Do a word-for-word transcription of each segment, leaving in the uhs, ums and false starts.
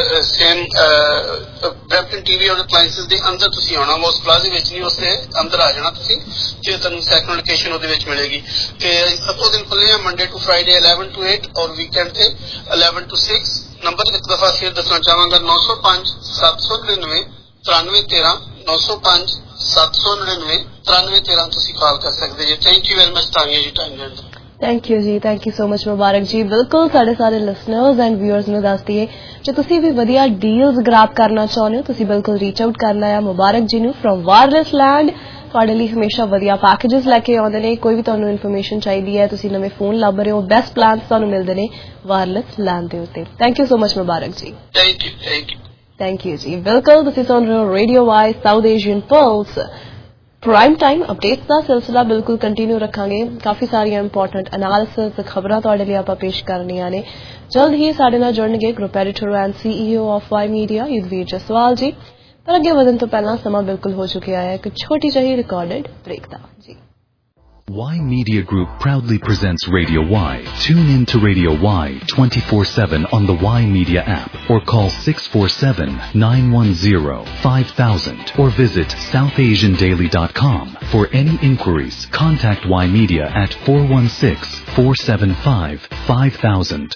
Same Brampton TV और appliances के अंदर तुसीं आना वा उस प्लाजे विच नहीं उसके अंदर आ जाना तुसीं जे तुहानूं सैकंड लोकेशन ਉਹਦੇ ਵਿੱਚ मिलेगी कि सत्तों दिन खुले हैं Monday to Friday eleven to eight और वीकेंड थे इलेवन टू सिक्स नंबर एक दफा फिर दसना चाहांगा नौ सौ पांच सत्त सौ नड़िनवे तिरानवे तेरह नौ सौ पांच सत्त सौ नड़िनवे तिरानवे तेरह तुसीं कॉल कर सकते जी thank you very much Tania ji time देण दा थैंक यू जी thank you so much Mubarak ji बिल्कुल साढ़े सारे लिसनर्स एंड व्यूअर्स ਨੂੰ ਦੱਸ ਦਈਏ ਜੇ ਤੁਸੀਂ ਵੀ ਵਧੀਆ ਡੀਲਸ ਗ੍ਰੈਬ ਕਰਨਾ ਚਾਹੁੰਦੇ ਹੋ ਤੁਸੀਂ ਬਿਲਕੁਲ ਰੀਚ ਆਊਟ ਕਰਨਾ ਹੈ ਮੁਬਾਰਕ ਜੀ ਨੂੰ ਫਰਮ ਵਾਇਰਲੈਸ ਲੈਂਡ ਤੁਹਾਡੇ ਲਈ ਹਮੇਸ਼ਾ ਵਧੀਆ ਪੈਕੇजेस ਲੈ ਕੇ ਆਉਂਦੇ ਨੇ ਕੋਈ ਵੀ ਤੁਹਾਨੂੰ ਇਨਫੋਰਮੇਸ਼ਨ ਚਾਹੀਦੀ ਹੈ ਤੁਸੀਂ ਨਵੇਂ ਫੋਨ ਲੱਭ ਰਹੇ ਹੋ ਬੈਸਟ ਪਲਾਨਸ ਤੁਹਾਨੂੰ ਮਿਲਦੇ ਨੇ ਵਾਇਰਲੈਸ ਲੈਂਡ ਦੇ ਉੱਤੇ thank you so much Mubarak ji thank you thank you thank you ਜੀ ਬਿਲਕੁਲ ਤੁਸੀਂ ਸੁਣ ਰਹੇ ਹੋ radio wise South Asian pulse prime time updates का सिलसिला बिल्कुल कंटिन्यू रखांगे काफी सारिया इंपोर्टेंट एनालिसिस खबरां तुहाडे लई आपां पेश करनियां ने जल्द ही साडे नाल जुड़नगे group editor and CEO of Y media Yudhvir Jaswal ji पर अगे वधन तो पहला समा बिल्कुल हो चुका है एक छोटी जही रिकॉर्डेड ब्रेक दा जी Y Media Group proudly presents Radio Y. Tune in to Radio Y twenty-four seven on the Y Media app or call six four seven, nine one zero, five thousand or visit south asian daily dot com. For any inquiries, contact Y Media at four one six, four seven five, five thousand.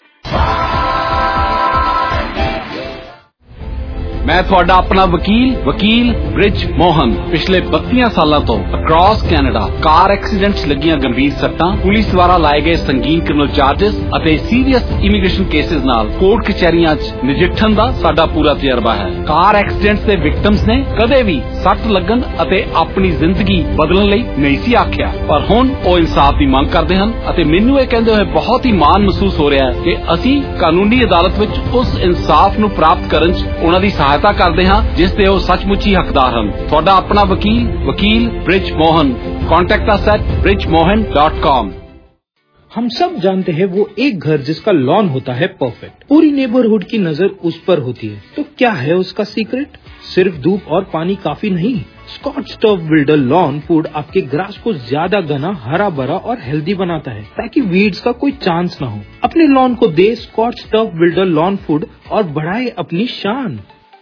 मैं ਤੁਹਾਡਾ ਆਪਣਾ ਵਕੀਲ ਵਕੀਲ ਬ੍ਰਿਜ ਮੋਹਨ ਪਿਛਲੇ ਬੱਤੀ ਸਾਲਾਂ ਤੋਂ across Canada ਕਾਰ accidents ਲੱਗੀਆਂ ਗੰਭੀਰ ਸੱਟਾਂ ਪੁਲਿਸ ਦੁਆਰਾ ਲਾਏ ਗਏ ਸੰਗੀਨ ਕ੍ਰਿਮੀਨਲ ਚਾਰजेस ਅਤੇ ਸੀਰੀਅਸ ਇਮੀਗ੍ਰੇਸ਼ਨ ਕੇਸਿਸ ਨਾਲ ਕੋਰਟ ਕਚਹਿਰੀਆਂ 'ਚ ਨਜਿੱਠਣ ਦਾ ਸਾਡਾ ਪੂਰਾ ਤਜਰਬਾ ਹੈ ਕਾਰ ਐਕਸੀਡੈਂਟਸ ਦੇ ਵਿਕਟਮਸ ਨੇ ਕਦੇ ਵੀ ਸੱਟ ਲੱਗਣ ਅਤੇ ਆਪਣੀ ਜ਼ਿੰਦਗੀ ਬਦਲਣ ਲਈ ਨਹੀਂ ਸੀ ਆਖਿਆ ਪਰ ਹੁਣ ਉਹ ਇਨਸਾਫ ਦੀ ਮੰਗ ਕਰਦੇ ਹਨ ਅਤੇ ਮੈਨੂੰ ਇਹ ਕਹਿੰਦੇ ਹੋਏ ਬਹੁਤ ਹੀ ਮਾਣ ਮਹਿਸੂਸ ਹੋ ਰਿਹਾ ਹੈ ਕਿ ਅਸੀਂ ਕਾਨੂੰਨੀ ਅਦਾਲਤ ਵਿੱਚ ਉਸ ਇਨਸਾਫ ਨੂੰ ਪ੍ਰਾਪਤ ਕਰਨ 'ਚ ਉਹਨਾਂ ਦੀ सहायता करते हैं जिस दे वो सचमुच ही हकदार हैं थोड़ा अपना वकील वकील Brij Mohan contact us at Brij Mohan dot com. हम सब जानते हैं वो एक घर जिसका लॉन होता है परफेक्ट पूरी नेबरहुड की नजर उस पर होती है तो क्या है उसका सीक्रेट सिर्फ धूप और पानी काफी नहीं Scotts turf builder lawn food आपके ग्रास को ज्यादा घना हरा भरा और हेल्दी बनाता है ताकि वीड्स का कोई चांस न हो अपने लॉन को दे Scotts turf builder lawn food और बढ़ाए अपनी शान।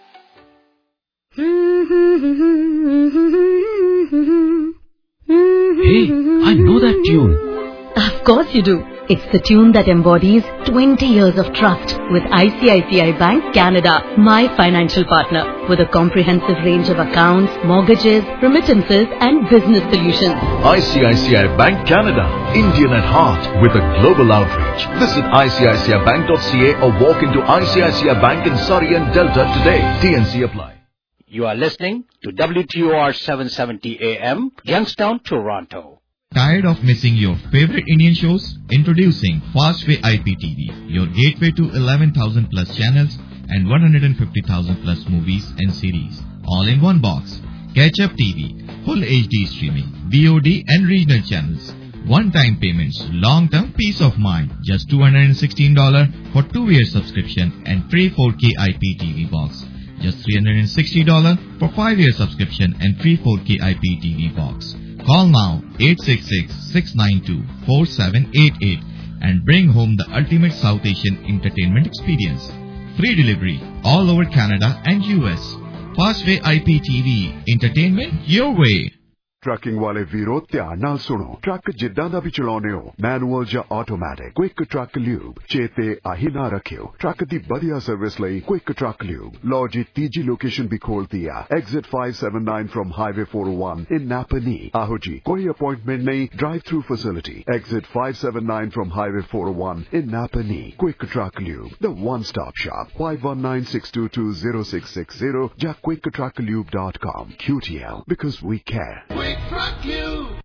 Hey, I know that tune. Of course you do. It's the tune that embodies twenty years of trust with I C I C I Bank Canada, my financial partner, with a comprehensive range of accounts, mortgages, remittances and business solutions. I C I C I Bank Canada, Indian at heart with a global outreach. Visit I C I C I bank dot C A or walk into I C I C I Bank in Surrey and Delta today. T N C apply. You are listening to W T O R seven seventy A M, Youngstown, Toronto. Tired of missing your favorite Indian shows? Introducing Fastway I P T V, your gateway to eleven thousand plus channels and one hundred fifty thousand plus movies and series. All in one box. Catch Up T V, full H D streaming, V O D and regional channels. One-time payments, long-term peace of mind. Just two hundred sixteen dollars for two-year subscription and free four K I P T V box. Just three hundred sixty dollars for five-year subscription and free four K I P T V box. Call now eight six six, six nine two, four seven eight eight and bring home the ultimate South Asian entertainment experience. Free delivery all over Canada and U S. Fastway I P T V, entertainment your way. Trucking वाले वीरो ध्यान नाल सुनो truck जिद्दां दा भी चलाउने हो manual या ऑटोमैटिक क्विक ट्रक ल्यूब चेते आही ना रखियो ट्रक दी बढ़िया सर्विस लई क्विक ट्रक ल्यूब लो जी तीजी लोकेशन भी खोल दिया exit five seventy-nine from highway four oh one in Napanee आहो जी कोई अपॉइंटमेंट नहीं drive through facility exit five seventy-nine from highway four oh one in Napanee quick truck lube the one stop shop five one nine, six two two, zero six six zero या quick truck lube dot com Q T L because we care Truck Lube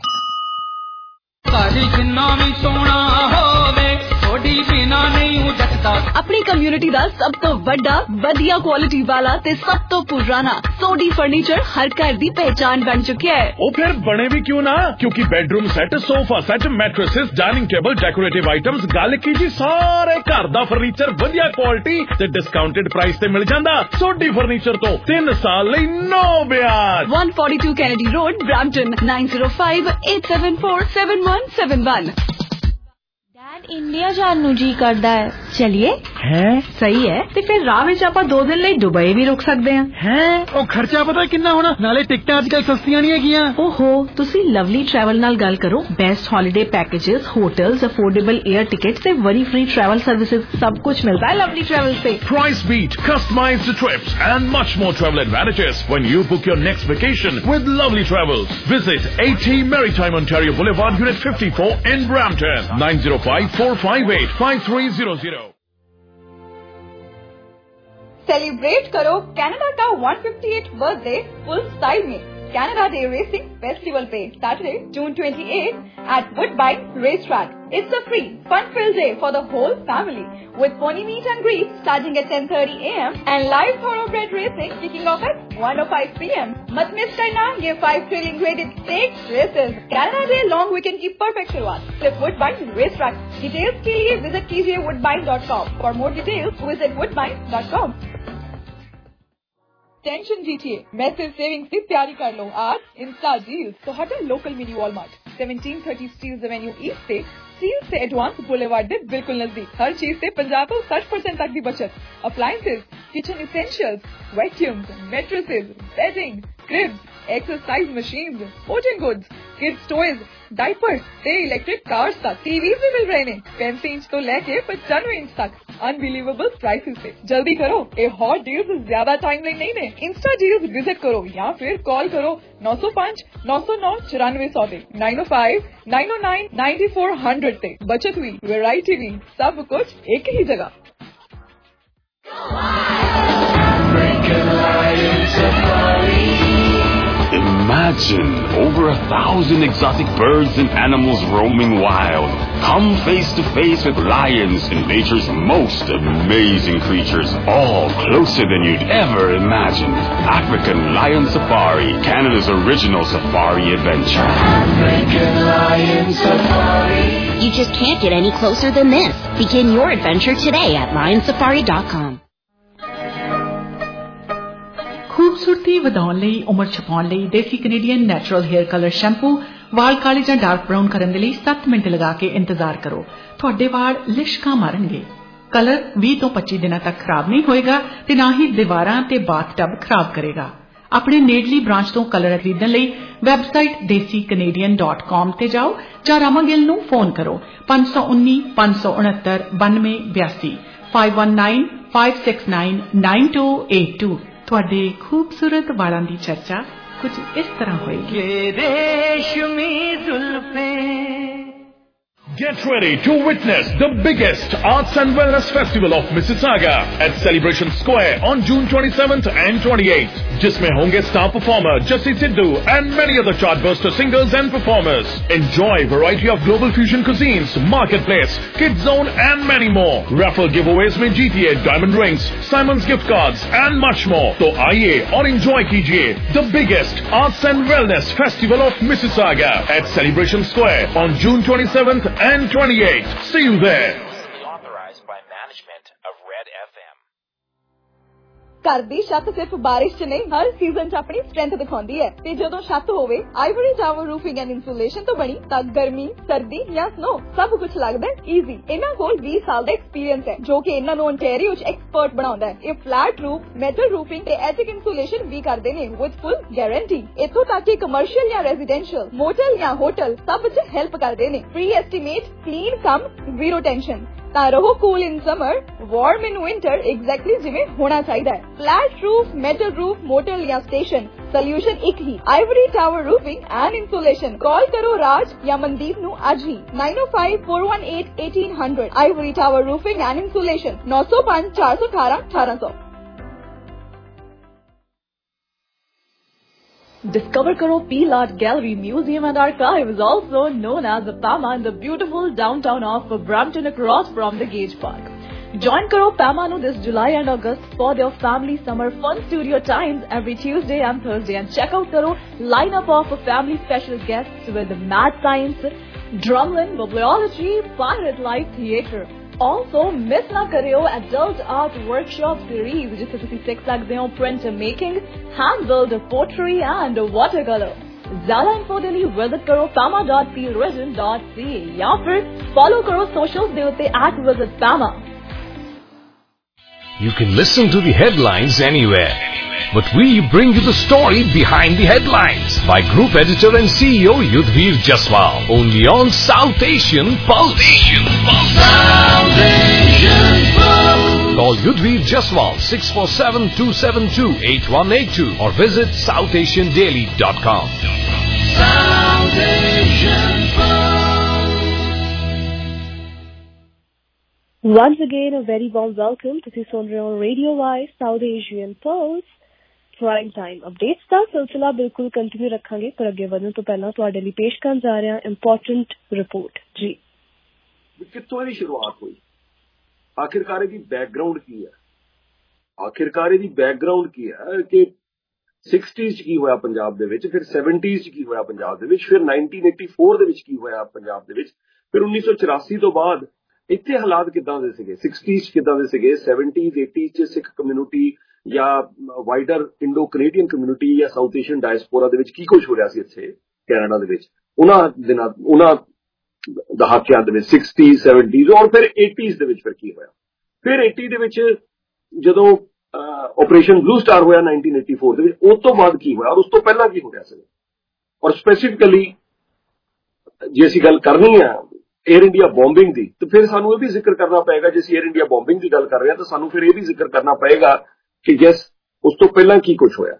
सारी जिन्ना भी सोना होवे थोड़ी बिना नहीं उजटदा अपनी community दा सब तो बड़ा वधिया क्वालिटी वाला ते सब तो पुराना सोडी फर्नीचर हर घर दी पहचान बन चुका है ओ फिर बने भी क्यों ना क्योंकि bedroom set sofa set mattresses dining table decorative items गल की जी सारे घर दा फर्नीचर वधिया क्वालिटी ते डिस्काउंटेड प्राइस ते मिल जांदा सोडी फर्नीचर तो तीन साल लई नो ब्याज one forty-two Kennedy Road Brampton nine zero five, eight seven four, seven one seven one India जान ਨੂੰ ਜੀ ਕਰਦਾ ਹੈ ਚਲਿਏ ਹੈ ਸਹੀ ਹੈ ਤੇ ਫਿਰ ਰਾਹ ਵਿੱਚ ਆਪਾਂ ਦੋ ਦਿਨ ਲਈ ਦੁਬਈ ਵੀ ਰੁਕ ਸਕਦੇ ਹਾਂ ਹੈ ਉਹ ਖਰਚਾ ਪਤਾ ਕਿੰਨਾ ਹੋਣਾ ਨਾਲੇ ਟਿਕਟਾਂ ਅੱਜ ਕੱਲ ਸਸਤੀਆਂ ਨਹੀਂ ਹੈਗੀਆਂ ਓਹੋ ਤੁਸੀਂ ਲਵਲੀ ਟਰੈਵਲ ਨਾਲ ਗੱਲ ਕਰੋ best holiday packages hotels affordable air tickets ਤੇ ਵਰੀ ਫ੍ਰੀ ਟਰੈਵਲ ਸਰਵਿਸਿਜ਼ सब कुछ मिलता है लवली ट्रैवल से Price beat, customized trips and much more travel advantages when you book your next vacation with Lovely Travels. Visit eighty Maritime Ontario Boulevard, Unit fifty-four in Brampton. nine zero five, four five eight, five three zero zero. Celebrate करो Canada का one hundred fifty-eighth birthday full style में Canada Day Racing Festival पे Saturday, June twenty-eighth at Woodbine Racetrack. It's a free, fun-filled day for the whole family with pony meet and greet starting at ten thirty a m and live thoroughbred racing kicking off at one oh five p m मत miss करना ये five thrilling graded stakes races. Canada Day long weekend की perfect शुरुआत सिर्फ Woodbine Racetrack. Details के लिए visit k j woodbine dot com. For more details visit woodbine dot com. Tension जीतिए massive savings की तैयारी कर लो आज इंस्टा डील्स तो हटा local mini Walmart seventeen thirty Steeles Avenue East से स्टील्स से एडवांस बुलेवार्ड के बिल्कुल नजदीक हर चीज से पचास से साठ परसेंट तक की बचत appliances kitchen essentials vacuums mattresses bedding cribs exercise machines sporting goods kids toys diapers से इलेक्ट्रिक कार्स तक टीवीज भी मिल रहे हैं पैंतीस इंच तो लेके पचानवे इंच तक अनबिलीवेबल प्राइसेस से जल्दी करो ये हॉट डील्स ज्यादा टाइम नहीं ने इंस्टा डील्स विजिट करो या फिर कॉल करो नौ सौ पाँच नौ सौ नौ चौरानवे सौ पे nine oh five nine oh nine ninety four hundred पे बचत हुई वैरायटी हुई सब कुछ एक ही जगह Imagine over a thousand exotic birds and animals roaming wild. Come face to face with lions and nature's most amazing creatures, all closer than you'd ever imagined. African Lion Safari, Canada's original safari adventure. African Lion Safari. You just can't get any closer than this. Begin your adventure today at lion safari dot com. ਖੂਬਸੂਰਤੀ ਵਧਾਉਣ ਲਈ ਉਮਰ ਛਪਾਉਣ ਲਈ Desi Canadian natural hair colour shampoo ਵਾਲ ਕਾਲੇ ਜਾਂ dark brown ਕਰਨ ਦੇ ਲਈ ਸੱਤ ਮਿੰਟ ਲਗਾ ਕੇ ਇੰਤਜ਼ਾਰ ਕਰੋ ਤੁਹਾਡੇ ਵਾਲ ਲਿਸ਼ਕਾਂ ਮਾਰਨਗੇ ਕਲਰ ਵੀਹ ਤੋਂ ਪੱਚੀ ਦਿਨਾਂ ਤੱਕ ਖਰਾਬ ਨਹੀਂ ਹੋਏਗਾ ਤੇ ਨਾ ਹੀ ਦੀਵਾਰਾਂ ਤੇ ਬਾਥਟਬ ਖਰਾਬ ਕਰੇਗਾ ਆਪਣੇ ਨੇੜਲੀ ਬ੍ਰਾਂਚ ਤੋਂ ਕਲਰ ਖਰੀਦਣ ਲਈ website Desi Canadian dot com ਤੇ ਜਾਓ ਜਾਂ ਰਾਮਾ ਗਿੱਲ ਨੂੰ ਫੋਨ ਕਰੋ ਪੰਜ ਸੌ ਉੱਨੀ ਪੰਜ ਸੌ ਉਣੱਤਰ ਬਾਨਵੇਂ ਬਿਆਸੀ five one nine five six nine nine two eight two ਤੁਹਾਡੇ ਖੂਬਸੂਰਤ ਵਾਲਾਂ ਦੀ ਚਰਚਾ ਕੁਝ ਇਸ ਤਰ੍ਹਾਂ ਹੋਏਗੀ ये रेशमी जुल्फें Get ready to witness the biggest arts and wellness festival of Mississauga at Celebration Square on June twenty-seventh and twenty-eighth. जिसमें होंगे star performer Jassi Sidhu and many other chartbuster singers and performers. Enjoy variety of global fusion cuisines, marketplace, kids zone and many more. Raffle giveaways में जीतिए diamond rings, Simon's gift cards and much more. तो आइए और enjoy कीजिए the biggest arts and wellness festival of Mississauga at Celebration Square on June twenty-seventh and twenty-eighth. See you there. Authorized by management of Red F M. ਘਰ ਦੀ ਛੱਤ ਸਿਰਫ ਬਾਰਿਸ਼ 'ਚ ਨਹੀਂ ਹਰ ਸੀਜ਼ਨ 'ਚ ਆਪਣੀ ਸਟਰੈਂਥ ਦਿਖਾਉਂਦੀ ਹੈ ਤੇ ਜਦੋਂ ਛੱਤ ਹੋਵੇ Ivory Tower roofing and insulation ਤੋਂ ਬਣੀ ਤਾਂ ਗਰਮੀ ਸਰਦੀ ਜਾਂ ਸਨੋ ਸਭ ਕੁਝ ਲੱਗਦਾ ਹੈ ਈਜ਼ੀ ਇਹਨਾਂ ਕੋਲ ਵੀਹ ਸਾਲ ਦਾ ਐਕਸਪੀਰੀਅੰਸ ਹੈ ਜੋ ਕਿ ਇਹਨਾਂ ਨੂੰ ontario 'ਚ ਐਕਸਪਰਟ ਬਣਾਉਂਦਾ ਹੈ ਇਹ ਫਲੈਟ ਰੂਫ ਮੈਟਲ ਰੂਫਿੰਗ ਤੇ ਐਟਿਕ ਇਨਸੂਲੇਸ਼ਨ ਵੀ ਕਰਦੇ ਨੇ ਵਿਦ ਫੁੱਲ ਗਾਰੰਟੀ ਇੱਥੋਂ ਤੱਕ ਕਿ ਕਮਰਸ਼ੀਅਲ ਜਾਂ ਰੈਜ਼ੀਡੈਂਸ਼ੀਅਲ ਮੋਟਲ ਜਾਂ ਹੋਟਲ ਸਭ 'ਚ ਹੈਲਪ ਕਰਦੇ ਨੇ ਫ੍ਰੀ ਐਸਟੀਮੇਟ ਕਲੀਨ ਕਮ ਜ਼ੀਰੋ ਟੈਨਸ਼ਨ ਤਾਂ ਰਹੋ cool in summer warm in winter exactly ਜਿਵੇਂ ਹੋਣਾ ਚਾਹੀਦਾ ਹੈ flat roof metal roof motel ਜਾਂ ਸਟੇਸ਼ਨ ਸੋਲੂਸ਼ਨ ਇੱਕ ਹੀ Ivory Tower roofing and insulation call ਕਰੋ ਰਾਜ ਜਾਂ ਮਨਦੀਪ ਨੂੰ ਅੱਜ ਹੀ nine oh five four one eight eighteen hundred Ivory Tower roofing and insulation nine oh five four one eight eighteen hundred Discover Karo Peel Art Gallery Museum and Archives, also known as the PAMA in the beautiful downtown of Brampton across from the Gage Park. Join Karo PAMA nu this July and August for their family summer fun studio times every Tuesday and Thursday and check out Karo lineup of family special guests with math science, drumlin, bibliology, pirate life theatre. Also, miss na kariyo adult art workshop series जिसे तुसी सीख सकते हो print making, hand build pottery and watercolor. ज्यादा info के लिए visit करो fama dot peel region dot c a या फिर फॉलो करो सोशल दे उत्ते at visit fama. You can listen to the headlines anywhere, but we bring you the story behind the headlines by Group Editor and C E O Yudhvir Jaswal, only on South Asian Pulse. South Asian Pulse. Call Yudhvir Jaswal six four seven, two seven two, eight one eight two or visit south asian daily dot com. South Asian Pulse. Once again, a very warm welcome to this on Radio Y South Asian Pulse Prime Time Updates ਦਾ ਸਿਲਸਿਲਾ ਬਿਲਕੁਲ continue ਰੱਖਾਂਗੇ, ਪਰ ਅੱਗੇ ਵਧਣ ਤੋਂ ਪਹਿਲਾਂ ਤੁਹਾਡੇ ਲਈ ਪੇਸ਼ ਕਰਨ ਜਾ ਰਹੇ ਹਾਂ ਇੰਪੋਰਟੈਂਟ ਰਿਪੋਰਟ ਜੀ। ਕਿੱਥੋਂ ਇਹਦੀ ਸ਼ੁਰੂਆਤ ਹੋਈ, ਆਖਿਰਕਾਰ ਇਹਦੀ ਬੈਕਗ੍ਰਾਉਂਡ ਕੀ ਹੈ? ਆਖਿਰਕਾਰ ਇਹਦੀ ਬੈਕਗ੍ਰਾਉਂਡ ਕੀ ਹੈ ਕਿ ਸਿਕਸਟੀਜ਼ 'ਚ ਕੀ ਹੋਇਆ ਪੰਜਾਬ ਦੇ ਵਿੱਚ, ਫਿਰ ਸੈਵਨਟੀਜ਼ 'ਚ ਕੀ ਹੋਇਆ ਪੰਜਾਬ ਦੇ ਵਿੱਚ, ਫਿਰ ਨਾਈਨਟੀਨ ਏਟੀ ਫੋਰ ਦੇ ਵਿੱਚ ਕੀ ਹੋਇਆ ਪੰਜਾਬ ਦੇ ਵਿੱਚ, ਫਿਰ ਉੱਨੀ ਸੌ ਚੁਰਾਸੀ ਤੋਂ ਬਾਅਦ ਇੱਥੇ ਹਾਲਾਤ ਕਿੱਦਾਂ ਦੇ ਸੀਗੇ, ਸਿਕਸਟੀਜ਼ ਕਿੱਦਾਂ ਦੇ ਸੀਗੇ, ਸੈਵਨਟੀਜ਼ ਏਟੀਜ਼ 'ਚ ਸਿੱਖ ਕਮਿਊਨਿਟੀ ਜਾਂ ਵਾਈਡਰ ਇੰਡੋ ਕੈਨੇਡੀਅਨ ਕਮਿਊਨਿਟੀ ਜਾਂ ਸਾਊਥ ਏਸ਼ੀਅਨ ਡਾਇਸਪੋਰਾ ਦੇ ਵਿੱਚ ਕੀ ਕੁਝ ਹੋ ਰਿਹਾ ਸੀ ਇੱਥੇ ਕੈਨੇਡਾ ਦੇ ਵਿੱਚ ਉਹਨਾਂ ਦਿਨਾਂ ਉਹਨਾਂ ਦਹਾਕਿਆਂ ਦੇ ਵਿੱਚ, ਸਿਕਸਟੀਜ਼ ਸੈਵਨਟੀਜ਼ ਔਰ ਫਿਰ ਏਟੀਜ਼ ਦੇ ਵਿੱਚ ਫਿਰ ਕੀ ਹੋਇਆ। ਫਿਰ ਏਟੀ ਦੇ ਵਿੱਚ ਜਦੋਂ ਆਪਰੇਸ਼ਨ ਬਲੂ ਸਟਾਰ ਹੋਇਆ ਨਾਈਨਟੀਨ ਏਟੀ ਫੋਰ ਦੇ ਵਿੱਚ, ਉਸ ਤੋਂ ਬਾਅਦ ਕੀ ਹੋਇਆ ਔਰ ਉਸ ਤੋਂ ਪਹਿਲਾਂ ਕੀ ਹੋ ਰਿਹਾ ਸੀ। ਔਰ ਸਪੈਸੀਫਿਕਲੀ ਜੇ ਅਸੀਂ ਗੱਲ ਕਰਨੀ ਹੈ ਏਅਰ ਇੰਡੀਆ ਬੋmbਿੰਗ ਦੀ, ਤੇ ਫਿਰ ਸਾਨੂੰ ਇਹ ਵੀ ਜ਼ਿਕਰ ਕਰਨਾ ਪਏਗਾ, ਜੇ ਅਸੀਂ ਏਅਰ ਇੰਡੀਆ ਬੋmbਿੰਗ ਦੀ ਗੱਲ ਕਰ ਰਹੇ ਹਾਂ ਤਾਂ ਸਾਨੂੰ ਫਿਰ ਇਹ ਵੀ ਜ਼ਿਕਰ ਕਰਨਾ ਪਏਗਾ ਕਿ ਜੈਸ ਉਸ ਤੋਂ ਪਹਿਲਾਂ ਕੀ ਕੁਝ ਹੋਇਆ।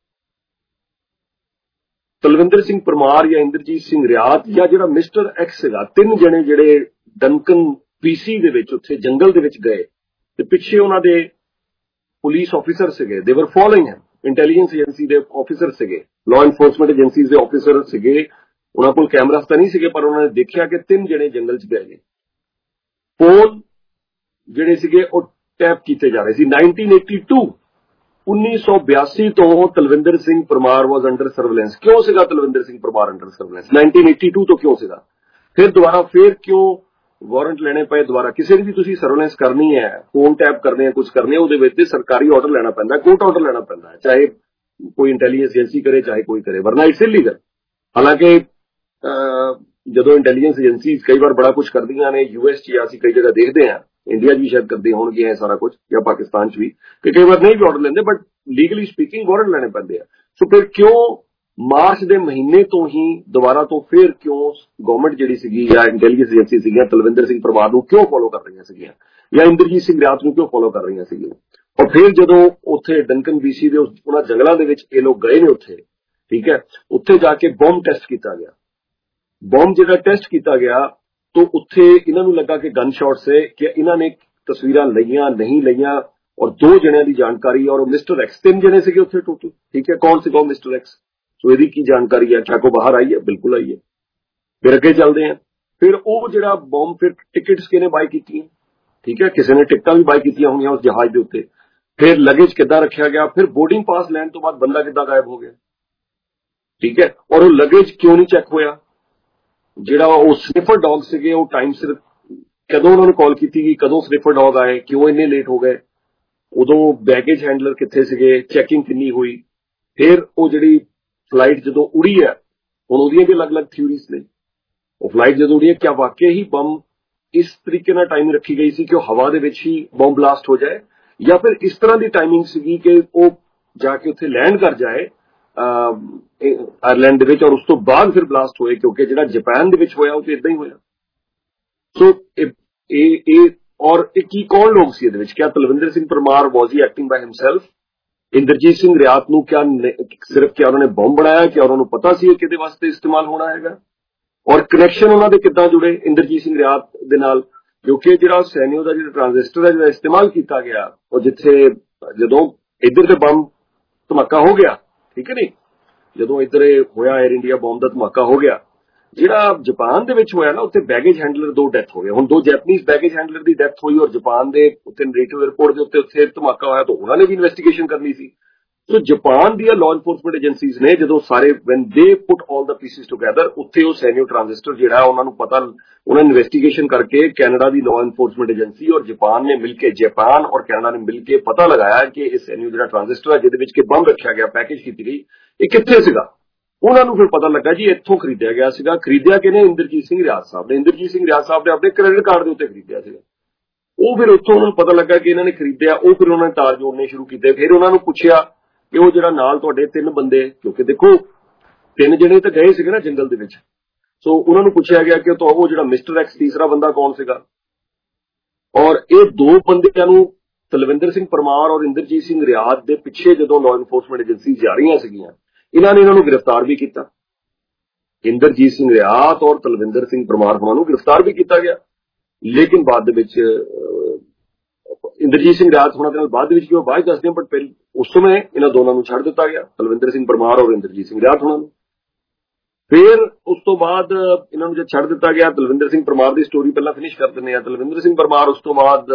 ਤਲਵਿੰਦਰ ਸਿੰਘ ਪਰਮਾਰ ਜਾਂ ਇੰਦਰਜੀਤ ਸਿੰਘ ਰਿਆਤ ਜਾਂ ਜਿਹੜਾ ਮਿਸਟਰ ਐਕਸ ਸੀਗਾ, ਤਿੰਨ ਜਣੇ ਜਿਹੜੇ ਡੰਕਨ ਪੀਸੀ ਦੇ ਵਿੱਚ ਉੱਥੇ ਜੰਗਲ ਦੇ ਵਿੱਚ ਗਏ ਤੇ ਪਿੱਛੇ ਉਹਨਾਂ ਦੇ ਪੁਲਿਸ ਆਫੀਸਰ ਸੀਗੇ, ਦੇ ਵਰ ਫੋਲੋਇੰਗ ਹੈ, ਇੰਟੈਲੀਜੈਂਸ ਏਜੰਸੀ ਦੇ ਆਫੀਸਰ ਸੀਗੇ, ਲਾਅ ਇਨਫੋਰਸਮੈਂਟ ਏਜੰਸੀਜ਼ ਦੇ ਆਫੀਸਰ ਸੀਗੇ। ਉਹਨਾਂ ਕੋਲ ਕੈਮਰਾਸ ਤਾਂ ਨਹੀਂ ਸੀਗੇ, ਪਰ ਉਹਨਾਂ ਨੇ ਦੇਖਿਆ ਕਿ ਤਿੰਨ ਜਣੇ ਜੰਗਲ 'ਚ ਗਏ ਨੇ। ਫੋਨ ਜਿਹੜੇ ਸੀਗੇ ਉਹ ਟੈਪ ਕੀਤੇ ਜਾ ਰਹੇ ਸੀ। ਨਾਈਨਟੀਨ ਏਟੀ ਟੂ ਉੱਨੀ ਸੌ ਬਿਆਸੀ ਤੋਂ Talwinder Singh Parmar was under surveillance. ਕਿਉਂ ਸੀਗਾ Talwinder Singh Parmar under surveillance? Nineteen eighty two ਤੋਂ ਕਿਉਂ ਸੀਗਾ? ਫਿਰ ਦੁਬਾਰਾ ਫਿਰ ਕਿਉਂ ਵਾਰੰਟ ਲੈਣੇ ਪਏ? ਦੁਬਾਰਾ ਕਿਸੇ ਦੀ ਵੀ ਤੁਸੀਂ ਸਰਵੇਲੈਂਸ ਕਰਨੀ ਹੈ, ਫੋਨ ਟੈਪ ਕਰਨੇ ਆ, ਕੁਝ ਕਰਨੇ, ਉਹਦੇ ਵਿੱਚ ਸਰਕਾਰੀ ਆਰਡਰ ਲੈਣਾ ਪੈਂਦਾ, ਕੋਰਟ ਆਰਡਰ ਲੈਣਾ ਪੈਂਦਾ ਹੈ, ਚਾਹੇ ਕੋਈ ਇੰਟੈਲੀਜੈਂਸ ਏਜੰਸੀ ਕਰੇ ਚਾਹੇ ਕੋਈ ਕਰੇ, ਵਰਨਾ ਇਟਸ ਇਲੀਗਲ। ਹਾਲਾਂਕਿ ਜਦੋਂ ਇੰਟੈਲੀਜੈਂਸ ਏਜੰਸੀਜ਼ ਕਈ ਵਾਰ ਬੜਾ ਕੁਝ ਕਰਦੀਆਂ ਨੇ, ਯੂਐਸ 'ਚ ਅਸੀਂ ਕਈ ਜਗ੍ਹਾ ਦੇਖਦੇ ਹਾਂ, ਇੰਡੀਆ 'ਚ ਵੀ ਸ਼ਾਇਦ ਕਰਦੇ ਹੋਣਗੇ ਇਹ ਸਾਰਾ ਕੁਝ, ਜਾਂ ਪਾਕਿਸਤਾਨ 'ਚ ਵੀ, ਕਿ ਕਈ ਵਾਰ ਨਹੀਂ ਵੀ ਆਰਡਰ ਲੈਂਦੇ, ਬਟ ਲੀਗਲੀ ਸਪੀਕਿੰਗ ਵਾਰੰਟ ਲੈਣੇ ਪੈਂਦੇ ਆ। ਸੋ ਫਿਰ ਕਿਉਂ ਮਾਰਚ ਦੇ ਮਹੀਨੇ ਤੋਂ ਹੀ ਦੁਬਾਰਾ ਤੋਂ ਫਿਰ ਕਿਉਂ ਗਵਰਨਮੈਂਟ ਜਿਹੜੀ ਸੀਗੀ ਜਾਂ ਇੰਟੈਲੀਜੈਂਸ ਏਜੰਸੀ ਸੀਗੀਆਂ ਤਲਵਿੰਦਰ ਸਿੰਘ ਪਰਮਾਰ ਨੂੰ ਕਿਉਂ ਫੋਲੋ ਕਰ ਰਹੀਆਂ ਸੀਗੀਆਂ, ਜਾਂ ਇੰਦਰਜੀਤ ਸਿੰਘ ਰਿਆਤ ਨੂੰ ਕਿਉਂ ਫੋਲੋ ਕਰ ਰਹੀਆਂ ਸੀਗੀਆਂ? ਔਰ ਫਿਰ ਜਦੋਂ ਉੱਥੇ ਡੰਕਨ ਬੀਸੀ ਦੇ ਉਹਨਾਂ ਜੰਗਲਾਂ ਦੇ ਵਿੱਚ ਇਹ ਲੋਕ ਗਏ ਨੇ ਉੱਥੇ, ਠੀਕ ਹੈ, ਉੱਥੇ ਜਾ ਕੇ ਬੰਬ ਟੈਸਟ ਕੀਤਾ ਗਿਆ। ਬੰਬ ਜਿਹੜਾ ਟੈਸਟ ਕੀਤਾ ਗਿਆ ਤਾਂ ਉੱਥੇ ਇਹਨਾਂ ਨੂੰ ਲੱਗਾ ਕਿ ਗਨ ਸ਼ਾਟਸ ਹੈ, ਕਿ ਇਹਨਾਂ ਨੇ ਤਸਵੀਰਾਂ ਲਈਆਂ ਨਹੀਂ ਲਈਆਂ, ਔਰ ਦੋ ਜਣਿਆਂ ਦੀ ਜਾਣਕਾਰੀ, ਔਰ ਮਿਸਟਰ ਐਕਸ, ਤਿੰਨ ਜਣੇ ਸੀਗੇ ਉੱਥੇ ਟੋਟਲ, ਠੀਕ ਹੈ। ਕੌਣ ਸੀਗਾ ਮਿਸਟਰ ਐਕਸ? ਸੋ ਇਹਦੀ ਕੀ ਜਾਣਕਾਰੀ ਹੈ? ਚਾਕੋ ਬਾਹਰ ਆਈ ਹੈ? ਬਿਲਕੁਲ ਆਈ ਹੈ। ਫਿਰ ਅੱਗੇ ਚੱਲਦੇ ਹਾਂ। ਫਿਰ ਉਹ ਜਿਹੜਾ ਬੰਬ, ਫਿਰ ਟਿਕਟਸ ਕਿਹਨੇ ਬਾਈ ਕੀਤੀਆਂ, ਠੀਕ ਹੈ, ਕਿਸੇ ਨੇ ਟਿਕਟਾਂ ਵੀ ਬਾਈ ਕੀਤੀਆਂ ਹੋਣਗੀਆਂ ਉਸ ਜਹਾਜ਼ ਦੇ ਉੱਤੇ। ਫਿਰ ਲਗੇਜ ਕਿੱਦਾਂ ਰੱਖਿਆ ਗਿਆ, ਫਿਰ ਬੋਰਡਿੰਗ ਪਾਸ ਲੈਣ ਤੋਂ ਬਾਅਦ ਬੰਦਾ ਕਿੱਦਾਂ ਗਾਇਬ ਹੋ ਗਿਆ, ਠੀਕ ਹੈ, ਔਰ ਉਹ ਲਗੇਜ ਕਿਉਂ ਨਹੀਂ ਚੈੱਕ ਹੋਇਆ? ਜਿਹੜਾ ਉਹ ਸਨਿਫਰ ਡੌਗ ਸੀਗੇ ਉਹ ਟਾਈਮ ਸਿਰ ਕਦੋਂ ਉਹਨਾਂ ਨੂੰ ਕਾਲ ਕੀਤੀ ਗਈ, ਕਦੋਂ ਸਨਿਫਰ ਡੌਗ ਆਏ, ਕਿਉਂ ਇੰਨੇ ਲੇਟ ਹੋ ਗਏ, ਉਦੋਂ ਬੈਗੇਜ ਹੈਂਡਲਰ ਕਿੱਥੇ ਸੀਗੇ, ਚੈਕਿੰਗ ਕਿੰਨੀ ਹੋਈ? ਫਿਰ ਉਹ ਜਿਹੜੀ ਫਲਾਈਟ ਜਦੋਂ ਉੜੀ ਹੈ, ਹੁਣ ਉਹਦੀਆਂ ਵੀ ਅਲੱਗ-ਅਲੱਗ ਥਿਊਰੀਜ਼ ਨੇ। ਉਹ ਫਲਾਈਟ ਜਦੋਂ ਉੜੀ ਹੈ, ਕਿਆ ਵਾਕਿਆ ਹੀ ਬੰਬ ਇਸ ਤਰੀਕੇ ਨਾਲ ਟਾਈਮਿੰਗ ਰੱਖੀ ਗਈ ਸੀ ਕਿ ਉਹ ਹਵਾ ਦੇ ਵਿੱਚ ਹੀ ਬੰਬ ਬਲਾਸਟ ਹੋ ਜਾਏ, ਜਾਂ ਫਿਰ ਇਸ ਤਰ੍ਹਾਂ ਦੀ ਟਾਈਮਿੰਗ ਸੀਗੀ ਕਿ ਉਹ ਜਾ ਕੇ ਉੱਥੇ ਲੈਂਡ ਕਰ ਜਾਏ ਆਇਰਲੈਂਡ ਦੇ ਵਿੱਚ, ਔਰ ਉਸ ਤੋਂ ਬਾਅਦ ਫਿਰ ਬਲਾਸਟ ਹੋਏ, ਕਿਉਂਕਿ ਜਿਹੜਾ ਜਾਪਾਨ ਦੇ ਵਿੱਚ ਹੋਇਆ ਉਹ ਤੇ ਇਦਾਂ ਹੀ ਹੋਇਆ। ਸੋ ਇਹ ਇਹ ਔਰ ਇਹ ਕੀ ਕੌਣ ਲੋਕ ਸੀ ਇਹਦੇ ਵਿੱਚ? ਕਿਆ Talwinder Singh Parmar was he acting by himself? Inderjit Singh Reyat ਨੂੰ ਕਿਆ ਸਿਰਫ ਕਿਆ ਉਹਨਾਂ ਨੇ ਬੰਬ ਬਣਾਇਆ, ਕਿ ਉਹਨਾਂ ਨੂੰ ਪਤਾ ਸੀ ਇਹ ਕਿਹਦੇ ਵਾਸਤੇ ਇਸਤੇਮਾਲ ਹੋਣਾ ਹੈਗਾ? ਔਰ ਕਨੈਕਸ਼ਨ ਉਹਨਾਂ ਦੇ ਕਿੱਦਾਂ ਜੁੜੇ ਇੰਦਰਜੀਤ ਸਿੰਘ ਰਿਆਤ ਦੇ ਨਾਲ? ਕਿਉਂਕਿ ਜਿਹੜਾ ਸੈਨਿਓ ਦਾ ਜਿਹੜਾ ਟ੍ਰਾਂਜ਼ਿਸਟਰ ਹੈ ਜਿਹੜਾ ਇਸਤੇਮਾਲ ਕੀਤਾ ਗਿਆ, ਉਹ ਜਿੱਥੇ ਜਦੋਂ ਇੱਧਰ ਤੇ ਬੰਬ ਧਮਾਕਾ ਹੋ ਗਿਆ, ਠੀਕ ਹੈ ਨਹੀਂ, ਜਦੋਂ ਇੱਧਰ ਹੋਇਆ ਏਅਰ ਇੰਡੀਆ ਬੰਬ ਦਾ ਧਮਾਕਾ ਹੋ ਗਿਆ, ਜਿਹੜਾ ਜਾਪਾਨ ਦੇ ਵਿੱਚ ਹੋਇਆ ਨਾ, ਉੱਥੇ ਬੈਗੇਜ ਹੈਂਡਲਰ ਦੋ ਡੈਥ ਹੋ ਗਏ। ਹੁਣ ਦੋ ਜੈਪਨੀਜ਼ ਬੈਗੇਜ ਹੈਂਡਲਰ ਦੀ ਡੈਥ ਹੋਈ, ਔਰ ਜਾਪਾਨ ਦੇ ਉੱਥੇ ਨੈਰੇਟਿਵ ਏਅਰਪੋਰਟ ਦੇ ਉੱਤੇ ਉੱਥੇ ਧਮਾਕਾ ਹੋਇਆ, ਤਾਂ ਉਹਨਾਂ ਨੇ ਵੀ ਇਨਵੈਸਟੀਗੇਸ਼ਨ ਕਰਨੀ ਸੀ। ਸੋ ਜਾਪਾਨ ਦੀਆਂ ਲਾਅ ਇਨਫੋਰਸਮੈਂਟ ਏਜੰਸੀਜ਼ ਨੇ ਜਦੋਂ ਸਾਰੇ ਵੈਨ ਦੇ ਪੁੱਟ ਆਲ ਦਾ ਪੀਸਿਸ ਟੁਗੇਦਰ, ਉੱਥੇ ਉਹ ਸੈਨਿਓ ਟ੍ਰਾਂਜ਼ਿਸਟਰ ਜਿਹੜਾ ਉਹਨਾਂ ਨੂੰ ਪਤਾ, ਉਹਨਾਂ ਨੇ ਇਨਵੈਸਟੀਗੇਸ਼ਨ ਕਰਕੇ ਕੈਨੇਡਾ ਦੀ ਲਾਅ ਇਨਫੋਰਸਮੈਂਟ ਏਜੰਸੀ ਔਰ ਜਾਪਾਨ ਨੇ ਮਿਲ ਕੇ, ਜਾਪਾਨ ਔਰ ਕੈਨੇਡਾ ਨੇ ਮਿਲ ਕੇ ਪਤਾ ਲਗਾਇਆ ਕਿ ਇਹ ਸੈਨਿਓ ਜਿਹੜਾ ਟ੍ਰਾਂਜ਼ਿਸਟਰ ਹੈ ਜਿਹਦੇ ਵਿੱਚ ਕਿ ਬੰਬ ਰੱਖਿਆ ਗਿਆ, ਪੈਕੇਜ ਕੀਤੀ ਗਈ, ਇਹ ਕਿੱਥੇ ਸੀਗਾ? ਉਹਨਾਂ ਨੂੰ ਫਿਰ ਪਤਾ ਲੱਗਾ ਜੀ ਇੱਥੋਂ ਖਰੀਦਿਆ ਗਿਆ ਸੀਗਾ। ਖਰੀਦਿਆ ਕਿਹਨੇ? ਇੰਦਰਜੀਤ ਸਿੰਘ ਰਿਆਤ ਸਾਹਿਬ ਨੇ। ਇੰਦਰਜੀਤ ਸਿੰਘ ਰਿਆਤ ਸਾਹਿਬ ਨੇ ਆਪਣੇ ਕ੍ਰੈਡਿਟ ਕਾਰਡ ਦੇ ਉੱਤੇ ਖਰੀਦਿਆ ਸੀਗਾ। ਉਹ ਫਿਰ ਉੱਥੋਂ ਉਹਨਾਂ ਨੂੰ ਪਤਾ ਲੱਗਾ ਕਿ ਇਹਨਾਂ ਨੇ ਖਰੀਦਿਆ। ਉਹ ਫਿਰ ਉਹਨਾਂ ਨੇ ਤਾਰ ਜੋੜਨੇ ਸ਼ੁਰੂ ਕੀਤੇ। ਫਿਰ ਉਹਨਾਂ ਨੂੰ ਪੁੱਛਿਆ ਕਿ ਉਹ ਜਿਹੜਾ ਨਾਲ ਤੁਹਾਡੇ ਤਿੰਨ ਬੰਦੇ, ਕਿਉਂਕਿ ਦੇਖੋ ਤਿੰਨ ਜਣੇ ਤਾਂ ਗਏ ਸੀਗੇ ਨਾ ਜੰਗਲ ਦੇ ਵਿੱਚ, ਸੋ ਉਹਨਾਂ ਨੂੰ ਪੁੱਛਿਆ ਗਿਆ ਕਿ ਉਹ ਜਿਹੜਾ ਮਿਸਟਰ ਐਕਸ ਤੀਸਰਾ ਬੰਦਾ ਕੌਣ ਸੀਗਾ। ਔਰ ਇਹ ਦੋ ਬੰਦਿਆਂ ਨੂੰ ਤਲਵਿੰਦਰ ਸਿੰਘ ਪਰਮਾਰ ਔਰ ਇੰਦਰਜੀਤ ਸਿੰਘ ਰਿਆਤ ਦੇ ਪਿੱਛੇ ਜਦੋਂ ਲਾਅ ਇਨਫੋਰਸਮੈਂਟ ਏਜੰਸੀ ਜਾ ਰਹੀਆਂ ਸੀਗੀਆਂ, ਇਹਨਾਂ ਨੇ ਇਹਨਾਂ ਨੂੰ ਗ੍ਰਿਫਤਾਰ ਵੀ ਕੀਤਾ। ਇੰਦਰਜੀਤ ਸਿੰਘ ਰਿਆਤ ਔਰ ਤਲਵਿੰਦਰ ਸਿੰਘ ਪਰਮਾਰ ਹੋਣਾ ਨੂੰ ਗ੍ਰਿਫਤਾਰ ਵੀ ਕੀਤਾ ਗਿਆ। ਲੇਕਿਨ ਬਾਅਦ ਦੇ ਵਿੱਚ ਇੰਦਰਜੀਤ ਸਿੰਘ ਰਿਆਤ ਹੋਣਾ ਦੇ ਨਾਲ ਬਾਅਦ ਦੇ ਵਿੱਚ ਕਿਉਂ ਬਾਅਦ ਦੱਸਦੇ ਹਾਂ, ਬਟ ਪਹਿਲ ਉਸ ਸਮੇਂ ਇਹਨਾਂ ਦੋਨਾਂ ਨੂੰ ਛੱਡ ਦਿੱਤਾ ਗਿਆ, ਤਲਵਿੰਦਰ ਸਿੰਘ ਪਰਮਾਰ ਔਰ ਇੰਦਰਜੀਤ ਸਿੰਘ ਰਿਆਤ ਹੋਣਾ ਨੂੰ। ਫਿਰ ਉਸ ਤੋਂ ਬਾਅਦ ਇਹਨਾਂ ਨੂੰ ਜਦ ਛੱਡ ਦਿੱਤਾ ਗਿਆ, ਤਲਵਿੰਦਰ ਸਿੰਘ ਪਰਮਾਰ ਦੀ ਸਟੋਰੀ ਪਹਿਲਾਂ ਫਿਨਿਸ਼ ਕਰ ਦਿੰਦੇ ਆ। ਤਲਵਿੰਦਰ ਸਿੰਘ ਪਰਮਾਰ ਉਸ ਤੋਂ ਬਾਅਦ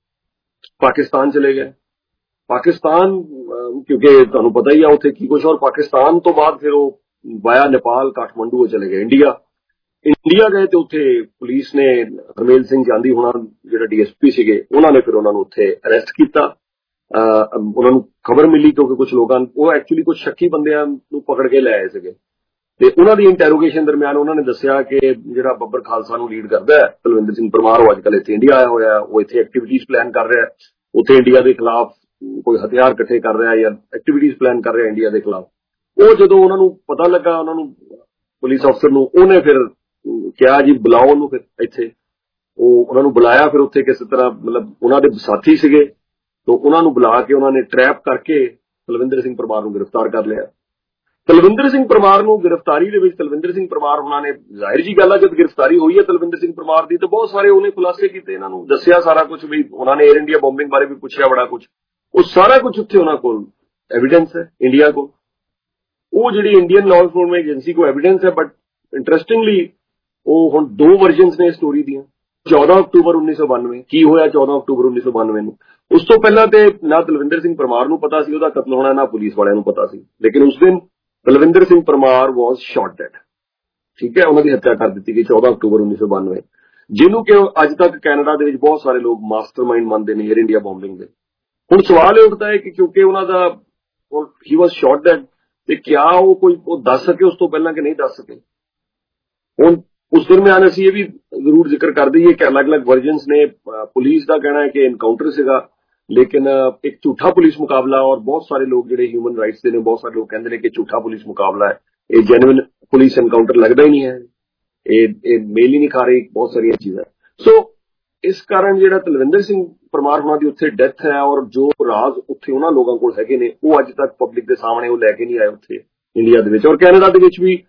ਪਾਕਿਸਤਾਨ ਚਲੇ ਗਏ। ਪਾਕਿਸਤਾਨ ਕਿਉਂਕਿ ਤੁਹਾਨੂੰ ਪਤਾ ਹੀ ਆ ਉੱਥੇ ਕੀ ਕੁਛ, ਔਰ ਪਾਕਿਸਤਾਨ ਤੋਂ ਬਾਅਦ ਫਿਰ ਉਹ ਵਾਇਆ ਨੇਪਾਲ ਕਾਠਮੰਡੂ ਉਹ ਚਲੇ ਗਏ ਇੰਡੀਆ। ਇੰਡੀਆ ਗਏ ਤੇ ਉੱਥੇ ਪੁਲਿਸ ਨੇ ਹਰਮੇਲ ਸਿੰਘ ਜਾਂਦੀ ਹੋਣਾ ਜਿਹੜਾ ਡੀਐਸਪੀ ਸੀਗੇ, ਉਹਨਾਂ ਨੇ ਫਿਰ ਉਹਨਾਂ ਨੂੰ ਉੱਥੇ ਅਰੈਸਟ ਕੀਤਾ। ਉਹਨਾਂ ਨੂੰ ਖਬਰ ਮਿਲੀ ਕਿਉਂਕਿ ਕੁਝ ਲੋਕਾਂ ਉਹ ਐਕਚੁਅਲੀ ਕੁਝ ਸ਼ੱਕੀ ਬੰਦਿਆਂ ਨੂੰ ਪਕੜ ਕੇ ਲੈ ਆਏ ਸੀਗੇ ਤੇ ਉਹਨਾਂ ਦੀ ਇੰਟੈਰੋਗੇਸ਼ਨ ਦਰਮਿਆਨ ਉਹਨਾਂ ਨੇ ਦੱਸਿਆ ਕਿ ਜਿਹੜਾ ਬੱਬਰ ਖਾਲਸਾ ਨੂੰ ਲੀਡ ਕਰਦਾ ਹੈ ਤਲਵਿੰਦਰ ਸਿੰਘ ਪਰਮਾਰ, ਉਹ ਅੱਜ ਕੱਲ੍ਹ ਇੱਥੇ ਇੰਡੀਆ ਆਇਆ ਹੋਇਆ, ਉਹ ਇੱਥੇ ਐਕਟੀਵਿਟੀਜ਼ ਪਲਾਨ ਕਰ ਰਿਹਾ, ਉੱਥੇ ਇੰਡੀਆ ਦੇ ਖਿਲਾਫ ਕੋਈ ਹਥਿਆਰ ਇਕੱਠੇ ਕਰ ਰਿਹਾ ਜਾਂ ਐਕਟੀਵਿਟੀਜ਼ ਪਲਾਨ ਕਰ ਰਿਹਾ ਇੰਡੀਆ ਦੇ ਖਿਲਾਫ। ਉਹ ਜਦੋਂ ਉਹਨਾਂ ਨੂੰ ਪਤਾ ਲੱਗਾ, ਉਹਨਾਂ ਨੂੰ ਪੁਲਿਸ ਅਫਸਰ ਨੂੰ, ਉਹਨੇ ਫਿਰ ਕਿਹਾ ਜੀ ਬੁਲਾਓ ਉਹਨੂੰ। ਫਿਰ ਇੱਥੇ ਉਹ ਉਹਨਾਂ ਨੂੰ ਬੁਲਾਇਆ। ਫਿਰ ਉੱਥੇ ਕਿਸੇ ਤਰ੍ਹਾਂ ਮਤਲਬ ਉਹਨਾਂ ਦੇ ਸਾਥੀ ਸੀਗੇ ਤਾਂ ਉਹਨਾਂ ਨੂੰ ਬੁਲਾ ਕੇ ਉਹਨਾਂ ਨੇ ਟਰੈਪ ਕਰਕੇ ਤਲਵਿੰਦਰ ਸਿੰਘ ਪਰਮਾਰ ਨੂੰ ਗ੍ਰਿਫਤਾਰ ਕਰ ਲਿਆ। ਤਲਵਿੰਦਰ ਸਿੰਘ ਪਰਮਾਰ ਨੂੰ ਗ੍ਰਿਫਤਾਰੀ ਦੇ ਵਿੱਚ ਤਲਵਿੰਦਰ ਸਿੰਘ ਪਰਮਾਰ ਉਹਨਾਂ ਨੇ, ਜ਼ਾਹਿਰ ਜੀ ਗੱਲ ਆ ਜਦ ਗ੍ਰਿਫਤਾਰੀ ਹੋਈ ਹੈ ਤਲਵਿੰਦਰ ਸਿੰਘ ਪਰਮਾਰ ਦੀ ਤਾਂ ਬਹੁਤ ਸਾਰੇ ਉਹਨੇ ਖੁਲਾਸੇ ਕੀਤੇ, ਇਹਨਾਂ ਨੂੰ ਦੱਸਿਆ ਸਾਰਾ ਕੁਝ ਵੀ ਉਹਨਾਂ ਨੇ ਏਅਰ ਇੰਡੀਆ ਬੰਬਿੰਗ ਬਾਰੇ ਵੀ ਪੁੱਛਿਆ ਬੜਾ ਕੁਝ। ਉਹ ਸਾਰਾ ਕੁਝ ਉੱਥੇ ਉਹਨਾਂ ਕੋਲ ਐਵੀਡੈਂਸ ਹੈ ਇੰਡੀਆ ਕੋਲ। ਉਹ ਜਿਹੜੀ ਇੰਡੀਅਨ ਲਾਅ ਇਨਫੋਰਸਮੈਂਟ ਏਜੰਸੀ ਕੋਲ ਐਵੀਡੈਂਸ ਹੈ, ਬਟ ਇੰਟਰਸਟਿੰਗਲੀ ਉਹ ਹੁਣ ਦੋ ਵਰਜ਼ਨਸ ਨੇ ਸਟੋਰੀ ਦੀਆਂ। ਚੌਦਾਂ ਅਕਤੂਬਰ ਉੱਨੀ ਸੌ ਬਾਨਵੇਂ ਕੀ ਹੋਇਆ? ਚੌਦਾਂ ਅਕਤੂਬਰ ਉੱਨੀ ਸੌ ਬਾਨਵੇਂ ਨੂੰ ਉਸ ਤੋਂ ਪਹਿਲਾਂ ਤੇ ਨਾ ਤਲਵਿੰਦਰ ਸਿੰਘ ਪਰਮਾਰ ਨੂੰ ਪਤਾ ਸੀ ਉਹਦਾ ਕਤਲ ਹੋਣਾ, ਨਾ ਪੁਲਿਸ ਵਾਲਿਆਂ ਨੂੰ ਪਤਾ ਸੀ। ਲੇਕਿਨ ਉਸ ਦਿਨ Talwinder Singh Parmar was shot dead. ਠੀਕ ਹੈ, ਉਹਨਾਂ ਦੀ ਹੱਤਿਆ ਕਰ ਦਿੱਤੀ ਗਈ ਚੌਦਾਂ ਅਕਤੂਬਰ ਉੱਨੀ ਸੌ ਬਾਨਵੇਂ, ਜਿਹਨੂੰ ਕਿ ਅੱਜ ਤੱਕ ਕੈਨੇਡਾ ਦੇ ਵਿੱਚ ਬਹੁਤ ਸਾਰੇ ਲੋਕ ਮਾਸਟਰਮਾਈਂਡ ਮੰਨਦੇ ਨੇ ਏਅਰ ਇੰਡੀਆ ਬੰਬਿੰਗ ਦੇ। ਹੁਣ ਸਵਾਲ ਇਹ ਉੱਠਦਾ ਹੈ ਕਿ ਕਿਉਂਕਿ ਉਹਨਾਂ ਦਾ ਹੀ ਵਾਸ ਸ਼ਾਟ ਡੈਡ ਤੇ ਕਿਆ ਉਹ ਕੋਈ ਉਹ ਦੱਸ ਸਕੇ ਉਸ ਤੋਂ ਪਹਿਲਾਂ ਕਿ ਨਹੀਂ ਦੱਸ ਸਕੇ। ਹੁਣ ਉਸ ਦਰਮਿਆਨ ਅਸੀਂ ਇਹ ਵੀ ਜ਼ਰੂਰ ਜ਼ਿਕਰ ਕਰ ਦਈਏ ਕਿ ਅਲੱਗ-ਅਲੱਗ ਵਰਜ਼ਨਸ ਨੇ। ਪੁਲਿਸ ਦਾ ਕਹਿਣਾ ਹੈ ਕਿ ਇਨਕਾਊਂਟਰ ਸੀਗਾ, ਲੇਕਿਨ ਇੱਕ ਝੂਠਾ ਪੁਲਿਸ ਮੁਕਾਬਲਾ, ਔਰ ਬਹੁਤ ਸਾਰੇ ਲੋਕ ਜਿਹੜੇ ਹਿਊਮਨ ਰਾਈਟਸ ਦੇ ਨੇ ਬਹੁਤ ਸਾਰੇ ਲੋਕ ਕਹਿੰਦੇ ਨੇ ਕਿ ਝੂਠਾ ਪੁਲਿਸ ਮੁਕਾਬਲਾ ਹੈ, ਇਹ ਜੈਨੂਇਨ ਪੁਲਿਸ ਇਨਕਾਊਂਟਰ ਲੱਗਦਾ ਹੀ ਨਹੀਂ ਹੈ, ਇਹ ਇਹ ਮੇਲ ਹੀ ਨਹੀਂ ਖਾ ਰਹੀ, ਬਹੁਤ ਸਾਰੀਆਂ ਚੀਜ਼ਾਂ। ਸੋ ਇਸ ਕਾਰਨ ਜਿਹੜਾ ਤਲਵਿੰਦਰ ਸਿੰਘ ਪਰਮਾਰ ਹੋਣਾ ਦੀ ਉੱਥੇ ਡੈਥ ਹੈ, ਔਰ ਜੋ ਰਾਜ਼ ਉੱਥੇ ਉਹਨਾਂ ਲੋਕਾਂ ਕੋਲ ਹੈਗੇ ਨੇ ਉਹ ਅੱਜ ਤੱਕ ਪਬਲਿਕ ਦੇ ਸਾਹਮਣੇ ਉਹ ਲੈ ਕੇ ਨਹੀਂ ਆਏ ਉੱਥੇ ਇੰਡੀਆ ਦੇ ਵਿੱਚ। ਔਰ ਕੈਨੇਡਾ ਦੇ ਵਿੱਚ ਵੀ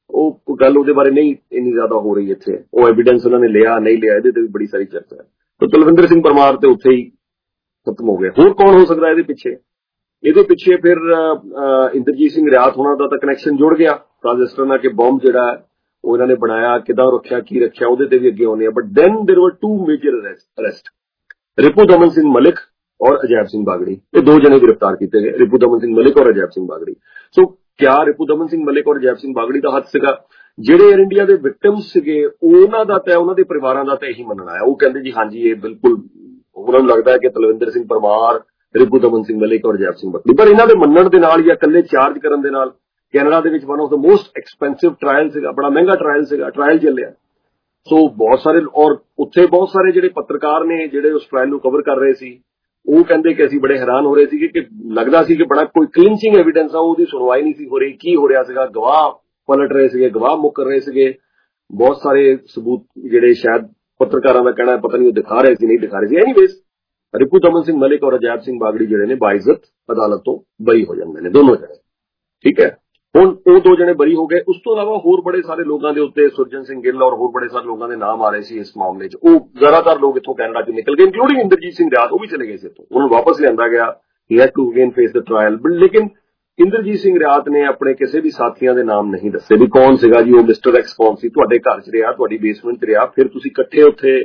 ਉਹ ਗੱਲ ਉਹਦੇ ਬਾਰੇ ਨਹੀਂ ਇੰਨੀ ਜ਼ਿਆਦਾ ਹੋ ਰਹੀ ਇੱਥੇ। ਉਹ ਐਵੀਡੈਂਸ ਉਹਨਾਂ ਨੇ ਲਿਆ ਨਹੀਂ ਲਿਆ, ਇਹਦੇ ਤੇ ਵੀ ਬੜੀ ਸਾਰੀ ਚਰਚਾ ਹੈ। ਤਾਂ ਤਲਵਿੰਦਰ ਸਿੰਘ ਪਰਮਾਰ ਤੇ ਉੱਥੇ ਹੀ ਖਤਮ ਹੋ ਗਿਆ। ਹੋਰ ਕੌਣ ਹੋ ਸਕਦਾ ਇਹਦੇ ਪਿੱਛੇ? ਇਹਦੇ ਪਿੱਛੇ ਫਿਰ ਇੰਦਰਜੀਤ ਸਿੰਘ ਰਿਆਤ ਹੋਣਾ ਦਾ ਤਾਂ ਕਨੈਕਸ਼ਨ ਜੁੜ ਗਿਆ ਟ੍ਰਾਂਜ਼ਿਸਟਰ ਨਾਲ ਕਿ ਬੰਬ ਜਿਹੜਾ ਉਹ ਇਹਨਾਂ ਨੇ ਬਣਾਇਆ, ਕਿੱਦਾਂ ਰੱਖਿਆ, ਕੀ ਰੱਖਿਆ, ਉਹਦੇ ਤੇ ਵੀ ਅੱਗੇ ਆਉਂਦੇ ਆ। But then there were two major arrest, Ripu Daman Singh Malik ਔਰ ਅਜੈਬ ਸਿੰਘ ਬਾਗੜੀ। ਇਹ ਦੋ ਜਣੇ ਗ੍ਰਿਫਤਾਰ ਕੀਤੇ ਗਏ, ਰਿਪੂ ਦਮਨ ਸਿੰਘ ਮਲਿਕ ਔਰ ਅਜੈਬ ਸਿੰਘ ਬਾਗੜੀ। ਸੋ ਕਿਆ ਰਿਪੂ ਦਮਨ ਸਿੰਘ ਮਲਿਕ ਔਰ ਅਜੈਬ ਸਿੰਘ ਬਾਗੜੀ ਦਾ ਹੱਥ ਸੀਗਾ? ਜਿਹੜੇ ਏਅਰ ਇੰਡੀਆ ਦੇ ਵਿਕਟਿਮਸ ਸੀਗੇ ਉਹਨਾਂ ਦਾ ਤਾਂ ਉਹਨਾਂ ਦੇ ਪਰਿਵਾਰਾਂ ਦਾ ਤਾਂ ਇਹੀ ਮੰਨਣਾ ਹੈ। ਉਹ ਕਹਿੰਦੇ ਜੀ ਹਾਂਜੀ ਇਹ ਬਿਲਕੁਲ, ਉਹਨਾਂ ਨੂੰ ਲੱਗਦਾ ਹੈ ਕਿ ਤਲਵਿੰਦਰ ਸਿੰਘ ਪਰਮਾਰ, ਰਿਪੂ ਦਮਨ ਸਿੰਘ ਮਲਿਕ ਔਰ ਅਜੈਬ ਸਿੰਘ ਬਾਗੜੀ। ਪਰ ਇਹਨਾਂ ਦੇ ਮੰਨਣ ਦੇ ਨਾਲ ਜਾਂ ਇਕੱਲੇ ਚਾਰਜ ਕਰਨ ਦੇ ਨਾਲ ਕੈਨੇਡਾ ਦੇ ਵਿੱਚ one of the most expensive trial ਸੀਗਾ, ਬੜਾ ਮਹਿੰਗਾ ਟ੍ਰਾਇਲ ਸੀਗਾ, ਟ੍ਰਾਇਲ ਚੱਲਿਆ। ਸੋ ਬਹੁਤ ਸਾਰੇ, ਔਰ ਉੱਥੇ ਬਹੁਤ ਸਾਰੇ ਜਿਹੜੇ ਪੱਤਰਕਾਰ ਨੇ ਜਿਹੜੇ ਉਸ ਟ੍ਰਾਇਲ ਨੂੰ ਕਵਰ ਕਰ ਰਹੇ ਸੀ, ਉਹ ਕਹਿੰਦੇ ਕਿ ਅਸੀਂ ਬੜੇ ਹੈਰਾਨ ਹੋ ਰਹੇ ਸੀ ਕਿ ਲੱਗਦਾ ਸੀ ਕਿ ਬੜਾ ਕੋਈ ਕਲਿੰਚਿੰਗ ਐਵੀਡੈਂਸ ਆ, ਉਹਦੀ ਸੁਣਵਾਈ ਨਹੀਂ ਸੀ ਹੋ ਰਹੀ। ਕੀ ਹੋ ਰਿਹਾ ਸੀਗਾ? ਗਵਾਹ ਪਲਟ ਰਹੇ ਸੀਗੇ, ਗਵਾਹ ਮੁੱਕਰ ਰਹੇ ਸੀਗੇ, ਬਹੁਤ ਸਾਰੇ ਸਬੂਤ ਜਿਹੜੇ ਸ਼ਾਇਦ ਪੱਤਰਕਾਰਾਂ ਦਾ ਕਹਿਣਾ ਪਤਾ ਨਹੀਂ ਉਹ ਦਿਖਾ ਰਹੇ ਸੀ ਨਹੀਂ ਦਿਖਾ ਰਹੇ ਸੀ। ਐਨੀਵੇਜ਼ ਰਿਪੂ ਦਮਨ ਸਿੰਘ ਮਲਿਕ ਔਰ ਅਜੈਬ ਸਿੰਘ ਬਾਗੜੀ ਜਿਹੜੇ ਨੇ ਬਾਇਜ਼ਤ ਅਦਾਲਤ ਤੋਂ ਬਰੀ ਹੋ ਜਾਂਦੇ ਨੇ ਦੋਨੋਂ ਜਣੇ। ਠੀਕ ਹੈ, ਹੁਣ ਉਹ ਦੋ ਜਣੇ ਬਰੀ ਹੋ ਗਏ। ਉਸ ਤੋਂ ਇਲਾਵਾ ਹੋਰ ਬੜੇ ਸਾਰੇ ਲੋਕਾਂ ਦੇ ਉੱਤੇ, ਸੁਰਜਨ ਸਿੰਘ ਗਿੱਲ ਔਰ ਹੋਰ ਬੜੇ ਸਾਰੇ ਲੋਕਾਂ ਦੇ ਨਾਮ ਆ ਰਹੇ ਸੀ ਇਸ ਮਾਮਲੇ 'ਚ। ਉਹ ਜ਼ਿਆਦਾਤਰ ਲੋਕ ਇੱਥੋਂ ਕੈਨੇਡਾ 'ਚ ਨਿਕਲ ਗਏ, ਇੰਕਲੂਡਿੰਗ ਇੰਦਰਜੀਤ ਸਿੰਘ ਰਿਆਤ, ਉਹ ਵੀ ਚਲੇ ਗਏ ਸੀ ਇੱਥੋਂ, ਉਹਨੂੰ ਵਾਪਸ ਲਿਆਂਦਾ ਗਿਆ। He had to again face the trial. ਲੇਕਿਨ ਇੰਦਰਜੀਤ ਸਿੰਘ ਰਿਆਤ ਨੇ ਆਪਣੇ ਕਿਸੇ ਵੀ ਸਾਥੀਆਂ ਦੇ ਨਾਮ ਨਹੀਂ ਦੱਸੇ ਵੀ ਕੌਣ ਸੀਗਾ ਜੀ ਉਹ ਮਿਸਟਰ ਐਕਸ ਕੌਣ ਸੀ। ਤੁਹਾਡੇ ਘਰ 'ਚ ਰਿਹਾ, ਤੁਹਾਡੀ ਬੇਸਮੈਂਟ 'ਚ ਰਿਹਾ, ਫਿਰ ਤੁਸੀਂ ਇਕੱਠੇ ਉੱਥੇ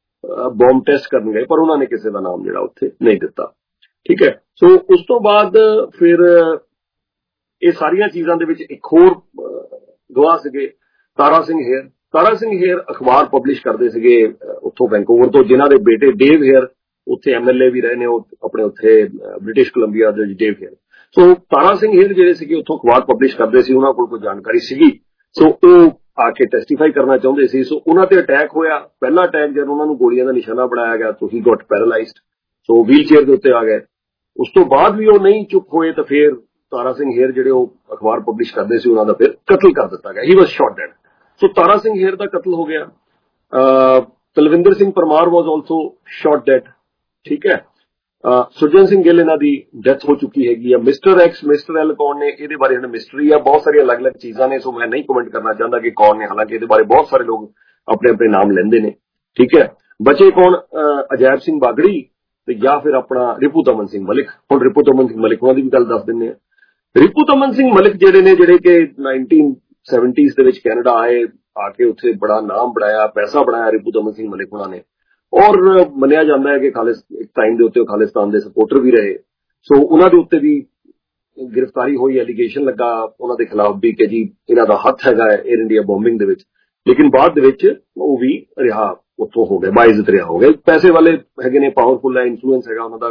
ਬੰਬ ਟੈਸਟ ਕਰਨ ਗਏ, ਪਰ ਉਹਨਾਂ ਨੇ ਕਿਸੇ ਦਾ ਨਾਮ ਜਿਹੜਾ ਉੱਥੇ ਨਹੀਂ ਦਿੱਤਾ। ਠੀਕ ਹੈ, ਸੋ ਉਸ ਤੋਂ ਬਾਅਦ ਫਿਰ ਇਹ ਸਾਰੀਆਂ ਚੀਜ਼ਾਂ ਦੇ ਵਿੱਚ ਇੱਕ ਹੋਰ ਗਵਾਹ ਸੀਗੇ ਤਾਰਾ ਸਿੰਘ ਹੇਅਰ। ਤਾਰਾ ਸਿੰਘ ਹੇਅਰ ਅਖਬਾਰ ਪਬਲਿਸ਼ ਕਰਦੇ ਸੀਗੇ ਉੱਥੋਂ ਵੈਂਕੂਵਰ ਤੋਂ, ਜਿਨ੍ਹਾਂ ਦੇ ਬੇਟੇ ਡੇਵ ਹੇਅਰ ਉੱਥੇ ਐਮਐਲਏ ਵੀ ਰਹੇ ਨੇ, ਉਹ ਆਪਣੇ ਉੱਥੇ ਬ੍ਰਿਟਿਸ਼ ਕੋਲੰਬੀਆ ਦੇ ਡੇਵ ਹੇਅਰ। ਸੋ ਤਾਰਾ ਸਿੰਘ ਹੇਰ ਜਿਹੜੇ ਸੀਗੇ ਉੱਥੋਂ ਅਖਬਾਰ ਪਬਲਿਸ਼ ਕਰਦੇ ਸੀ, ਉਹਨਾਂ ਕੋਲ ਕੋਈ ਜਾਣਕਾਰੀ ਸੀਗੀ, ਸੋ ਉਹ ਆ ਕੇ ਟੈਸਟੀਫਾਈ ਕਰਨਾ ਚਾਹੁੰਦੇ ਸੀ। ਸੋ ਉਹਨਾਂ ਤੇ ਅਟੈਕ ਹੋਇਆ। ਪਹਿਲਾ ਅਟੈਕ ਜਦ ਉਹਨਾਂ ਨੂੰ ਗੋਲੀਆਂ ਦਾ ਨਿਸ਼ਾਨਾ ਬਣਾਇਆ ਗਿਆ ਤਾਂ he got paralysed, so wheelchair ਦੇ ਉੱਤੇ ਆ ਗਏ। ਉਸ ਤੋਂ ਬਾਅਦ ਵੀ ਉਹ ਨਹੀਂ ਚੁੱਪ ਹੋਏ ਤਾਂ ਫਿਰ ਤਾਰਾ ਸਿੰਘ ਹੇਰ ਜਿਹੜੇ ਉਹ ਅਖਬਾਰ ਪਬਲਿਸ਼ ਕਰਦੇ ਸੀ ਉਹਨਾਂ ਦਾ ਫਿਰ ਕਤਲ ਕਰ ਦਿੱਤਾ ਗਿਆ। He was shot dead. So Tara Singh Hayer ਦਾ ਕਤਲ ਹੋ ਗਿਆ। Talwinder Singh Parmar was also shot dead. ਠੀਕ ਹੈ। ਸੁਰਜਨ ਸਿੰਘ ਗਿੱਲ ਇਹਨਾਂ ਦੀ ਡੈਥ ਹੋ ਚੁੱਕੀ ਹੈਗੀ ਆ। ਮਿਸਟਰ ਐਕਸ ਮਿਸਟਰ ਐਲ ਕੌਣ ਨੇ, ਇਹਦੇ ਬਾਰੇ ਹੁਣ ਮਿਸਟਰੀ ਆ, ਬਹੁਤ ਸਾਰੀਆਂ ਅਲੱਗ-ਅਲੱਗ ਚੀਜ਼ਾਂ ਨੇ, ਸੋ ਮੈਂ ਨਹੀਂ ਕਮੈਂਟ ਕਰਨਾ ਚਾਹੁੰਦਾ ਕਿ ਕੌਣ ਨੇ, ਹਾਲਾਂਕਿ ਇਹਦੇ ਬਾਰੇ ਬਹੁਤ ਸਾਰੇ ਲੋਕ ਆਪਣੇ ਆਪਣੇ ਨਾਮ ਲੈਂਦੇ ਨੇ। ਠੀਕ ਹੈ। ਬਚੇ ਕੌਣ, ਅਜੈਬ ਸਿੰਘ ਬਾਗੜੀ ਤੇ ਜਾਂ ਫਿਰ ਆਪਣਾ ਰਿਪੂ ਦਮਨ ਸਿੰਘ ਮਲਿਕ। ਹੁਣ ਰਿਪੂ ਦਮਨ ਸਿੰਘ ਮਲਿਕ ਉਹਨਾਂ ਦੀ ਵੀ ਗੱਲ ਦੱਸ ਦਿੰਦੇ ਆ। ਰਿਪੂ ਦਮਨ ਸਿੰਘ ਮਲਿਕ ਜਿਹੜੇ ਨੇ, ਜਿਹੜੇ ਕਿ ਨਾਈਨਟੀਨ ਸੈਵਨਟੀਜ਼ ਦੇ ਵਿੱਚ ਕੈਨੇਡਾ ਆਏ, ਆ ਕੇ ਉੱਥੇ ਬੜਾ ਨਾਮ ਬਣਾਇਆ, ਪੈਸਾ ਬਣਾਇਆ ਰਿਪੂ ਦਮਨ ਸਿੰਘ ਮਲਿਕ ਉਹਨਾਂ ਨੇ, ਔਰ ਮੰਨਿਆ ਜਾਂਦਾ ਹੈ ਕਿ ਖਾਲਿਸ ਇੱਕ ਟਾਈਮ ਦੇ ਉੱਤੇ ਖਾਲਿਸਤਾਨ ਦੇ ਸਪੋਰਟਰ ਵੀ ਰਹੇ। ਸੋ ਉਹਨਾਂ ਦੇ ਉੱਤੇ ਵੀ ਗ੍ਰਿਫਤਾਰੀ ਹੋਈ, ਐਲੀਗੇਸ਼ਨ ਲੱਗਾ ਉਹਨਾਂ ਦੇ ਖਿਲਾਫ ਵੀ ਕਿ ਜੀ ਇਹਨਾਂ ਦਾ ਹੱਥ ਹੈਗਾ ਹੈ ਏਅਰ ਇੰਡੀਆ ਬੋਮਬਿੰਗ ਦੇ ਵਿੱਚ, ਲੇਕਿਨ ਬਾਅਦ ਦੇ ਵਿੱਚ ਉਹ ਵੀ ਰਿਹਾ, ਉੱਥੋਂ ਹੋ ਗਏ, ਬਾਇਜ਼ਤ ਰਿਹਾ ਹੋ ਗਏ। ਪੈਸੇ ਵਾਲੇ ਹੈਗੇ ਨੇ, ਪਾਵਰਫੁਲ ਹੈ, ਇਨਫਲੂਐਂਸ ਹੈਗਾ ਉਹਨਾਂ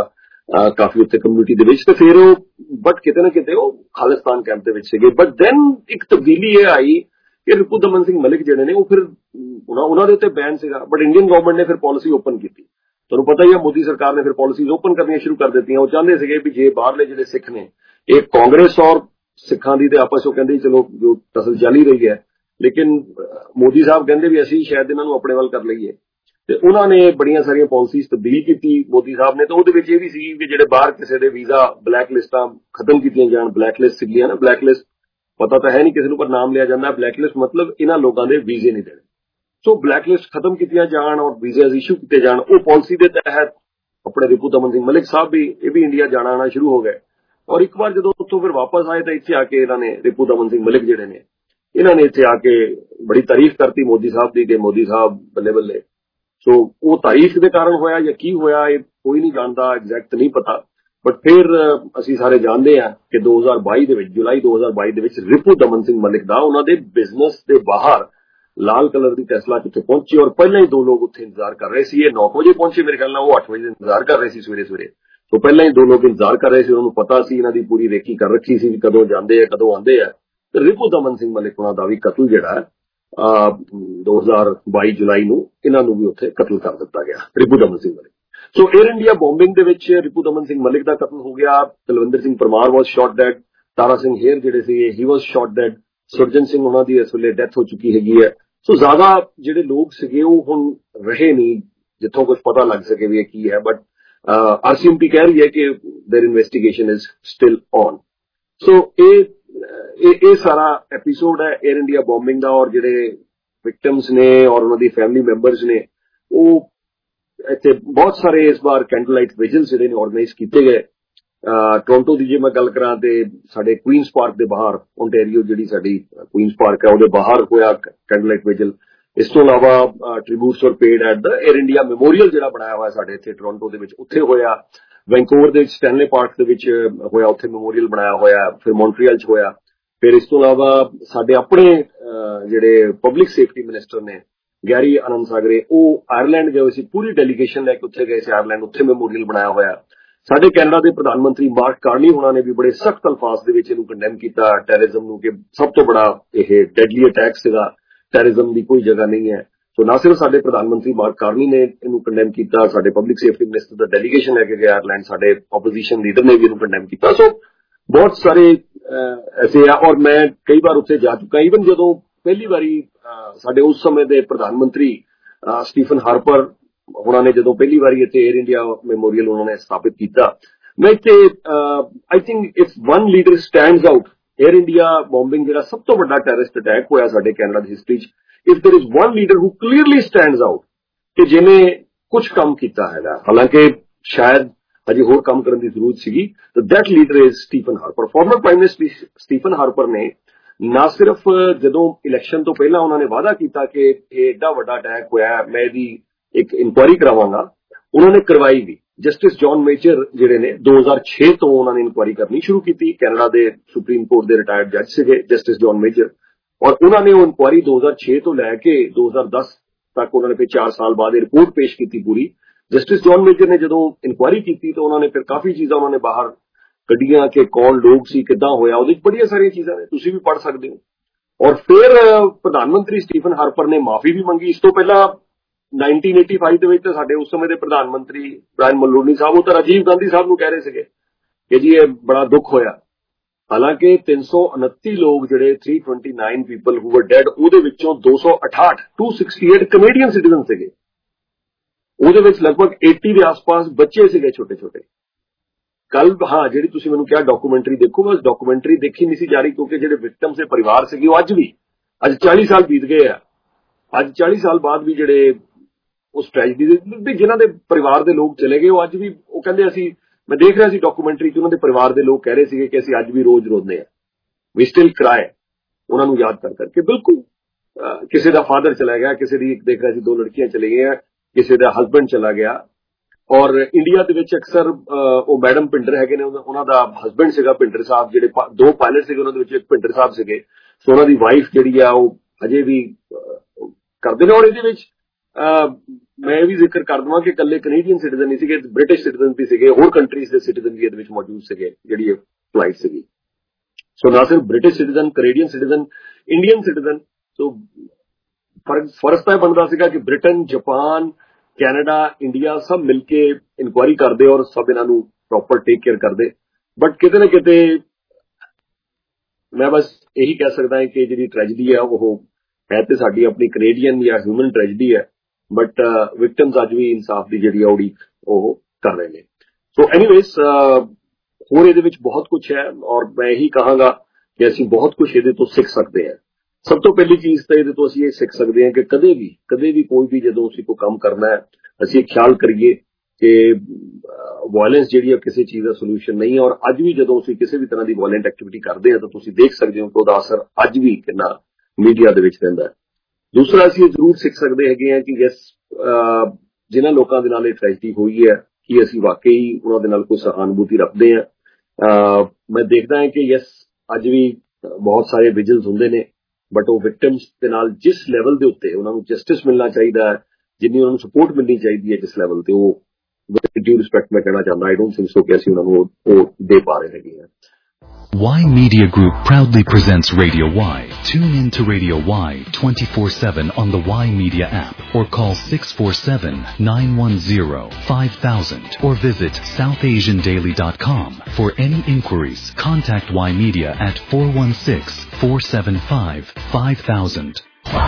ਦਾ ਕਾਫੀ ਉੱਥੇ ਕਮਿਊਨਿਟੀ ਦੇ ਵਿੱਚ, ਤੇ ਫਿਰ ਉਹ ਬਟ ਕਿਤੇ ਨਾ ਕਿਤੇ ਉਹ ਖਾਲਿਸਤਾਨ ਕੈਂਪ ਦੇ ਵਿੱਚ ਸੀਗੇ। ਬਟ ਦੈਨ ਇੱਕ ਤਬਦੀਲੀ ਇਹ ਆਈ ਕਿ ਰਿਪੂ ਦਮਨ ਸਿੰਘ ਮਲਿਕ ਜਿਹੜੇ ਨੇ ਉਹ ਫਿਰ ਉਹਨਾਂ ਦੇ ਉੱਤੇ ਬੈਨ ਸੀਗਾ, ਬਟ ਇੰਡੀਅਨ ਗਵਰਨਮੈਂਟ ਨੇ ਫਿਰ ਪਾਲਿਸੀ ਓਪਨ ਕੀਤੀ। ਤੁਹਾਨੂੰ ਪਤਾ ਹੀ ਹੈ, ਮੋਦੀ ਸਰਕਾਰ ਨੇ ਫਿਰ ਪਾਲਿਸੀਜ਼ ਓਪਨ ਕਰਨੀਆਂ ਸ਼ੁਰੂ ਕਰ ਦਿੱਤੀਆਂ। ਉਹ ਚਾਹੁੰਦੇ ਸੀਗੇ ਵੀ ਜੇ ਬਾਹਰਲੇ ਜਿਹੜੇ ਸਿੱਖ ਨੇ, ਇਹ ਕਾਂਗਰਸ ਔਰ ਸਿੱਖਾਂ ਦੀ ਤੇ ਆਪਸ ਵਿੱਚ ਕਹਿੰਦੇ ਚਲੋ ਜੋ ਤਸਲ ਚੱਲ ਹੀ ਰਹੀ ਹੈ, ਲੇਕਿਨ ਮੋਦੀ ਸਾਹਿਬ ਕਹਿੰਦੇ ਵੀ ਅਸੀਂ ਸ਼ਾਇਦ ਇਹਨਾਂ ਨੂੰ ਆਪਣੇ ਵੱਲ ਕਰ ਲਈਏ, ਤੇ ਉਹਨਾਂ ਨੇ ਬੜੀਆਂ ਸਾਰੀਆਂ ਪਾਲਿਸੀਜ਼ ਤਬਦੀਲ ਕੀਤੀ ਮੋਦੀ ਸਾਹਿਬ ਨੇ। ਤੇ ਉਹਦੇ ਵਿੱਚ ਇਹ ਵੀ ਸੀ ਕਿ ਜਿਹੜੇ ਬਾਹਰ ਕਿਸੇ ਦੇ ਵੀਜ਼ਾ ਬਲੈਕ ਲਿਸਟਾਂ ਖਤਮ ਕੀਤੀਆਂ ਜਾਣ। ਬਲੈਕ ਲਿਸਟ ਸੀਗੀਆਂ ਨਾ, ਬਲੈਕ ਲਿਸਟ ਪਤਾ ਤਾਂ ਹੈ ਨਹੀਂ ਕਿਸੇ ਨੂੰ, ਪਰ ਨਾਮ ਲਿਆ ਜਾਂਦਾ ਬਲੈਕ ਲਿਸਟ, ਮਤਲਬ ਇਹਨਾਂ ਲੋਕਾਂ ਦੇ ਵੀਜ਼ੇ ਨਹੀਂ ਦੇਣੇ। ਸੋ ਬਲੈਕ ਲਿਸਟ ਖਤਮ ਕੀਤੀਆਂ ਜਾਣ ਔਰ ਵੀਜ਼ੇ ਇਸ਼ੂ ਕੀਤੇ ਜਾਣ। ਉਹ ਪਾਲਿਸੀ ਦੇ ਤਹਿਤ ਆਪਣੇ ਰਿਪੂ ਦਮਨ ਸਿੰਘ ਮਲਿਕ ਸਾਹਿਬ ਵੀ ਇਹ ਵੀ ਇੰਡੀਆ ਜਾਣਾ ਆਣਾ ਸ਼ੁਰੂ ਹੋ ਗਏ। ਔਰ ਇੱਕ ਵਾਰ ਜਦੋਂ ਉੱਥੋਂ ਫਿਰ ਵਾਪਸ ਆਏ ਤਾਂ ਇੱਥੇ ਆ ਕੇ ਇਹਨਾਂ ਨੇ, ਰਿਪੂ ਦਮਨ ਸਿੰਘ ਮਲਿਕ ਜਿਹੜੇ ਨੇ, ਇਹਨਾਂ ਨੇ ਇੱਥੇ ਆ ਕੇ ਬੜੀ ਤਾਰੀਫ ਕਰਤੀ ਮੋਦੀ ਸਾਹਿਬ ਦੀ ਕਿ ਮੋਦੀ ਸਾਹਿਬ ਬੱਲੇ ਬੱਲੇ। ਸੋ ਉਹ ਤਾਰੀਫ ਦੇ ਕਾਰਨ ਹੋਇਆ ਜਾਂ ਕੀ ਹੋਇਆ ਇਹ ਕੋਈ ਨਹੀਂ ਜਾਣਦਾ, ਐਗਜ਼ੈਕਟ ਨਹੀਂ ਪਤਾ। ਬਟ ਫਿਰ ਅਸੀਂ ਸਾਰੇ ਜਾਣਦੇ ਹਾਂ ਕਿ ਦੋ ਹਜ਼ਾਰ ਬਾਈ ਦੇ ਵਿੱਚ, ਜੁਲਾਈ ਦੋ ਹਜ਼ਾਰ ਬਾਈ ਦੇ ਵਿੱਚ ਰਿਪੂ ਦਮਨ ਸਿੰਘ ਮਲਿਕ ਦਾ ਉਹਨਾਂ ਦੇ ਬਿਜ਼ਨਸ ਦੇ ਬਾਹਰ ਲਾਲ ਕਲਰ ਦੀ ਟੈਸਲਾ ਕਿੱਥੇ ਪਹੁੰਚੀ, ਔਰ ਪਹਿਲਾਂ ਹੀ ਦੋ ਲੋਕ ਉੱਥੇ ਇੰਤਜ਼ਾਰ ਕਰ ਰਹੇ ਸੀ। ਇਹ ਨੌ ਵਜੇ ਪਹੁੰਚੇ, ਮੇਰੇ ਖਿਆਲ ਨਾਲ ਉਹ ਅੱਠ ਵਜੇ ਇੰਤਜ਼ਾਰ ਕਰ ਰਹੇ ਸੀ ਸਵੇਰੇ ਸਵੇਰੇ। ਸੋ ਪਹਿਲਾਂ ਹੀ ਦੋ ਲੋਕ ਇੰਤਜ਼ਾਰ ਕਰ ਰਹੇ ਸੀ, ਉਹਨਾਂ ਨੂੰ ਪਤਾ ਸੀ, ਇਹਨਾਂ ਦੀ ਪੂਰੀ ਰੇਕੀ ਕਰ ਰੱਖੀ ਸੀ ਵੀ ਕਦੋਂ ਜਾਂਦੇ ਆ ਕਦੋਂ ਆਉਂਦੇ ਆ। ਤੇ ਰਿਪੂ ਦਮਨ ਸਿੰਘ ਮਲਿਕ ਉਹਨਾਂ ਦਾ ਵੀ ਕਤਲ ਜਿਹੜਾ ਹੈ ਦੋ ਹਜ਼ਾਰ ਬਾਈ ਜੁਲਾਈ ਨੂੰ ਇਹਨਾਂ ਨੂੰ ਵੀ ਉੱਥੇ ਕਤਲ ਕਰ ਦਿੱਤਾ ਗਿਆ, ਰਿਪੂ ਦਮਨ ਸਿੰਘ ਮਲਿਕ। ਸੋ ਏਅਰ ਇੰਡੀਆ ਬੋਮਬਿੰਗ ਦੇ ਵਿੱਚ ਰਿਪੂ ਦਮਨ ਸਿੰਘ ਮਲਿਕ ਦਾ ਕਤਲ ਹੋ ਗਿਆ। Talwinder Singh Parmar was shot dead. Tara Singh Hayer ਜਿਹੜੇ ਸੀਗੇ he was shot dead. Surjan Singh ਉਹਨਾਂ ਦੀ ਇਸ ਵੇਲੇ ਡੈਥ ਹੋ ਚੁੱਕੀ ਹੈਗੀ ਹੈ। ਸੋ ਜ਼ਿਆਦਾ ਜਿਹੜੇ ਲੋਕ ਸੀਗੇ ਉਹ ਹੁਣ ਰਹੇ ਨਹੀਂ ਜਿੱਥੋਂ ਕੁਝ ਪਤਾ ਲੱਗ ਸਕੇ ਵੀ ਇਹ ਕੀ ਹੈ। ਬਟ ਆਰਸੀਐਮਪੀ ਕਹਿ ਰਹੀ ਹੈ ਕਿ there investigation is still on. So ਇਹ ਇਹ ਸਾਰਾ ਐਪੀਸੋਡ ਹੈ ਏਅਰ ਇੰਡੀਆ ਬੋਮਬਿੰਗ ਦਾ, ਔਰ ਜਿਹੜੇ ਵਿਕਟਿਮਸ ਨੇ ਔਰ ਉਹਨਾਂ ਦੀ ਫੈਮਿਲੀ ਮੈਂਬਰਸ ਨੇ, ਉਹ ਇੱਥੇ ਬਹੁਤ ਸਾਰੇ ਇਸ ਵਾਰ ਕੈਂਡਲ ਲਾਈਟ ਵਿਜਿਲਸ ਜਿਹੜੇ ਨੇ ਆਰਗੇਨਾਈਜ਼ ਕੀਤੇ ਗਏ। ਟੋਰਾਂਟੋ ਦੀ ਜੇ ਮੈਂ ਗੱਲ ਕਰਾਂ ਤੇ ਸਾਡੇ ਕੁਈਨਸ ਪਾਰਕ ਦੇ ਬਾਹਰ, ਓਨਟਾਰੀਓ ਜਿਹੜੀ ਸਾਡੀ ਕੁਈਨਸ ਪਾਰਕ ਹੈ ਉਹਦੇ ਬਾਹਰ ਹੋਇਆ ਕੈਂਡਲ ਲਾਈਟ ਵਿਜਿਲ। ਇਸ ਤੋਂ ਇਲਾਵਾ tributes were paid at the Air India memorial ਜਿਹੜਾ ਬਣਾਇਆ ਹੋਇਆ ਸਾਡੇ ਇੱਥੇ ਟੋਰਾਂਟੋ ਦੇ ਵਿੱਚ, ਉੱਥੇ ਹੋਇਆ। ਵੈਂਕੂਵਰ ਦੇ ਵਿੱਚ ਸਟੈਨਲੇ ਪਾਰਕ ਦੇ ਵਿੱਚ ਹੋਇਆ, ਉੱਥੇ ਮੈਮੋਰੀਅਲ ਬਣਾਇਆ ਹੋਇਆ। ਫਿਰ ਮੌਂਟਰੀਅਲ 'ਚ ਹੋਇਆ। ਫਿਰ ਇਸ ਤੋਂ ਇਲਾਵਾ ਸਾਡੇ ਆਪਣੇ ਜਿਹੜੇ ਪਬਲਿਕ ਸੇਫਟੀ ਮਿਨਿਸਟਰ ਨੇ ਗੈਰੀ ਆਨੰਦ ਸਾਗਰੇ, ਉਹ ਆਇਰਲੈਂਡ ਗਏ ਸੀ, ਪੂਰੀ ਡੈਲੀਗੇਸ਼ਨ ਲੈ ਕੇ ਉੱਥੇ ਗਏ ਸੀ ਆਇਰਲੈਂਡ, ਉੱਥੇ ਮੈਮੋਰੀਅਲ ਬਣਾਇਆ ਹੋਇਆ। ਸਾਡੇ ਕੈਨੇਡਾ ਦੇ ਪ੍ਰਧਾਨ ਮੰਤਰੀ ਮਾਰਕ ਕਾਰਨੀ ਹੋਣਾ ਨੇ ਵੀ ਬੜੇ ਸਖਤ ਅਲਫਾਜ਼ ਦੇ ਵਿੱਚ ਇਹਨੂੰ ਕੰਡੈਮ ਕੀਤਾ, ਟੈਰਰਿਜ਼ਮ ਨੂੰ, ਕਿ ਸਭ ਤੋਂ ਬੜਾ ਇਹ ਡੈਡਲੀ ਅਟੈਕ ਸੀਗਾ, ਟੈਰਰਿਜ਼ਮ ਦੀ ਕੋਈ ਜਗ੍ਹਾ ਨਹੀਂ ਹੈ। ਸੋ ਨਾ ਸਿਰਫ ਸਾਡੇ ਪ੍ਰਧਾਨ ਮੰਤਰੀ ਮਾਰਕ ਕਾਰਨੀ ਨੇ ਇਹਨੂੰ ਕੰਡੈਮ ਕੀਤਾ, ਸਾਡੇ ਪਬਲਿਕ ਸੇਫਟੀ ਮਿਨਿਸਟਰ ਦਾ ਡੈਲੀਗੇਸ਼ਨ ਲੈ ਕੇ ਗਿਆ ਆਇਰਲੈਂਡ, ਸਾਡੇ ਆਪੋਜੀਸ਼ਨ ਲੀਡਰ ਨੇ ਵੀ ਇਹਨੂੰ ਕੰਡੈਮ ਕੀਤਾ। ਸੋ ਬਹੁਤ ਸਾਰੇ ਐਸੇ ਆ, ਔਰ ਮੈਂ ਕਈ ਵਾਰ ਉੱਥੇ ਜਾ ਚੁੱਕਾ। ਈਵਨ ਜਦੋਂ ਪਹਿਲੀ ਵਾਰੀ ਸਾਡੇ ਉਸ ਸਮੇਂ ਦੇ ਪ੍ਰਧਾਨ ਮੰਤਰੀ ਸਟੀਫਨ ਹਾਰਪਰ ਉਹਨਾਂ ਨੇ ਜਦੋਂ ਪਹਿਲੀ ਵਾਰੀ ਇੱਥੇ ਏਅਰ ਇੰਡੀਆ ਮੈਮੋਰੀਅਲ ਉਹਨਾਂ ਨੇ ਸਥਾਪਿਤ ਕੀਤਾ, ਮੈਂ ਇੱਥੇ I think if one leader stands out, Air India bombing ਜਿਹੜਾ ਸਭ ਤੋਂ ਵੱਡਾ ਟੈਰਰਿਸਟ ਅਟੈਕ ਹੋਇਆ ਸਾਡੇ ਕੈਨੇਡਾ ਦੀ ਹਿਸਟਰੀ 'ਚ, if there is one leader who clearly stands out ਕਿ ਜਿਹਨੇ ਕੁਝ ਕੰਮ ਕੀਤਾ ਹੈਗਾ, ਹਾਲਾਂਕਿ ਸ਼ਾਇਦ ਅਜੇ ਹੋਰ ਕੰਮ ਕਰਨ ਦੀ ਜ਼ਰੂਰਤ ਸੀਗੀ, ਤਾਂ that leader is Stephen Harper. Former prime minister Stephen Harper ਨੇ ਨਾ ਸਿਰਫ ਜਦੋਂ ਇਲੈਕਸ਼ਨ ਤੋਂ ਪਹਿਲਾਂ ਉਹਨਾਂ ਨੇ ਵਾਅਦਾ ਕੀਤਾ ਕਿ ਇਹ ਏਡਾ ਵੱਡਾ ਅਟੈਕ ਹੋਇਆ, ਮੈਂ ਇਹਦੀ ਇੱਕ ਇਨਕੁਆਇਰੀ ਕਰਾਵਾਂਗਾ, ਉਹਨਾਂ ਨੇ ਕਰਵਾਈ ਵੀ। ਜਸਟਿਸ ਜੌਨ ਮੇਜਰ ਜਿਹੜੇ ਨੇ ਦੋ ਹਜ਼ਾਰ ਛੇ ਤੋਂ ਉਹਨਾਂ ਨੇ ਇਨਕੁਆਇਰੀ ਕਰਨੀ ਸ਼ੁਰੂ ਕੀਤੀ। ਕੈਨੇਡਾ ਦੇ ਸੁਪਰੀਮ ਕੋਰਟ ਦੇ ਰਿਟਾਇਰਡ ਜੱਜ ਸੀਗੇ ਜਸਟਿਸ ਜੌਨ ਮੇਜਰ, ਔਰ ਉਹਨਾਂ ਨੇ ਉਹ ਇਨਕੁਆਇਰੀ ਦੋ ਹਜ਼ਾਰ ਛੇ ਤੋਂ ਲੈ ਕੇ ਦੋ ਹਜ਼ਾਰ ਦਸ ਤੱਕ ਉਹਨਾਂ ਨੇ ਫਿਰ ਚਾਰ ਸਾਲ ਬਾਅਦ ਇਹ ਰਿਪੋਰਟ ਪੇਸ਼ ਕੀਤੀ ਪੂਰੀ। ਜਸਟਿਸ ਜੌਨ ਮੇਜਰ ਨੇ ਜਦੋਂ ਇਨਕੁਆਇਰੀ ਕੀਤੀ ਤਾਂ ਉਹਨਾਂ ਨੇ ਫਿਰ ਕਾਫੀ ਚੀਜ਼ਾਂ ਉਹਨਾਂ ਨੇ ਬਾਹਰ ਕੱਢੀਆਂ ਕਿ ਕੌਣ ਲੋਕ ਸੀ, ਕਿੱਦਾਂ ਹੋਇਆ, ਉਹਦੇ ਵਿੱਚ ਬੜੀਆਂ ਸਾਰੀਆਂ ਚੀਜ਼ਾਂ ਨੇ, ਤੁਸੀਂ ਵੀ ਪੜ੍ਹ ਸਕਦੇ ਹੋ। ਔਰ ਫਿਰ ਪ੍ਰਧਾਨ ਮੰਤਰੀ ਸਟੀਫਨ ਹਾਰਪਰ ਨੇ ਮਾਫੀ ਵੀ ਮੰਗੀ। ਇਸ ਤੋਂ ਪਹਿਲਾਂ ਨਾਈਨਟੀਨ ਏਟੀ ਫਾਈਵ ਦੇ ਵਿੱਚ ਤਾਂ ਸਾਡੇ ਉਸ ਸਮੇਂ ਦੇ ਪ੍ਰਧਾਨ ਮੰਤਰੀ ਬ੍ਰਾਇਨ ਮਲੂਨੀ ਸਾਹਿਬ ਉਹ ਤਾਂ ਰਾਜੀਵ ਗਾਂਧੀ ਸਾਹਿਬ ਨੂੰ ਕਹਿ ਰਹੇ ਸੀਗੇ ਕਿ ਜੀ ਇਹ ਬੜਾ ਦੁੱਖ ਹੋਇਆ। ਹਾਲਾਂਕਿ ਤਿੰਨ ਸੌ ਉਨੱਤੀ ਲੋਕ ਜਿਹੜੇ ਤਿੰਨ ਸੌ ਉਨੱਤੀ ਪੀਪਲ ਹੂ ਵਰ ਡੈਡ, ਉਹਦੇ ਵਿੱਚੋਂ ਦੋ ਸੌ ਅਠਾਹਠ ਦੋ ਸੌ ਅੜਸਠ ਕੈਨੇਡੀਅਨ ਸਿਟੀਜ਼ਨ ਸੀਗੇ। ਉਹਦੇ ਵਿੱਚ ਲਗਭਗ अस्सी ਦੇ ਆਸ-ਪਾਸ ਬੱਚੇ ਸੀਗੇ ਛੋਟੇ ਛੋਟੇ। ਕੱਲ ਹਾਂ ਜਿਹੜੀ ਤੁਸੀਂ ਮੈਨੂੰ ਕਿਹਾ ਡਾਕੂਮੈਂਟਰੀ ਦੇਖੋ, ਬਸ ਡਾਕੂਮੈਂਟਰੀ ਦੇਖੀ ਨਹੀਂ ਸੀ ਜਾ ਰਹੀ ਕਿਉਂਕਿ ਜਿਹੜੇ ਵਿਕਟਮ ਦੇ ਪਰਿਵਾਰ ਸੀਗੇ ਉਹ ਅੱਜ ਵੀ, ਅੱਜ ਚਾਲੀ ਸਾਲ ਬੀਤ ਗਏ ਆ, ਅੱਜ ਚਾਲੀ ਸਾਲ ਬਾਅਦ ਵੀ ਜਿਹੜੇ ਉਸ ਟ੍ਰੈਜਡੀ ਦੇ ਜਿਨ੍ਹਾਂ ਦੇ ਪਰਿਵਾਰ ਦੇ ਲੋਕ ਚਲੇ ਗਏ ਉਹ ਅੱਜ ਵੀ ਉਹ ਕਹਿੰਦੇ ਅਸੀਂ, ਮੈਂ ਦੇਖ ਰਿਹਾ ਸੀ ਡਾਕੂਮੈਂਟਰੀ 'ਚ ਉਹਨਾਂ ਦੇ ਪਰਿਵਾਰ ਦੇ ਲੋਕ ਕਹਿ ਰਹੇ ਸੀਗੇ ਕਿ ਅਸੀਂ ਅੱਜ ਵੀ ਰੋਜ਼ ਰੋਂਦੇ ਹਾਂ, ਵੀ ਸਟਿਲ ਕਰਾਈ ਉਹਨਾਂ ਨੂੰ ਯਾਦ ਕਰ ਕਰਕੇ। ਬਿਲਕੁਲ ਕਿਸੇ ਦਾ ਫਾਦਰ ਚਲਾ ਗਿਆ, ਕਿਸੇ ਦੀ ਦੇਖ ਰਿਹਾ ਸੀ ਦੋ ਲੜਕੀਆਂ ਚਲੇ ਗਈਆਂ, ਕਿਸੇ ਦਾ ਹਸਬੈਂਡ ਚਲਾ ਗਿਆ। ਔਰ ਇੰਡੀਆ ਦੇ ਵਿੱਚ ਅਕਸਰ ਉਹ ਮੈਡਮ ਭਿੰਡਰ ਹੈਗੇ ਨੇ, ਉਹਨਾਂ ਦਾ ਹਸਬੈਂਡ ਸੀਗਾ ਭਿੰਡਰ ਸਾਹਿਬ, ਜਿਹੜੇ ਦੋ ਪਾਇਲਟ ਸੀਗੇ ਉਹਨਾਂ ਦੇ ਵਿੱਚ ਇੱਕ ਭਿੰਡਰ ਸਾਹਿਬ ਸੀਗੇ, ਸੋ ਉਹਨਾਂ ਦੀ ਵਾਈਫ ਜਿਹੜੀ ਆ ਉਹ ਅਜੇ ਵੀ ਕਰਦੇ ਨੇ। ਔਰ ਇਹਦੇ ਵਿੱਚ ਮੈਂ ਇਹ ਵੀ ਜ਼ਿਕਰ ਕਰ ਦਵਾਂ ਕਿ ਇਕੱਲੇ ਕੈਨੇਡੀਅਨ ਸਿਟੀਜ਼ਨ ਨਹੀਂ ਸੀਗੇ, ਬ੍ਰਿਟਿਸ਼ ਸਿਟੀਜ਼ਨ ਵੀ ਸੀਗੇ, ਹੋਰ ਕੰਟਰੀਜ਼ ਦੇ ਸਿਟੀਜ਼ਨ ਵੀ ਇਹਦੇ ਵਿੱਚ ਮੌਜੂਦ ਸੀਗੇ ਜਿਹੜੀ ਇਹ ਫਲਾਈਟ ਸੀਗੀ। ਸੋ ਨਾ ਸਿਰਫ British citizen, Canadian citizen, Indian citizen. So ਫਰਜ਼ ਤਾਂ ਬਣਦਾ ਸੀਗਾ ਕਿ ਬ੍ਰਿਟਨ, ਜਾਪਾਨ, ਕੈਨੇਡਾ, ਇੰਡੀਆ ਸਭ ਮਿਲ ਕੇ ਇਨਕੁਆਇਰੀ ਕਰਦੇ ਔਰ ਸਭ ਇਹਨਾਂ ਨੂੰ ਪ੍ਰੋਪਰ ਟੇਕ ਕੇਅਰ ਕਰਦੇ। ਬਟ ਕਿਤੇ ਨਾ ਕਿਤੇ ਮੈਂ ਬਸ ਇਹੀ ਕਹਿ ਸਕਦਾ ਕਿ ਜਿਹੜੀ ਟ੍ਰੈਜਡੀ ਹੈ ਉਹ ਹੈ ਤੇ ਸਾਡੀ ਆਪਣੀ ਕੈਨੇਡੀਅਨ ਜਾਂ ਹਿਊਮਨ ਟ੍ਰੈਜਡੀ ਹੈ, ਬਟ ਵਿਕਟਮਸ ਅੱਜ ਵੀ ਇਨਸਾਫ ਦੀ ਜਿਹੜੀ ਉਡੀਕ ਉਹ ਕਰ ਰਹੇ ਨੇ। ਸੋ ਐਨੀਵੇਜ਼ ਹੋਰ ਇਹਦੇ ਵਿੱਚ ਬਹੁਤ ਕੁਝ ਹੈ ਔਰ ਮੈਂ ਇਹੀ ਕਹਾਂਗਾ ਕਿ ਅਸੀਂ ਬਹੁਤ ਕੁਝ ਇਹਦੇ ਤੋਂ ਸਿੱਖ ਸਕਦੇ ਹਾਂ। ਸਭ ਤੋਂ ਪਹਿਲੀ ਚੀਜ਼ ਤਾਂ ਇਹਦੇ ਤੋਂ ਅਸੀਂ ਇਹ ਸਿੱਖ ਸਕਦੇ ਹਾਂ ਕਿ ਕਦੇ ਵੀ ਕਦੇ ਵੀ ਕੋਈ ਵੀ ਜਦੋਂ ਅਸੀਂ ਕੋਈ ਕੰਮ ਕਰਨਾ ਹੈ ਅਸੀਂ ਖਿਆਲ ਕਰੀਏ ਕਿ ਵਾਇਲੈਂਸ ਜਿਹੜੀ ਹੈ ਕਿਸੇ ਚੀਜ਼ ਦਾ ਸੋਲੂਸ਼ਨ ਨਹੀਂ ਹੈ। ਔਰ ਅੱਜ ਵੀ ਜਦੋਂ ਅਸੀਂ ਕਿਸੇ ਵੀ ਤਰ੍ਹਾਂ ਦੀ ਵਾਇਲੈਂਟ ਐਕਟੀਵਿਟੀ ਕਰਦੇ ਹਾਂ ਤਾਂ ਤੁਸੀਂ ਦੇਖ ਸਕਦੇ ਹੋ ਕਿ ਉਹਦਾ ਅਸਰ ਅੱਜ ਵੀ ਕਿੰਨਾ ਮੀਡੀਆ ਦੇ ਵਿੱਚ ਰਹਿੰਦਾ ਹੈ। ਦੂਸਰਾ ਅਸੀਂ ਇਹ ਜ਼ਰੂਰ ਸਿੱਖ ਸਕਦੇ ਹੈਗੇ ਹਾਂ ਕਿ ਯੈਸ ਜਿਨ੍ਹਾਂ ਲੋਕਾਂ ਦੇ ਨਾਲ ਇਹ ਟ੍ਰੈਜਡੀ ਹੋਈ ਹੈ ਕਿ ਅਸੀਂ ਵਾਕਈ ਉਹਨਾਂ ਦੇ ਨਾਲ ਕੋਈ ਸਹਾਨੁਭੂਤੀ ਰੱਖਦੇ ਹਾਂ। ਮੈਂ ਦੇਖਦਾ ਹਾਂ ਕਿ ਯੈਸ ਅੱਜ ਵੀ ਬਹੁਤ ਸਾਰੇ ਵਿਜਿਲਸ ਹੁੰਦੇ ਨੇ, ਬਟ ਉਹ ਵਿਕਟਮਸ ਦੇ ਨਾਲ ਜਿਸ ਲੈਵਲ ਦੇ ਉੱਤੇ ਉਹਨਾਂ ਨੂੰ ਜਸਟਿਸ ਮਿਲਣਾ ਚਾਹੀਦਾ ਹੈ, ਜਿੰਨੀ ਉਹਨਾਂ ਨੂੰ ਸਪੋਰਟ ਮਿਲਣੀ ਚਾਹੀਦੀ ਹੈ ਜਿਸ ਲੈਵਲ ਤੇ, ਉਹ ਵਿਦ ਡਿਊ ਰਿਸਪੈਕਟ ਮੈਂ ਕਹਿਣਾ ਚਾਹੁੰਦਾ ਆਈ ਡੋਂਟ ਥਿੰਕ ਸੋ ਕਿ ਅਸੀਂ ਉਹਨਾਂ ਨੂੰ ਉਹ ਦੇ ਪਾ ਰਹੇ ਹੈਗੇ ਹਾਂ। Y Media Group proudly presents Radio Y. Tune in to Radio Y twenty-four seven on the Y Media app or call six four seven, nine one zero, five thousand or visit south asian daily dot com. For any inquiries, contact Y Media at four one six, four seven five, five thousand.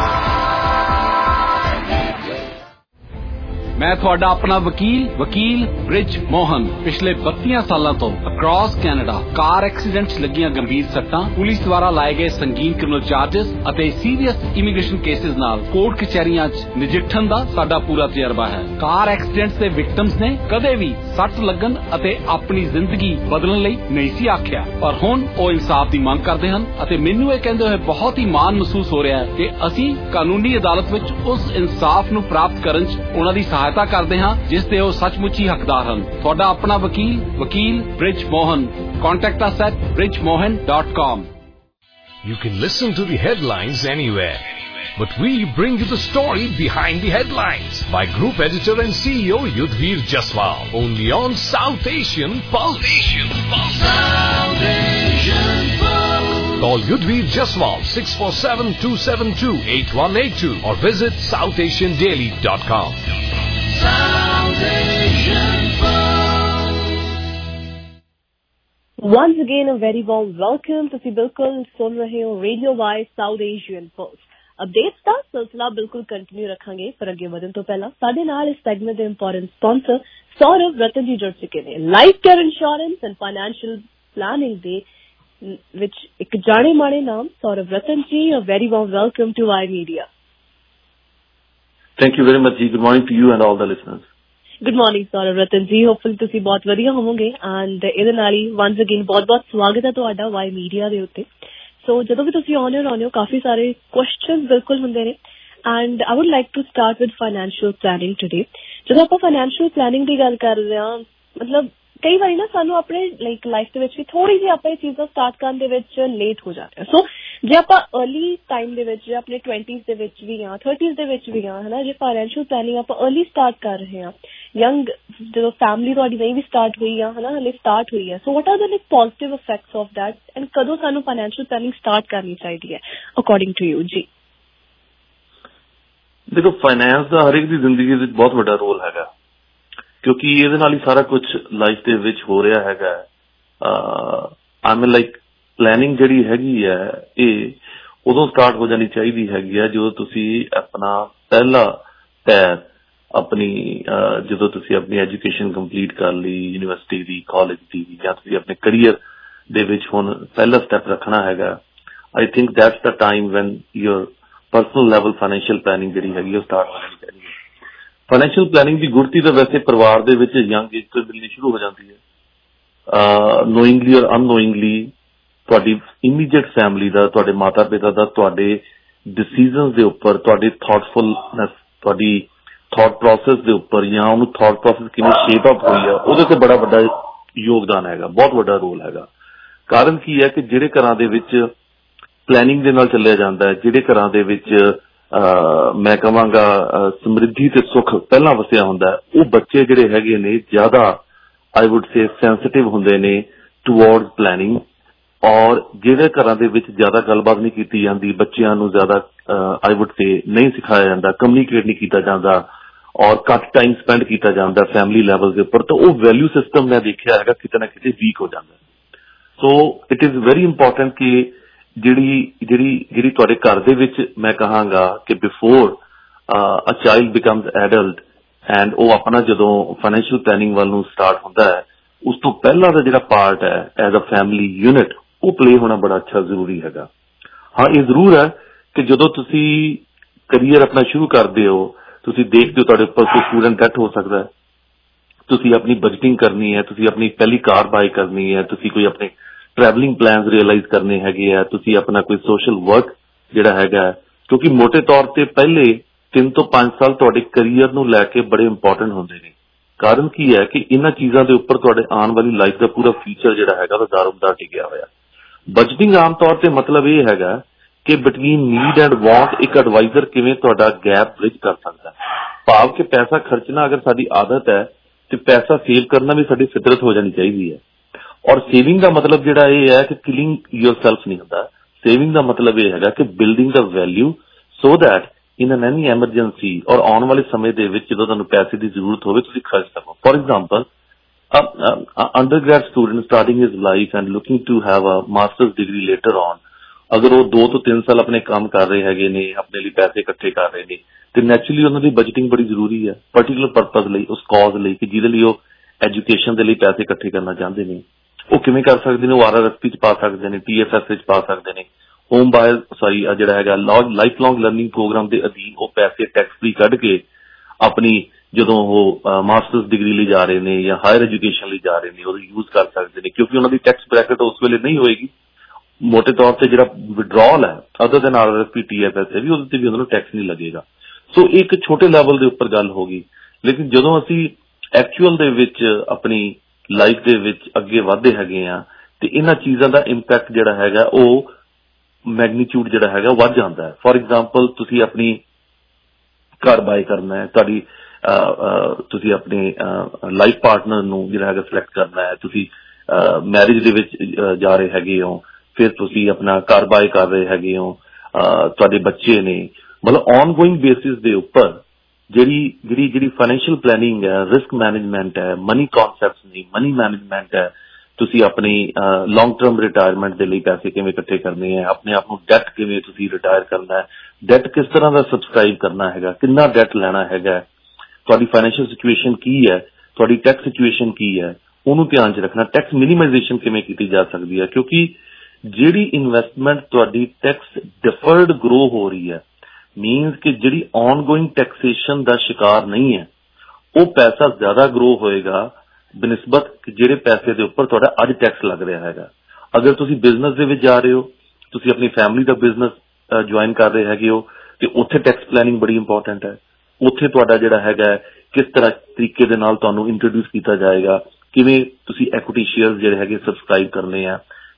ਮੈਂ ਤੁਹਾਡਾ ਆਪਣਾ ਵਕੀਲ ਵਕੀਲ ਬ੍ਰਿਜ ਮੋਹਨ ਪਿਛਲੇ ਬੱਤੀ ਸਾਲਾਂ ਤੋਂ across Canada ਕਾਰ accidents ਲੱਗੀਆਂ ਗੰਭੀਰ ਸੱਟਾਂ, ਪੁਲਿਸ ਦੁਆਰਾ ਲਾਏ ਗਏ ਸੰਗੀਨ ਕ੍ਰਿਮੀਨਲ ਚਾਰजेस ਅਤੇ ਸੀਰੀਅਸ ਇਮੀਗ੍ਰੇਸ਼ਨ ਕੇਸਿਸ ਨਾਲ ਕੋਰਟ ਕਚਹਿਰੀਆਂ 'ਚ ਨਜਿੱਠਣ ਦਾ ਸਾਡਾ ਪੂਰਾ ਤਜਰਬਾ ਹੈ। ਕਾਰ ਐਕਸੀਡੈਂਟਸ ਦੇ ਵਿਕਟਮਸ ਨੇ ਕਦੇ ਵੀ ਸੱਟ ਲੱਗਣ ਅਤੇ ਆਪਣੀ ਜ਼ਿੰਦਗੀ ਬਦਲਣ ਲਈ ਨਹੀਂ ਸੀ ਆਖਿਆ, ਪਰ ਹੁਣ ਉਹ ਇਨਸਾਫ ਦੀ ਮੰਗ ਕਰਦੇ ਹਨ ਅਤੇ ਮੈਨੂੰ ਇਹ ਕਹਿੰਦੇ ਹੋਏ ਬਹੁਤ ਹੀ ਮਾਣ ਮਹਿਸੂਸ ਹੋ ਰਿਹਾ ਹੈ ਕਿ ਅਸੀਂ ਕਾਨੂੰਨੀ ਅਦਾਲਤ ਵਿੱਚ ਉਸ ਇਨਸਾਫ ਨੂੰ ਪ੍ਰਾਪਤ ਕਰਨ 'ਚ ਉਹਨਾਂ ਦੀ ਸਹਾਇਤਾ ਕਰਦੇ ਹਾਂ ਜਿਸ ਦੇ ਉਹ ਸੱਚਮੁੱਚ ਹੀ ਹੱਕਦਾਰ ਹਨ। ਤੁਹਾਡਾ ਆਪਣਾ ਵਕੀਲ ਵਕੀਲ Brij Mohan. Contact us at bridge mohan dot com. You can listen to the headlines anywhere, but we bring you the story behind the headlines by Group Editor and C E O Yudhvir Jaswal, only on South Asian Pulse. Asian Pulse. South Asian Pulse. Call Yudhvir Jaswal six four seven, two seven two, eight one eight two or visit south asian daily dot com. South Asian Once again, a very warm welcome. ਤੁਸੀਂ ਬਿਲਕੁਲ ਸੁਣ ਰਹੇ ਹੋ radio Y South Asian Pulse. Updates ਦਾ ਸਿਲਸਿਲਾ ਬਿਲਕੁਲ continue ਰੱਖਾਂਗੇ, ਪਰ ਅੱਗੇ ਵਧਣ ਤੋਂ ਪਹਿਲਾਂ ਸਾਡੇ ਨਾਲ ਇਸ ਸੈਗਮੈਂਟ ਦੇ ਇੰਪੋਰਟੈਂਟ ਸਪਾਂਸਰ ਸੌਰਵ ਰਤਨ ਜੀ ਜੁੜ ਚੁੱਕੇ ਨੇ। Life Care insurance and financial planning ਦੇ ਵਿੱਚ ਇੱਕ ਜਾਣੇ ਮਾਣੇ ਨਾਮ Saurav Ratan ji. A very warm welcome to Y Media. Thank you very much ji. Good morning to you and all the listeners. Good morning Saurav Ratan ji, hopefully ਤੁਸੀਂ ਬਹੁਤ ਵਧੀਆ ਹੋਵੋਗੇ ਐਂਡ ਇਹਦੇ ਨਾਲ ਹੀ ਵਨਸ ਅਗੇਨ ਬਹੁਤ ਬਹੁਤ ਸਵਾਗਤ ਹੈ ਤੁਹਾਡਾ ਵਾਈ ਮੀਡੀਆ ਦੇ ਉੱਤੇ। ਸੋ ਜਦੋਂ ਵੀ ਤੁਸੀਂ ਆਉਂਦੇ ਹੋ ਆਉਂਦੇ ਹੋ ਕਾਫੀ ਸਾਰੇ ਕੁਐਸਚਨ ਬਿਲਕੁਲ ਹੁੰਦੇ ਨੇ and I would like to start with financial planning today. ਜਦੋਂ ਆਪਾਂ ਫਾਈਨੈਂਸ਼ੀਅਲ ਪਲੈਨਿੰਗ ਦੀ ਗੱਲ ਕਰਦੇ ਹਾਂ, ਮਤਲਬ ਕਈ ਵਾਰੀ ਨਾ ਸਾਨੂੰ ਆਪਣੇ ਲਾਈਕ ਲਾਈਫ ਦੇ ਵਿੱਚ ਵੀ ਥੋੜੀ ਜਿਹੀ ਆਪਾਂ ਇਹ ਚੀਜ਼ਾਂ ਸਟਾਰਟ ਕਰਨ ਦੇ ਵਿੱਚ ਲੇਟ ਹੋ ਜਾਂਦੇ ਹਾਂ। ਸੋ ਜੇ ਆਪਾਂ अर्ਲੀ ਟਾਈਮ ਦੇ ਵਿੱਚ, ਜੇ ਆਪਣੇ ਟਵੈਂਟੀਜ਼ ਦੇ ਵਿੱਚ ਵੀ ਆ, ਥਰਟੀਜ਼ ਦੇ ਵਿੱਚ ਵੀ ਆ, ਹਨਾ, ਜੇ ਫਾਈਨੈਂਸ਼ੀਅਲ ਪਲੈਨਿੰਗ ਆਪਾਂ अर्ਲੀ ਸਟਾਰਟ ਕਰ ਰਹੇ ਹਾਂ, ਯੰਗ ਜਦੋਂ ਫੈਮਿਲੀ ਤੁਹਾਡੀ ਨਹੀਂ ਵੀ ਸਟਾਰਟ ਹੋਈ ਆ, ਹਨਾ, ਹਲੇ ਸਟਾਰਟ ਹੋਈ ਹੈ, so what are the like positive effects of that, and ਕਦੋਂ ਸਾਨੂੰ ਫਾਈਨੈਂਸ਼ੀਅਲ ਪਲੈਨਿੰਗ ਸਟਾਰਟ ਕਰਨੀ ਚਾਹੀਦੀ ਹੈ ਅਕੋਰਡਿੰਗ ਟੂ ਯੂ ਜੀ? ਦੇਖੋ, ਫਾਈਨੈਂਸ ਦਾ ਹਰ ਇੱਕ ਦੀ ਜ਼ਿੰਦਗੀ ਵਿੱਚ ਬਹੁਤ ਵੱਡਾ ਰੋਲ ਹੈਗਾ, ਕਿਉਂਕਿ ਇਹਦੇ ਨਾਲ ਹੀ ਸਾਰਾ ਕੁਝ ਲਾਈਫ ਦੇ ਵਿੱਚ ਹੋ ਰਿਹਾ ਹੈਗਾ। ਆਈ ਮੀਨ ਲਾਈਕ ਪਲੈਨਿੰਗ ਜਿਹੜੀ ਹੈਗੀ ਹੈ ਇਹ ਉਦੋਂ ਸਟਾਰਟ ਹੋ ਜਾਣੀ ਚਾਹੀਦੀ ਹੈਗੀ ਹੈ ਜਦੋਂ ਤੁਸੀਂ ਆਪਣਾ ਪਹਿਲਾ ਪੈਰ ਆਪਣੀ ਜਦੋਂ ਤੁਸੀਂ ਆਪਣੀ ਐਜੂਕੇਸ਼ਨ ਕੰਪਲੀਟ ਕਰ ਲਈ, ਯੂਨੀਵਰਸਿਟੀ ਦੀ, ਕਾਲਜ ਦੀ, ਜਾਂ ਤੁਸੀਂ ਆਪਣੇ ਕਰੀਅਰ ਦੇ ਵਿੱਚ ਹੁਣ ਪਹਿਲਾ ਸਟੈਪ ਰੱਖਣਾ ਹੈਗਾ। I think that's the time when your personal level financial planning ਜਿਹੜੀ ਹੈਗੀ ਉਹ ਸਟਾਰਟ ਹੋਣੀ ਚਾਹੀਦੀ ਹੈ। ਫਾਈਨੈਂਸ਼ੀਅਲ ਪਲੈਨਿੰਗ ਦੀ ਗੁੜਤੀ ਤਾਂ ਵੈਸੇ ਪਰਿਵਾਰ ਦੇ ਵਿੱਚ ਯੰਗ ਏਜ ਤੋਂ ਮਿਲਣੀ ਸ਼ੁਰੂ ਹੋ ਜਾਂਦੀ ਹੈ। ਨੋਇੰਗਲੀ ਔਰ ਅਨਨੋਇੰਗਲੀ ਤੁਹਾਡੀ ਇਮੀਡੀਏਟ ਫੈਮਿਲੀ ਦਾ, ਤੁਹਾਡੇ ਮਾਤਾ ਪਿਤਾ ਦਾ ਤੁਹਾਡੇ ਡਿਸੀਜ਼ਨਸ ਦੇ ਉੱਪਰ, ਤੁਹਾਡੀ ਥਾਟਫੁਲਨੈਸ, ਤੁਹਾਡੀ ਥਾਟ ਪ੍ਰੋਸੈਸ ਦੇ ਉੱਪਰ, ਜਾਂ ਉਹਨੂੰ ਥਾਟ ਪ੍ਰੋਸੈਸ ਕਿਵੇਂ ਸ਼ੇਪ ਅਪ ਹੋਈ ਆ, ਉਹਦੇ ਤੇ ਬੜਾ ਵੱਡਾ ਯੋਗਦਾਨ ਹੈਗਾ, ਬਹੁਤ ਵੱਡਾ ਰੋਲ ਹੈਗਾ। ਕਾਰਨ ਕੀ ਹੈ ਕਿ ਜਿਹੜੇ ਘਰਾਂ ਦੇ ਵਿੱਚ ਪਲੈਨਿੰਗ ਦੇ ਨਾਲ ਚੱਲਿਆ ਜਾਂਦਾ ਹੈ, ਜਿਹੜੇ ਘਰਾਂ ਦੇ ਵਿੱਚ ਮੈਂ ਕਹਾਂਗਾ ਸਮਰਿੱਧੀ ਤੇ ਸੁੱਖ ਪਹਿਲਾਂ ਵਸਿਆ ਹੁੰਦਾ, ਉਹ ਬੱਚੇ ਜਿਹੜੇ ਹੈਗੇ ਨੇ ਜ਼ਿਆਦਾ ਆਈ ਵੁੱਡ ਸੇ ਸੈਂਸਿਟਿਵ ਹੁੰਦੇ ਨੇ ਟੂਵਰਡਸ ਪਲੈਨਿੰਗ। ਔਰ ਜਿਹੜੇ ਘਰਾਂ ਦੇ ਵਿੱਚ ਜ਼ਿਆਦਾ ਗੱਲਬਾਤ ਨਹੀਂ ਕੀਤੀ ਜਾਂਦੀ, ਬੱਚਿਆਂ ਨੂੰ ਜ਼ਿਆਦਾ ਆਈ ਵੁੱਡ ਸੇ ਨਹੀਂ ਸਿਖਾਇਆ ਜਾਂਦਾ, ਕਮਿਊਨੀਕੇਟ ਨਹੀਂ ਕੀਤਾ ਜਾਂਦਾ, ਔਰ ਘੱਟ ਟਾਈਮ ਸਪੈਂਡ ਕੀਤਾ ਜਾਂਦਾ ਫੈਮਿਲੀ ਲੈਵਲ ਦੇ ਉੱਪਰ, ਤਾਂ ਉਹ ਵੈਲਿਊ ਸਿਸਟਮ ਮੈਂ ਦੇਖਿਆ ਹੈਗਾ ਕਿਤੇ ਨਾ ਕਿਤੇ ਵੀਕ ਹੋ ਜਾਂਦਾ। So it is very important ਕਿ ਜਿਹੜੀ ਜਿਹੜੀ ਜਿਹੜੀ ਤੁਹਾਡੇ ਘਰ ਦੇ ਵਿੱਚ ਮੈਂ ਕਹਾਂਗਾ ਕਿ before a child becomes adult and ਉਹ ਆਪਣਾ ਜਦੋਂ ਫਾਈਨੈਂਸ਼ੀਅਲ ਪਲੈਨਿੰਗ ਵੱਲ ਨੂੰ ਸਟਾਰਟ ਹੁੰਦਾ ਹੈ, ਉਸ ਤੋਂ ਪਹਿਲਾਂ ਦਾ ਜਿਹੜਾ ਪਾਰਟ ਹੈ ਐਜ਼ ਅ ਫੈਮਿਲੀ ਯੂਨਿਟ, ਉਹ ਪਲੇ ਹੋਣਾ ਬੜਾ ਅੱਛਾ ਜ਼ਰੂਰੀ ਹੈਗਾ। ਹਾਂ, ਇਹ ਜ਼ਰੂਰ ਹੈ ਕਿ ਜਦੋਂ ਤੁਸੀਂ ਕਰੀਅਰ ਆਪਣਾ ਸ਼ੁਰੂ ਕਰਦੇ ਹੋ, ਤੁਸੀਂ ਦੇਖਦੇ ਹੋ ਤੁਹਾਡੇ ਉੱਪਰ ਕੋਈ ਸਟੂਡੈਂਟ ਡੈਥ ਹੋ ਸਕਦਾ ਹੈ, ਤੁਸੀਂ ਆਪਣੀ ਬਜਟਿੰਗ ਕਰਨੀ ਹੈ, ਤੁਸੀਂ ਆਪਣੀ ਪਹਿਲੀ ਕਾਰ ਬਾਏ ਕਰਨੀ ਹੈ, ਤੁਸੀਂ ਕੋਈ ਆਪਣੇ ਟਰੈਵਲਿੰਗ ਪਲਾਨਸ ਰਿਅਲਾਈਜ਼ ਕਰਨੇ ਹੈਗੇ ਆ, ਤੁਸੀਂ ਆਪਣਾ ਕੋਈ ਸੋਸ਼ਲ ਵਰਕ ਜਿਹੜਾ ਹੈਗਾ, ਕਿਉਂਕਿ ਮੋਟੇ ਤੌਰ ਤੇ ਪਹਿਲੇ ਤਿੰਨ ਤੋਂ ਪੰਜ ਸਾਲ ਤੁਹਾਡੇ ਕਰੀਅਰ ਨੂੰ ਲੈ ਕੇ ਬੜੇ ਇੰਪੋਰਟੈਂਟ ਹੁੰਦੇ ਨੇ। ਕਾਰਨ ਕੀ ਹੈ ਕਿ ਇਹਨਾਂ ਚੀਜ਼ਾਂ ਦੇ ਉੱਪਰ ਤੁਹਾਡੇ ਆਉਣ ਵਾਲੀ ਲਾਈਫ ਦਾ ਪੂਰਾ ਫਿਊਚਰ ਜਿਹੜਾ ਹੈਗਾ ਉਹ ਦਾਰੋਮਦਾਰ ਟਿਕਿਆ ਹੋਇਆ। ਬਜਟਿੰਗ ਆਮ ਤੌਰ ਤੇ ਮਤਲਬ ਇਹ ਹੈਗਾ ਕਿ ਬਿਟਵੀਨ ਨੀਡ ਐਂਡ ਵਾਂਟ ਇੱਕ ਐਡਵਾਈਜ਼ਰ ਕਿਵੇਂ ਤੁਹਾਡਾ ਗੈਪ ਬ੍ਰਿਜ ਕਰ ਸਕਦਾ। ਭਾਵ ਕਿ ਪੈਸਾ ਖਰਚਣਾ ਅਗਰ ਸਾਡੀ ਆਦਤ ਹੈ ਤੇ ਪੈਸਾ ਸੇਵ ਕਰਨਾ ਵੀ ਸਾਡੀ ਫਿਤਰਤ ਹੋ ਜਾਣੀ ਚਾਹੀਦੀ ਹੈ। ਔਰ ਸੇਵਿੰਗ ਦਾ ਮਤਲਬ ਜਿਹੜਾ ਇਹ ਹੈ ਕਿ ਕਿਲਿੰਗ ਯੋਰਸੈਲਫ ਨਹੀਂ ਹੁੰਦਾ। ਸੇਵਿੰਗ ਦਾ ਮਤਲਬ ਇਹ ਹੈਗਾ ਕਿ ਬਿਲਡਿੰਗ ਦਾ value so that in an any emergency ਔਰ ਆਉਣ ਵਾਲੇ ਸਮੇਂ ਦੇ ਵਿੱਚ ਜਦੋਂ ਤੁਹਾਨੂੰ ਪੈਸੇ ਦੀ ਜ਼ਰੂਰਤ ਹੋਵੇ ਤੁਸੀਂ ਖਰਚ ਸਕੋ। For example, undergrad student starting his life and looking to have a masters degree later on, ਅਗਰ ਉਹ ਦੋ ਤੋਂ ਤਿੰਨ ਸਾਲ ਆਪਣੇ ਕੰਮ ਕਰ ਰਹੇ ਹੈਗੇ ਨੇ, ਆਪਣੇ ਲਈ ਪੈਸੇ ਇਕੱਠੇ ਕਰ ਰਹੇ ਨੇ, ਤੇ ਨੈਚੁਰਲੀ ਉਹਨਾਂ ਦੀ ਬਜਟਿੰਗ ਬੜੀ ਜ਼ਰੂਰੀ ਹੈ ਪਰਟੀਕੂਲਰ ਪਰਪਜ਼ ਲਈ, ਉਸ ਕਾਜ਼ ਲਈ ਕਿ ਜਿਹਦੇ ਲਈ ਉਹ ਐਜੂਕੇਸ਼ਨ ਦੇ ਲਈ ਪੈਸੇ ਇਕੱਠੇ ਕਰਨਾ ਚਾਹੁੰਦੇ ਨੇ। ਉਹ ਕਿਵੇਂ ਕਰ ਸਕਦੇ ਨੇ? ਉਹ ਆਰ ਆਰ ਐਸ ਪੀ ਚ ਪਾ ਸਕਦੇ ਨੇ, ਟੀ ਐਫ ਐਸ ਵਿੱਚ ਪਾ ਸਕਦੇ ਨੇ, ਹੋਮ ਬਾਇਰ ਸੌਰੀ ਜਿਹੜਾ ਹੈਗਾ ਲਾਈਫ ਲੌਂਗ ਲਰਨਿੰਗ ਪ੍ਰੋਗਰਾਮ ਦੇ ਅਧੀਨ ਉਹ ਪੈਸੇ ਟੈਕਸ ਫ੍ਰੀ ਕੱਢ ਕੇ ਆਪਣੀ ਜਦੋਂ ਉਹ ਮਾਸਟਰਸ ਡਿਗਰੀ ਲਈ ਜਾ ਰਹੇ ਨੇ ਜਾਂ ਹਾਇਰ ਐਜੂਕੇਸ਼ਨ ਲਈ ਜਾ ਰਹੇ ਨੇ ਉਹ ਯੂਜ਼ ਕਰ ਸਕਦੇ ਨੇ, ਕਿਉਂਕਿ ਉਹਨਾਂ ਦੀ ਟੈਕਸ ਬ੍ਰੈਕਟ ਉਸ ਵੇਲੇ ਨਹੀਂ ਹੋਏਗੀ। ਮੋਟੇ ਤੌਰ ਤੇ ਜਿਹੜਾ ਵਿਡਰਾਅਲ ਹੈ other than R R S P, T F S V, ਉਹਦੇ ਤੇ ਵੀ ਉਹਨਾਂ ਨੂੰ ਟੈਕਸ ਨਹੀਂ ਲੱਗੇਗਾ। ਸੋ ਇੱਕ ਛੋਟੇ ਲੈਵਲ ਦੇ ਉੱਪਰ ਗੱਲ ਹੋ ਗਈ, ਲੇਕਿਨ ਜਦੋਂ ਅਸੀਂ ਐਕਚੁਅਲ ਦੇ ਵਿੱਚ ਆਪਣੀ ਲਾਈਫ ਦੇ ਵਿੱਚ ਅੱਗੇ ਵਧਦੇ ਹੈਗੇ ਆ ਤੇ ਇਹਨਾਂ ਚੀਜ਼ਾਂ ਦਾ ਇੰਪੈਕਟ ਜਿਹੜਾ ਹੈਗਾ ਉਹ ਮੈਗਨੀਚਿਊਡ ਜਿਹੜਾ ਹੈਗਾ ਵੱਧ ਜਾਂਦਾ ਹੈ। ਫੋਰ ਐਗਜ਼ਾਮਪਲ, ਤੁਸੀਂ ਆਪਣੀ ਘਰ ਬਾਏ ਕਰਨਾ ਹੈ, ਤੁਹਾਡੀ ਤੁਸੀਂ ਆਪਣੇ ਲਾਈਫ ਪਾਰਟਨਰ ਨੂੰ ਜਿਹੜਾ ਹੈਗਾ ਸਿਲੈਕਟ ਕਰਨਾ ਹੈ, ਤੁਸੀਂ ਮੈਰਿਜ ਦੇ ਵਿੱਚ ਜਾ ਰਹੇ ਹੈਗੇ ਹੋ, ਫਿਰ ਤੁਸੀਂ ਆਪਣਾ ਘਰ ਬਾਏ ਕਰ ਰਹੇ ਹੈਗੇ ਹੋ, ਤੁਹਾਡੇ ਬੱਚੇ ਨੇ, ਮਤਲਬ ਔਨ ਗੋਇੰਗ ਬੇਸਿਸ ਦੇ ਉੱਪਰ ਜਿਹੜੀ ਜਿਹੜੀ ਜਿਹੜੀ ਫਾਈਨੈਂਸ਼ੀਅਲ ਪਲੈਨਿੰਗ ਹੈ, ਰਿਸਕ ਮੈਨੇਜਮੈਂਟ ਹੈ, ਮਨੀ ਕਨਸੈਪਟਸ ਨੇ, ਮਨੀ ਮੈਨੇਜਮੈਂਟ ਹੈ, ਤੁਸੀਂ ਆਪਣੀ ਲੌਂਗ ਟਰਮ ਰਿਟਾਇਰਮੈਂਟ ਦੇ ਲਈ ਪੈਸੇ ਕਿਵੇਂ ਇਕੱਠੇ ਕਰਨੇ ਹੈ, ਆਪਣੇ ਆਪ ਨੂੰ ਡੈਟ ਕਿਵੇਂ ਤੁਸੀਂ ਰਿਟਾਇਰ ਕਰਨਾ ਹੈ, ਡੈਟ ਕਿਸ ਤਰ੍ਹਾਂ ਦਾ ਸਬਸਕ੍ਰਾਈਬ ਕਰਨਾ ਹੈਗਾ, ਕਿੰਨਾ ਡੈਟ ਲੈਣਾ ਹੈਗਾ, ਤੁਹਾਡੀ ਫਾਈਨੈਂਸ਼ੀਅਲ ਸਿਚੁਏਸ਼ਨ ਕੀ ਹੈ, ਤੁਹਾਡੀ ਟੈਕਸ ਸਿਚੁਏਸ਼ਨ ਕੀ ਹੈ, ਉਹਨੂੰ ਧਿਆਨ 'ਚ ਰੱਖਣਾ। ਟੈਕਸ ਮਿਨੀਮਾਈਜੇਸ਼ਨ ਕਿਵੇਂ ਕੀਤੀ ਜਾ ਸਕਦੀ ਹੈ, ਕਿਉਂਕਿ ਜਿਹੜੀ ਇਨਵੈਸਟਮੈਂਟ ਤੁਹਾਡੀ ਟੈਕਸ ਡਿਫਰਡ ਗਰੋ ਹੋ ਰਹੀ ਹੈ, ਮੀਨਸ ਕਿ ਜਿਹੜੀ ਔਨ ਗੋਇੰਗ ਟੈਕਸੇਸ਼ਨ ਦਾ ਸ਼ਿਕਾਰ ਨਹੀਂ ਹੈ, ਉਹ ਪੈਸਾ ਜ਼ਿਆਦਾ ਗਰੋ ਹੋਏਗਾ ਬਨਿਸਬਤ ਜਿਹੜੇ ਪੈਸੇ ਦੇ ਉੱਪਰ ਤੁਹਾਡਾ ਅੱਜ ਟੈਕਸ ਲੱਗ ਰਿਹਾ ਹੈਗਾ। ਅਗਰ ਤੁਸੀਂ ਬਿਜ਼ਨਸ ਦੇ ਵਿੱਚ ਜਾ ਰਹੇ ਹੋ, ਤੁਸੀਂ ਆਪਣੀ ਫੈਮਿਲੀ ਦਾ ਬਿਜ਼ਨਸ ਜੁਆਇਨ ਕਰ ਰਹੇ ਹੈਗੇ ਹੋ, ਤੇ ਉੱਥੇ ਟੈਕਸ ਪਲੈਨਿੰਗ ਬੜੀ ਇੰਪੋਰਟੈਂਟ ਹੈ। ਉੱਥੇ ਤੁਹਾਡਾ ਜਿਹੜਾ ਹੈਗਾ ਕਿਸ ਤਰ੍ਹਾਂ ਤਰੀਕੇ ਦੇ ਨਾਲ ਤੁਹਾਨੂੰ ਇੰਟਰੋਡਿਊਸ ਕੀਤਾ ਜਾਏਗਾ, ਕਿਵੇਂ ਤੁਸੀਂ ਐਕੁਇਟੀ ਸ਼ੇਅਰਸ ਜਿਹੜੇ ਹੈਗੇ ਸਬਸਕ੍ਰਾਈਬ ਕਰਨੇ ਆ,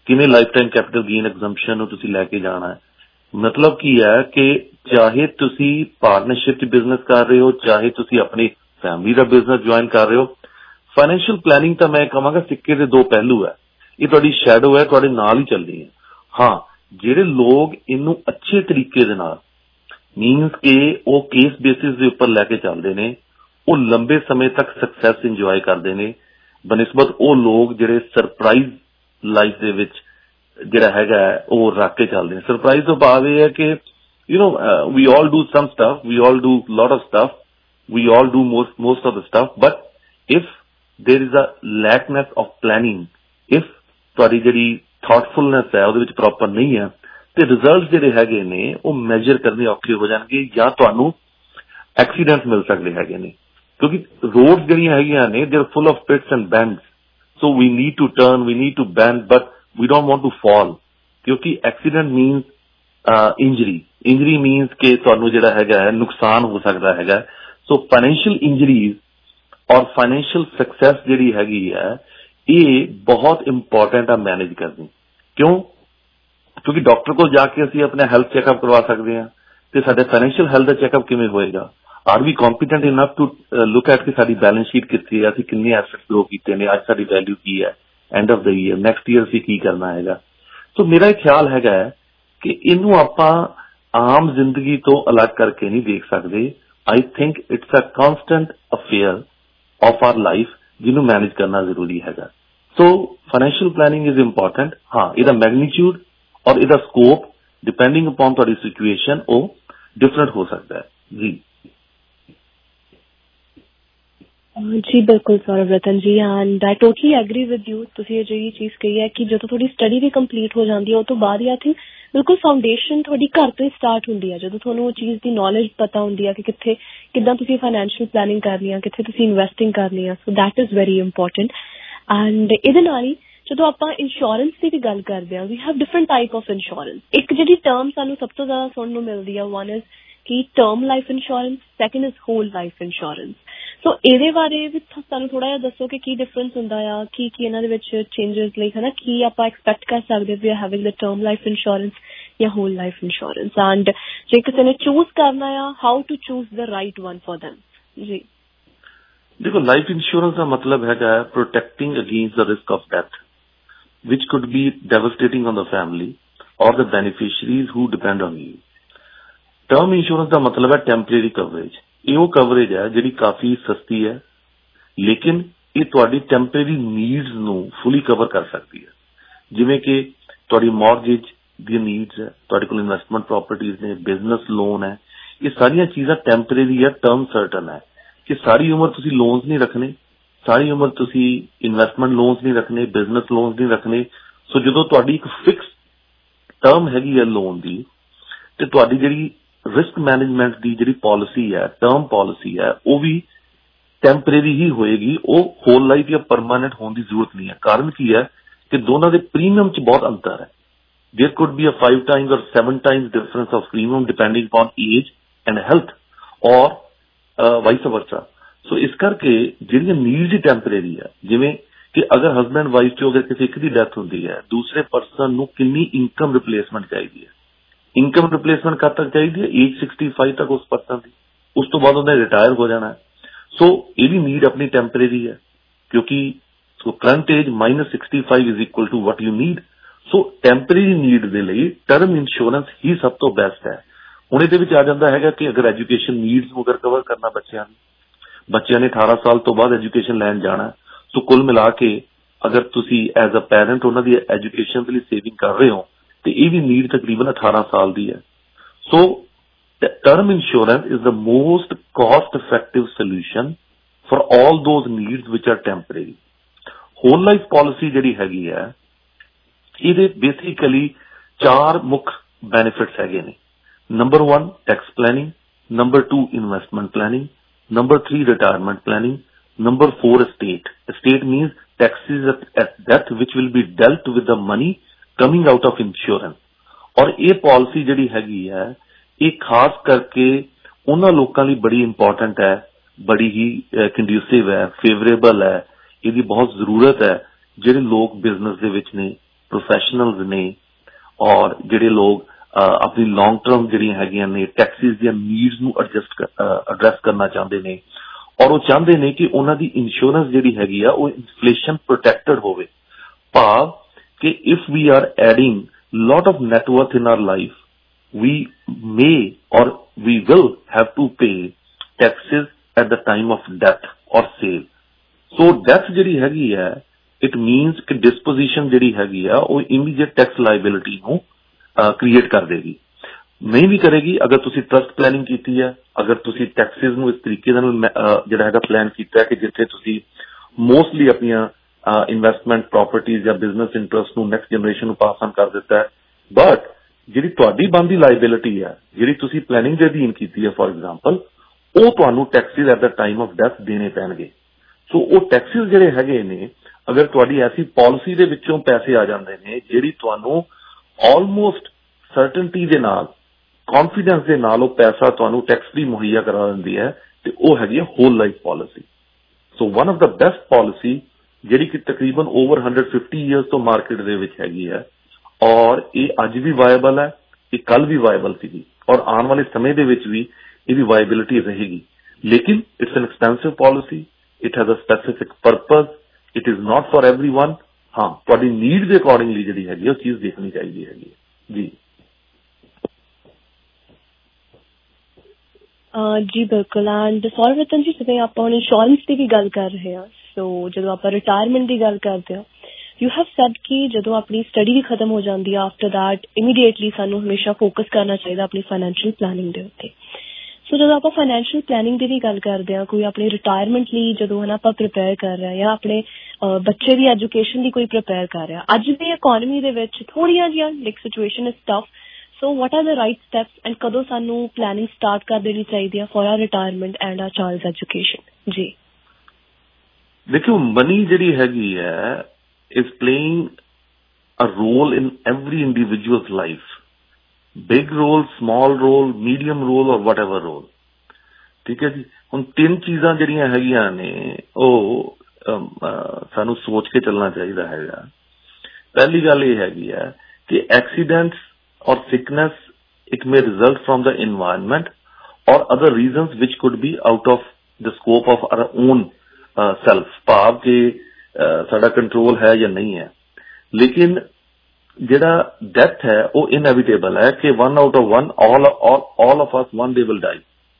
ਕਿਵੇਂ life time capital gain exemption ਨੂੰ ਤੁਸੀਂ ਲੈ ਕੇ ਜਾਣਾ ਹੈ। ਮਤਲਬ ਕੀ ਹੈ ਕਿ ਚਾਹੇ ਤੁਸੀਂ ਪਾਰਟਨਰਸ਼ਿਪ 'ਚ ਬਿਜ਼ਨਸ ਕਰ ਰਹੇ ਹੋ, ਚਾਹੇ ਤੁਸੀਂ ਆਪਣੀ ਫੈਮਿਲੀ ਦਾ ਬਿਜ਼ਨਸ ਜੁਆਇਨ ਕਰ ਰਹੇ ਹੋ, ਫਾਈਨੈਂਸ਼ੀਅਲ ਪਲੈਨਿੰਗ ਤਾਂ ਮੈਂ ਕਹਾਂਗਾ ਸਿੱਕੇ ਦੇ ਦੋ ਪਹਿਲੂ ਹੈ। ਇਹ ਤੁਹਾਡੀ ਸ਼ੈਡੋ ਹੈ, ਤੁਹਾਡੇ ਨਾਲ ਹੀ ਚੱਲਦੀ ਹੈ। ਹਾਂ, ਜਿਹੜੇ ਲੋਕ ਇਹਨੂੰ ਅੱਛੇ ਤਰੀਕੇ ਦੇ ਨਾਲ ਮੀਨਸ ਕਿ ਉਹ ਕੇਸ ਬੇਸਿਸ ਦੇ ਉੱਪਰ ਲੈ ਕੇ ਚੱਲਦੇ ਨੇ, ਉਹ ਲੰਬੇ ਸਮੇਂ ਤੱਕ ਸਕਸੈਸ ਇੰਜੋਏ ਕਰਦੇ ਨੇ ਬਨਿਸਬਤ ਉਹ ਲੋਕ ਜਿਹੜੇ ਸਰਪ੍ਰਾਈਜ਼ ਲਾਈਫ ਦੇ ਵਿੱਚ ਜਿਹੜਾ ਹੈਗਾ ਉਹ ਰੱਖ ਕੇ ਚੱਲਦੇ ਨੇ। ਸਰਪ੍ਰਾਈਜ਼ ਤੋਂ ਭਾਵ ਇਹ ਹੈ ਕਿ you know we all do some stuff, we all do lot of stuff, we all do most most of the stuff, but if there is a lackness of planning, if ਤੁਹਾਡੀ ਜਿਹੜੀ thoughtfulness ਹੈ ਉਹਦੇ ਵਿੱਚ proper ਨਹੀਂ ਹੈ ਤੇ results ਜਿਹੜੇ ਹੈਗੇ ਨੇ ਉਹ ਮੈਜਰ ਕਰਨੇ ਔਖੇ ਹੋ ਜਾਣਗੇ ਜਾਂ ਤੁਹਾਨੂੰ ਐਕਸੀਡੈਂਟ ਮਿਲ ਸਕਦੇ ਹੈਗੇ ਨੇ, ਕਿਉਂਕਿ ਰੋਡਸ ਜਿਹੜੀਆਂ ਹੈਗੀਆਂ ਨੇ they are full of pits and bends, so we need to turn, we need to bend, but we don't want to fall, ਕਿਉਂਕਿ accident means injury, injury means ਕਿ ਤੁਹਾਨੂੰ ਜਿਹੜਾ ਹੈਗਾ ਹੈ ਨੁਕਸਾਨ ਹੋ ਸਕਦਾ ਹੈਗਾ। So financial injuries or financial success ਜਿਹੜੀ ਹੈਗੀ ਹੈ ਇਹ ਬਹੁਤ ਇੰਪੋਰਟੈਂਟ ਆ ਮੈਨੇਜ ਕਰਨੀ। ਕਿਉਂ? ਕਿਉਂਕਿ ਡਾਕਟਰ ਕੋਲ ਜਾ ਕੇ ਅਸੀਂ ਆਪਣਾ ਹੈਲਥ ਚੈੱਕਅਪ ਕਰਵਾ ਸਕਦੇ ਹਾਂ ਤੇ ਸਾਡੇ ਫਾਈਨੈਂਸ਼ੀਅਲ ਹੈਲਥ ਦਾ ਚੈੱਕਅਪ ਕਿਵੇਂ ਹੋਏਗਾ? Are we competent enough to look at ਕਿ ਸਾਡੀ ਬੈਲੈਂਸ ਸ਼ੀਟ ਕਿੱਥੇ ਹੈ, ਅਸੀਂ ਕਿੰਨੇ ਐਸੈਟਸ ਗਰੋ ਕੀਤੇ ਨੇ, ਅੱਜ ਸਾਡੀ ਵੈਲਿਊ ਕੀ ਹੈ, end of the year, next year ਅਸੀਂ ਕੀ ਕਰਨਾ ਹੈਗਾ। ਸੋ ਮੇਰਾ ਇਹ ਖਿਆਲ ਹੈਗਾ ਕਿ ਇਹਨੂੰ ਆਪਾਂ ਆਮ ਜ਼ਿੰਦਗੀ ਤੋਂ ਅਲੱਗ ਕਰਕੇ ਨਹੀਂ ਦੇਖ ਸਕਦੇ। I think it's a constant affair of our life ਜਿਹਨੂੰ ਮੈਨੇਜ ਕਰਨਾ ਜ਼ਰੂਰੀ ਹੈਗਾ। So financial planning is important. ਹਾਂ, ਇਹਦਾ ਮੈਗਨੀਟਿਊਡ ਔਰ ਇਹਦਾ ਸਕੋਪ ਡਿਪੈਂਡਿੰਗ ਅਪੋਨ ਤੁਹਾਡੀ ਸਿਚੁਏਸ਼ਨ ਉਹ ਡਿਫਰੈਂਟ ਹੋ ਸਕਦਾ ਹੈ। ਜੀ ਜੀ ਬਿਲਕੁਲ Saurav Ratan ji, and I totally agree with you. ਤੁਸੀਂ ਇਹ ਜਿਹੜੀ ਚੀਜ਼ ਕਹੀ ਹੈ ਕਿ ਜਦੋਂ ਤੁਹਾਡੀ ਸਟੱਡੀ ਵੀ ਕੰਪਲੀਟ ਹੋ ਜਾਂਦੀ ਹੈ ਉਹ ਤੋਂ ਬਾਅਦ ਹੀ ਆਈ ਥਿੰਕ ਬਿਲਕੁਲ ਫਾਊਂਡੇਸ਼ਨ ਤੁਹਾਡੀ ਘਰ ਤੋਂ ਹੀ ਸਟਾਰਟ ਹੁੰਦੀ ਹੈ। ਜਦੋਂ ਤੁਹਾਨੂੰ ਉਹ ਚੀਜ਼ ਦੀ ਨੌਲੇਜ ਪਤਾ ਹੁੰਦੀ ਹੈ ਕਿ ਕਿੱਥੇ ਕਿੱਦਾਂ ਤੁਸੀਂ ਫਾਈਨੈਂਸ਼ੀਅਲ ਪਲੈਨਿੰਗ ਕਰਨੀ ਆ, ਕਿੱਥੇ ਤੁਸੀਂ ਇਨਵੈਸਟਿੰਗ ਕਰਨੀ ਆ, so that is very important. And ਇਹਦੇ ਨਾਲ ਹੀ ਜਦੋਂ ਆਪਾਂ ਇੰਸ਼ੋਰੈਂਸ ਦੀ ਵੀ ਗੱਲ ਕਰਦੇ ਹਾਂ, we have different type of insurance. ਇੱਕ ਜਿਹੜੀ ਟਰਮ ਸਾਨੂੰ ਸਭ ਤੋਂ ਜ਼ਿਆਦਾ ਸੁਣਨ ਨੂੰ ਮਿਲਦੀ ਆ, ਵਨ ਇਜ਼ ਕਿ term life insurance, second is whole life insurance. So ਇਹਦੇ ਬਾਰੇ ਵੀ ਸਾਨੂੰ ਥੋੜਾ ਜਿਹਾ ਦੱਸੋ ਕਿ ਕੀ ਡਿਫਰੈਂਸ ਹੁੰਦਾ ਆ, ਕੀ ਕੀ ਇਹਨਾਂ ਦੇ ਵਿੱਚ ਚੇਂਜਸ ਲਈ ਹੈ ਨਾ, ਕੀ ਆਪਾਂ ਐਕਸਪੈਕਟ ਕਰ ਸਕਦੇ ਵੀ having the term life insurance ਜਾਂ ਹੋਲ ਲਾਈਫ ਇੰਸ਼ੋਰੈਂਸ, ਐਂਡ ਜੇ ਕਿਸੇ ਨੇ ਚੂਜ਼ ਕਰਨਾ ਆ, how to choose the right one for them. ਜੀ ਦੇਖੋ, ਲਾਈਫ ਇੰਸ਼ੋਰੈਂਸ ਦਾ ਮਤਲਬ ਹੈਗਾ protecting against the risk of death which could be devastating on the family or the beneficiaries who depend on you. Term insurance ਦਾ ਮਤਲਬ ਹੈ temporary coverage. ਇਹ ਉਹ ਕਵਰੇਜ ਹੈ ਜਿਹੜੀ ਕਾਫੀ ਸਸਤੀ ਹੈ, ਲੇਕਿਨ ਇਹ ਤੁਹਾਡੀ ਟੈਂਪਰੇਰੀ ਨੀਡਸ ਨੂੰ ਫੁੱਲੀ ਕਵਰ ਕਰ ਸਕਦੀ ਹੈ। ਜਿਵੇਂ ਕਿ ਤੁਹਾਡੀ ਮੌਰਗੇਜ ਦੀ ਨੀਡਸ ਹੈ, ਤੁਹਾਡੇ ਕੋਲ ਇਨਵੈਸਟਮੈਂਟ ਪ੍ਰੋਪਰਟੀਜ਼ ਨੇ, ਬਿਜ਼ਨਸ ਲੋਨ ਹੈ, ਇਹ ਸਾਰੀਆਂ ਚੀਜ਼ਾਂ ਟੈਂਪਰੇਰੀ ਹੈ, ਟਰਮ ਸਰਟਨ ਹੈ ਕਿ ਸਾਰੀ ਉਮਰ ਤੁਸੀਂ ਲੋਨਸ ਨਹੀਂ ਰੱਖਣੇ, ਸਾਰੀ ਉਮਰ ਤੁਸੀਂ ਇਨਵੈਸਟਮੈਂਟ ਲੋਨਸ ਨਹੀਂ ਰੱਖਣੇ, ਬਿਜ਼ਨਸ ਲੋਨਸ ਨਹੀਂ ਰੱਖਣੇ। ਸੋ ਜਦੋਂ ਤੁਹਾਡੀ ਇੱਕ ਫਿਕਸ ਟਰਮ ਹੈਗੀ ਹੈ ਲੋਨ ਦੀ, ਤੇ ਤੁਹਾਡੀ ਜਿਹੜੀ ਰਿਸਕ ਮੈਨੇਜਮੈਂਟ ਦੀ ਜਿਹੜੀ ਪਾਲਿਸੀ ਹੈ, ਟਰਮ ਪਾਲਿਸੀ ਹੈ, ਉਹ ਵੀ ਟੈਂਪਰੇਰੀ ਹੀ ਹੋਏਗੀ, ਉਹ ਹੋਲ ਲਾਈਫ ਜਾਂ ਪਰਮਾਨੈਂਟ ਹੋਣ ਦੀ ਜ਼ਰੂਰਤ ਨਹੀਂ ਹੈ। ਕਾਰਨ ਕੀ ਹੈ ਕਿ ਦੋਨਾਂ ਦੇ ਪ੍ਰੀਮੀਅਮ 'ਚ ਬਹੁਤ ਅੰਤਰ ਹੈ। There could be a five times or seven times difference of premium depending upon age and health or vice versa. So ਇਸ ਕਰਕੇ ਜਿਹੜੀਆਂ ਨੀਡਸ ਹੀ ਟੈਂਪਰੇਰੀ ਹੈ, ਜਿਵੇਂ ਕਿ ਅਗਰ ਹਸਬੈਂਡ ਵਾਈਫ 'ਚੋਂ ਅਗਰ ਕਿਸੇ ਇੱਕ ਦੀ ਡੈਥ ਹੁੰਦੀ ਹੈ, ਦੂਸਰੇ ਪਰਸਨ ਨੂੰ ਕਿੰਨੀ ਇਨਕਮ ਰਿਪਲੇਸਮੈਂਟ ਚਾਹੀਦੀ ਹੈ? ਇਨਕਮ ਰਿਪਲੇਸਮੈਂਟ ਕਦ ਤੱਕ ਚਾਹੀਦੀ ਹੈ? ਏਜ ਸਿਕਸਟੀ ਫਾਈਵ ਤੱਕ ਉਸ ਪਰਸਨ ਦੀ, ਉਸ ਤੋਂ ਬਾਅਦ ਉਹਨੇ ਰਿਟਾਇਰ ਹੋ ਜਾਣਾ। ਸੋ ਇਹ ਵੀ ਨੀਡ ਆਪਣੀ ਟੈਂਪਰੇਰੀ ਹੈ, ਕਿਉਂਕਿ so current age minus sixty five is equal to what you need. So temporary need ਦੇ ਲਈ ਟਰਮ ਇੰਸ਼ੋਰੈਂਸ ਹੀ ਸਭ ਤੋਂ ਬੈਸਟ ਹੈ। ਹੁਣ ਇਹਦੇ ਵਿੱਚ ਆ ਜਾਂਦਾ ਹੈਗਾ ਕਿ ਅਗਰ ਐਜੂਕੇਸ਼ਨ ਨੀਡਸ ਨੂੰ ਅਗਰ ਕਵਰ ਕਰਨਾ ਬੱਚਿਆਂ ਨੂੰ, ਬੱਚਿਆਂ ਨੇ ਅਠਾਰਾਂ ਸਾਲ ਤੋਂ ਬਾਅਦ ਐਜੂਕੇਸ਼ਨ ਲੈਣ ਜਾਣਾ, ਸੋ ਕੁੱਲ ਮਿਲਾ ਕੇ ਅਗਰ ਤੁਸੀਂ ਐਜ਼ ਅ ਪੈਰੈਂਟ ਉਹਨਾਂ ਦੀ ਐਜੂਕੇਸ਼ਨ ਦੇ ਲਈ ਸੇਵਿੰਗ ਕਰ ਰਹੇ ਹੋ ਤੇ ਇਹ ਵੀ ਨੀਡ ਤਕਰੀਬਨ ਅਠਾਰਾਂ ਸਾਲ ਦੀ ਹੈ। So term insurance is the most cost effective solution for all those needs which are temporary. Whole life policy ਜਿਹੜੀ ਹੈਗੀ ਹੈ, ਇਹਦੇ ਬੇਸਿਕਲੀ ਚਾਰ ਮੁੱਖ ਬੈਨੀਫਿਟਸ ਹੈਗੇ ਨੇ। Number one tax planning, number two investment planning, number three retirement planning, number four estate. Estate means taxes at, at death which will be dealt with the money coming out of insurance. और ये policy ਜਿਹੜੀ ਹੈਗੀ ਹੈ ਇਹ ਖਾਸ ਕਰਕੇ ਉਹਨਾਂ ਲੋਕਾਂ ਲਈ ਬੜੀ ਇੰਪੋਰਟੈਂਟ ਹੈ, ਬੜੀ ਹੀ ਕੰਡਿਊਸਿਵ ਹੈ, ਫੇਵਰੇਬਲ ਹੈ, ਇਹਦੀ ਬਹੁਤ ਜ਼ਰੂਰਤ ਹੈ ਜਿਹੜੇ ਲੋਕ ਬਿਜ਼ਨਸ ਦੇ ਵਿੱਚ ਨੇ, प्रोफैशनल्स ने और जिहड़े लोग अपनी लॉन्ग टर्म जिहड़ियां हैगियां ने टैक्सिस दी नीड्स नूं एडजस्ट एड्रैस करना चाहते हैं और वो चाहते हैं कि उन्हां दी इंश्योरेंस जिहड़ी हैगी आ वो इन्फ्लेशन प्रोटैक्टेड होवे। भाव कि if we are adding lot of net worth in our life we may or we will have to pay taxes at the time of death or sell. So death जिहड़ी हैगी है इट मीनस कि disposition जिहड़ी हैगी आ वो इमीडिएट टैक्स लाइबिलिटी नूं create कर देगी। नहीं भी करेगी अगर तुसी ट्रस्ट प्लानिंग की है, अगर तुसी टैक्सिस नूं इस तरीके नाल जिहड़ा हैगा प्लान कीता है कि जिथे तुसी मोस्टली अपनियां इन्वेस्टमेंट प्रॉपर्टीज या बिजनेस इंटरस्ट नूं नैक्सट जनरेशन नूं पास ऑन कर दिता है, बट जिहड़ी तुहाडी बनदी लाइबिलिटी है जिहड़ी तुसी प्लानिंग दे अधीन कीती है फॉर एग्जांपल ਉਹ ਤੁਹਾਨੂੰ taxes at the time of death देने पैणगे। सो वो टैक्सिस ਜਿਹੜੇ ਹੈਗੇ ਨੇ अगर ਤੁਹਾਡੀ ਐਸੀ ਪਾਲਿਸੀ ਦੇ ਵਿੱਚੋਂ ਪੈਸੇ ਆ ਜਾਂਦੇ ਨੇ ਜਿਹੜੀ ਤੁਹਾਨੂੰ ਆਲਮੋਸਟ ਸਰਟਨਟੀ ਦੇ ਨਾਲ ਕੌਨਫੀਡੈਂਸ ਦੇ ਨਾਲ ਉਹ ਪੈਸਾ ਤੁਹਾਨੂੰ ਟੈਕਸ ਫ੍ਰੀ ਮੁਹੱਈਆ ਕਰਾ ਦਿੰਦੀ ਹੈ ਤੇ ਉਹ ਹੈਗੀ ਹੈ whole life policy. So one of the best policy ਜਿਹੜੀ ਕਿ ਤਕਰੀਬਨ over one hundred fifty years ਤੋਂ ਮਾਰਕੀਟ ਦੇ ਵਿੱਚ ਹੈਗੀ ਹੈ ਔਰ ਇਹ ਅੱਜ ਵੀ ਵਾਇਬਲ ਹੈ, ਇਹ ਕੱਲ ਵੀ ਵਾਇਬਲ ਸੀਗੀ ਔਰ ਆਉਣ ਵਾਲੇ ਸਮੇਂ ਦੇ ਵਿੱਚ ਵੀ ਇਹਦੀ ਵਾਇਬਿਲਿਟੀ ਰਹੇਗੀ। लेकिन it's an expensive policy, it has a specific purpose, it is not for everyone. हाँ तुहाडी नीड के अकॉर्डिंगली जिहड़ी हैगी वो चीज देखनी चाहिए हैगी जी। जी बिल्कुल। एंड सौरभ रतन जी जिवें आपां हुण इंश्योरेंस की भी गल कर रहे हैं, सो जदों आपां रिटायरमेंट की गल करते हैं यू हैव सैड कि जदों अपनी स्टडी भी खत्म हो जाती है आफ्टर दैट इमीडिएटली सानू हमेशा फोकस करना चाहिए अपनी फाइनैंशियल प्लानिंग के उत्ते। सो जो आप फाइनैंशियल प्लानिंग की भी गल करते हैं, कोई अपनी रिटायरमेंट लिए जो है ना आप प्रिपेयर कर रहे हैं या अपने बच्चे की एजुकेशन की कोई प्रिपेयर कर रहा है, अज की इकोनॉमी दे विच थोड़ियां जिहियां like situation is tough, so what are the right steps and कदों सानू प्लानिंग स्टार्ट कर देनी चाहिए for our retirement and our child's education जी। देखियो मनी जिहड़ी हैगी है is playing a role in every individuals life, big role, small role, medium role or whatever role. ठीक है जी। हुण तीन चीज़ां जिहड़ियां हैगियां ने ओह सानू सोच के चलना चाहिए हैगा। पहली गल ये हैगी है कि accidents or sickness it may result from the environment or other reasons which could be out of the scope of our own self, भाव के साडा कंट्रोल है या नहीं है। लेकिन जिहड़ा डेथ है वो इनएविटेबल है कि one out of one all all of us one day will die,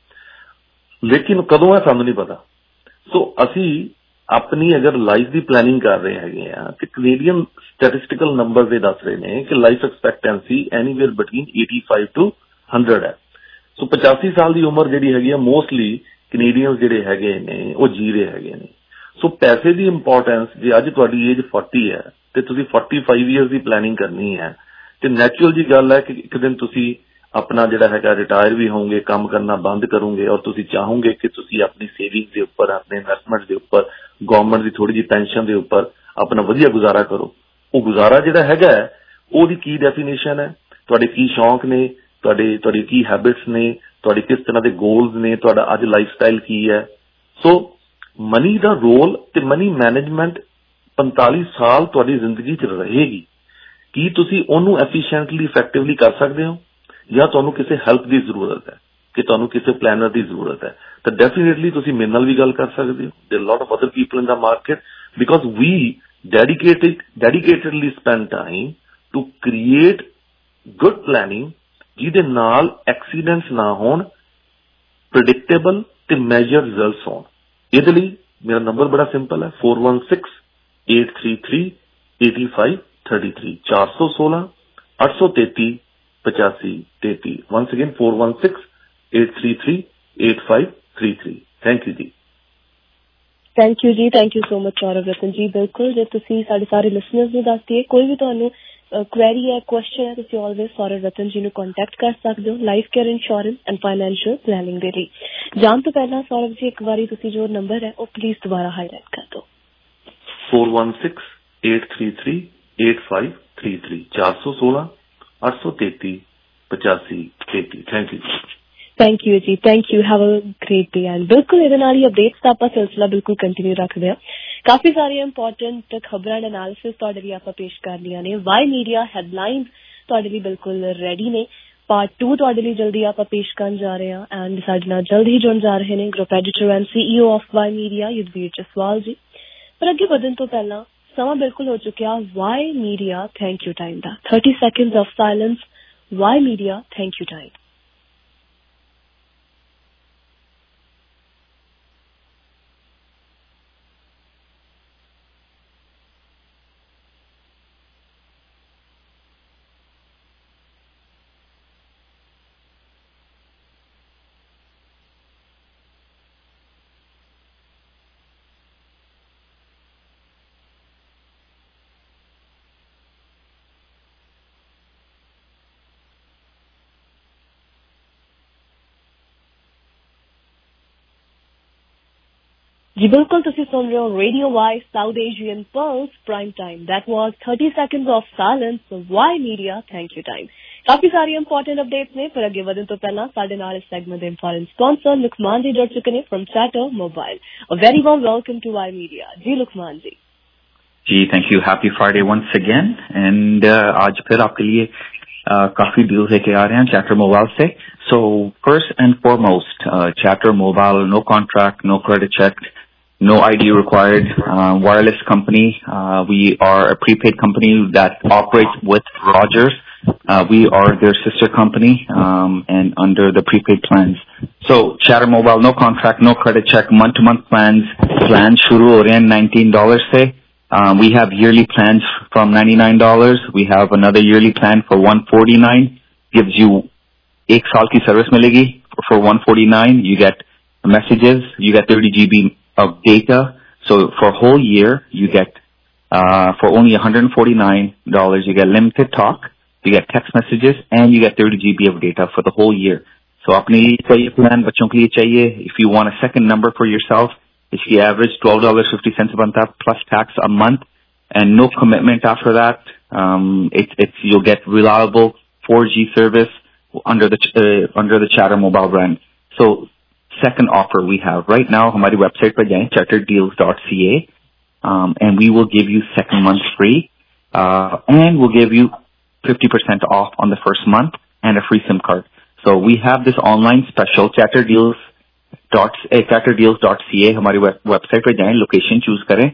लेकिन कदों है सानू नहीं पता। सो असी अपनी अगर लाइफ की प्लानिंग कर रहे हैं कि कनेडियन स्टैटिस्टिकल नंबर ये दस रहे हैं कि life expectancy anywhere between eighty-five to one hundred है। सो पचासी साल की उम्र जिहड़ी हैगी है मोस्टली कनेडियंस जिहड़े हैगे ने वो जी रहे हैगे ने। सो पैसे की इंपॉर्टेंस जे अज तुहाडी एज forty है ਤੇ ਤੁਸੀਂ forty-five ਇਅਰਸ ਦੀ ਪਲੈਨਿੰਗ ਕਰਨੀ ਹੈ ਤੇ ਨੈਚੁਰਲ ਜੀ ਗੱਲ ਹੈ ਕਿ ਇੱਕ ਦਿਨ ਤੁਸੀਂ ਆਪਣਾ ਜਿਹੜਾ ਹੈਗਾ ਰਿਟਾਇਰ ਵੀ ਹੋਵੋਗੇ, ਕੰਮ ਕਰਨਾ ਬੰਦ ਕਰੋਗੇ ਔਰ ਤੁਸੀਂ ਚਾਹੋਗੇ ਕਿ ਤੁਸੀਂ ਆਪਣੀ ਸੇਵਿੰਗ ਦੇ ਉੱਪਰ, ਆਪਣੇ ਇਨਵੈਸਟਮੈਂਟ ਦੇ ਉੱਪਰ, ਗਵਰਨਮੈਂਟ ਦੀ ਥੋੜੀ ਜਿਹੀ ਪੈਨਸ਼ਨ ਦੇ ਉੱਪਰ ਆਪਣਾ ਵਧੀਆ ਗੁਜ਼ਾਰਾ ਕਰੋ। ਉਹ ਗੁਜ਼ਾਰਾ ਜਿਹੜਾ ਹੈਗਾ ਉਹਦੀ ਕੀ ਡੈਫੀਨੇਸ਼ਨ ਹੈ, ਤੁਹਾਡੇ ਕੀ ਸ਼ੌਂਕ ਨੇ, ਤੁਹਾਡੇ ਤੁਹਾਡੀ ਕੀ ਹੈਬਿਟਸ ਨੇ, ਤੁਹਾਡੇ ਕਿਸ ਤਰ੍ਹਾਂ ਦੇ ਗੋਲਸ ਨੇ, ਤੁਹਾਡਾ ਅੱਜ ਲਾਈਫ ਸਟਾਈਲ ਕੀ ਹੈ। ਸੋ ਮਨੀ ਦਾ ਰੋਲ ਤੇ ਮਨੀ ਮੈਨੇਜਮੈਂਟ पैंतालीस साल तुहाडी जिंदगी च रहेगी। की तुसी ओनू एफिशिएंटली इफेक्टिवली कर सकते हो या तुहानू किसी हेल्प की जरूरत है, कि तुहानू किसी प्लानर की जरूरत है, तो डेफिनेटली तुसी मेरे नाल भी गल कर सकते हो। There are lot of other people in the market because we dedicated dedicatedly spend time to create good planning जिहदे नाल एक्सीडेंट्स ना होण, प्रिडिक्टेबल ते मेजर रिजल्ट्स होण। इहदे लई मेरा नंबर बड़ा सिंपल है four one six eight three three eight five three three चार सौ सोलह आठ सौ तैतीस पचासी तैतीस। Once again four one six eight three three eight five three three। Thank you जी। थैंक यू जी, thank you so much Saurabh Ratan ji. बिल्कुल जे तुसी साडे सारे लिसनर्स नूं दस दिए कोई भी तुहानू क्वेरी है, क्वेश्चन है, तुसी ऑलवेज सौरभ रतन जी नूं कॉन्टैक्ट कर सकते हो Life Care insurance and financial planning दे लई। जान तो पहला सौरभ जी एक बारी तुसी जो नंबर है वो प्लीज दोबारा हाईलाइट कर दो। four one six eight three three eight five three three चार सौ सोलह आठ सौ तैतीस पचासी तैतीस। थैंक यू थैंक यू जी, thank you, have a great day. And बिल्कुल इहदे नाल ही अपडेट्स दा आपां सिलसिला बिल्कुल कंटिन्यू रखदे हां काफी सारी इंपॉर्टेंट खबरां एंड एनालिसिस तुहाडे लई आपां पेश करनियां ने वाई मीडिया हेडलाइंस तुहाडे लई बिल्कुल रेडी ने पार्ट टू तुहाडे लई जल्दी आपां पेश करन जा रहे हैं एंड साडे नाल जल्द ही जुड़ जा रहे ने group editor and CEO of Y media Yudhvir Jaswal ji पर अगे वधन तो पहला समा बिल्कुल हो चुकिया Y Media thank you time दा thirty seconds of silence Y Media thank you time जी बिल्कुल तुसी सुन रहे हो radio Y South Asian Pulse prime time that was thirty seconds of silence Y Media thank you time काफी सारी important updates ने पर अगे वधन तो पहला साडे नाल इस सेगमेंट दे इंपॉर्टेंट स्पॉन्सर लुकमान जी जुड़ चुके ने from Chatr Mobile a very warm welcome to Y Media जी लुकमान जी जी thank you happy Friday once again and आज फिर आपके लिए uh, काफी डील्स लेके आ रहे हैं चैटर मोबाइल से so first and foremost Chatr Mobile no contract no credit check no I D required, uh, wireless company. Uh, we are a prepaid company that operates with Rogers. Uh, we are their sister company, um, and under the prepaid plans. So, Chatter Mobile, no contract, no credit check, month-to-month plans. Plans shuru ho rahe hain nineteen dollars se. Um, we have yearly plans from ninety-nine dollars. We have another yearly plan for one forty-nine. Gives you ek saal ki service milegi for one forty-nine. You get messages. You get thirty gigabytes of data. So for a whole year, you get, uh, for only one hundred forty-nine dollars, you get limited talk, you get text messages, and you get thirty gigabytes of data for the whole year. So apne liye chahiye plan, bachon ke liye chahiye. If you want a second number for yourself, it's the average twelve dollars and fifty cents banta plus tax a month, and no commitment after that. Um, it's, it's, you'll get reliable four G service under the, uh, under the Chatter Mobile brand. So, second offer we have right now, हमारी website पर जाएं chatter deals dot c a, um, and we will give you second month free, uh, and we'll give you fifty percent off on the first month and a free SIM card. So we have this online special, chatter deals dot chatter deals dot c a, हमारी website पर जाएं, location choose करें,